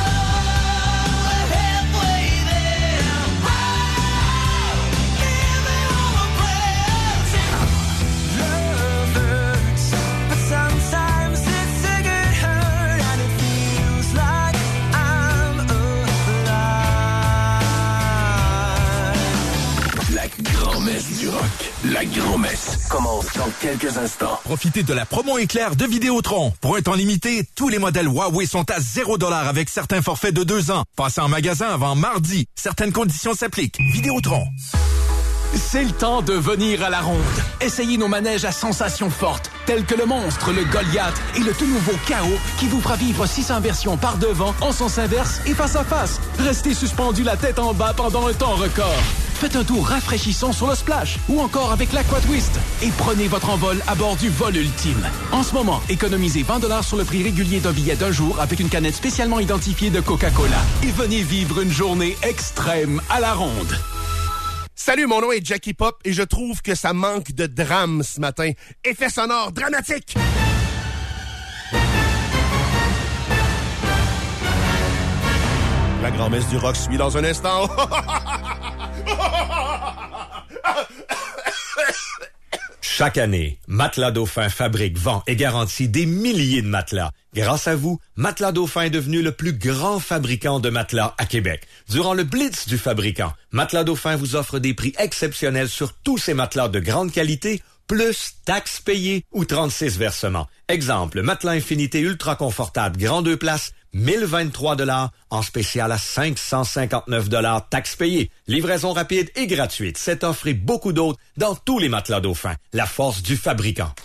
Grand-messe du rock. La grand-messe commence dans quelques instants. Profitez de la promo éclair de Vidéotron. Pour un temps limité, tous les modèles Huawei sont à zéro dollar avec certains forfaits de deux ans. Passez en magasin avant mardi. Certaines conditions s'appliquent. Vidéotron. C'est le temps de venir à la ronde. Essayez nos manèges à sensations fortes, tels que le Monstre, le Goliath et le tout nouveau K O qui vous fera vivre six inversions par devant, en sens inverse et face à face. Restez suspendu la tête en bas pendant un temps record. Faites un tour rafraîchissant sur le Splash ou encore avec l'Aqua Twist et prenez votre envol à bord du vol ultime. En ce moment, économisez vingt dollars sur le prix régulier d'un billet d'un jour avec une canette spécialement identifiée de Coca-Cola et venez vivre une journée extrême à la ronde. Salut, mon nom est Jackie Pop et je trouve que ça manque de drame ce matin. Effet sonore dramatique! La grand-messe du rock suit dans un instant. Chaque année, Matelas Dauphin fabrique, vend et garantit des milliers de matelas. Grâce à vous, Matelas Dauphin est devenu le plus grand fabricant de matelas à Québec. Durant le Blitz du fabricant, Matelas Dauphin vous offre des prix exceptionnels sur tous ces matelas de grande qualité, plus taxes payées ou trente-six versements. Exemple, matelas Infinité ultra confortable, grand deux places, mille vingt-trois dollars en spécial à cinq cent cinquante-neuf dollars taxes payées. Livraison rapide et gratuite. Cette offre et beaucoup d'autres dans tous les matelas Dauphin. La force du fabricant.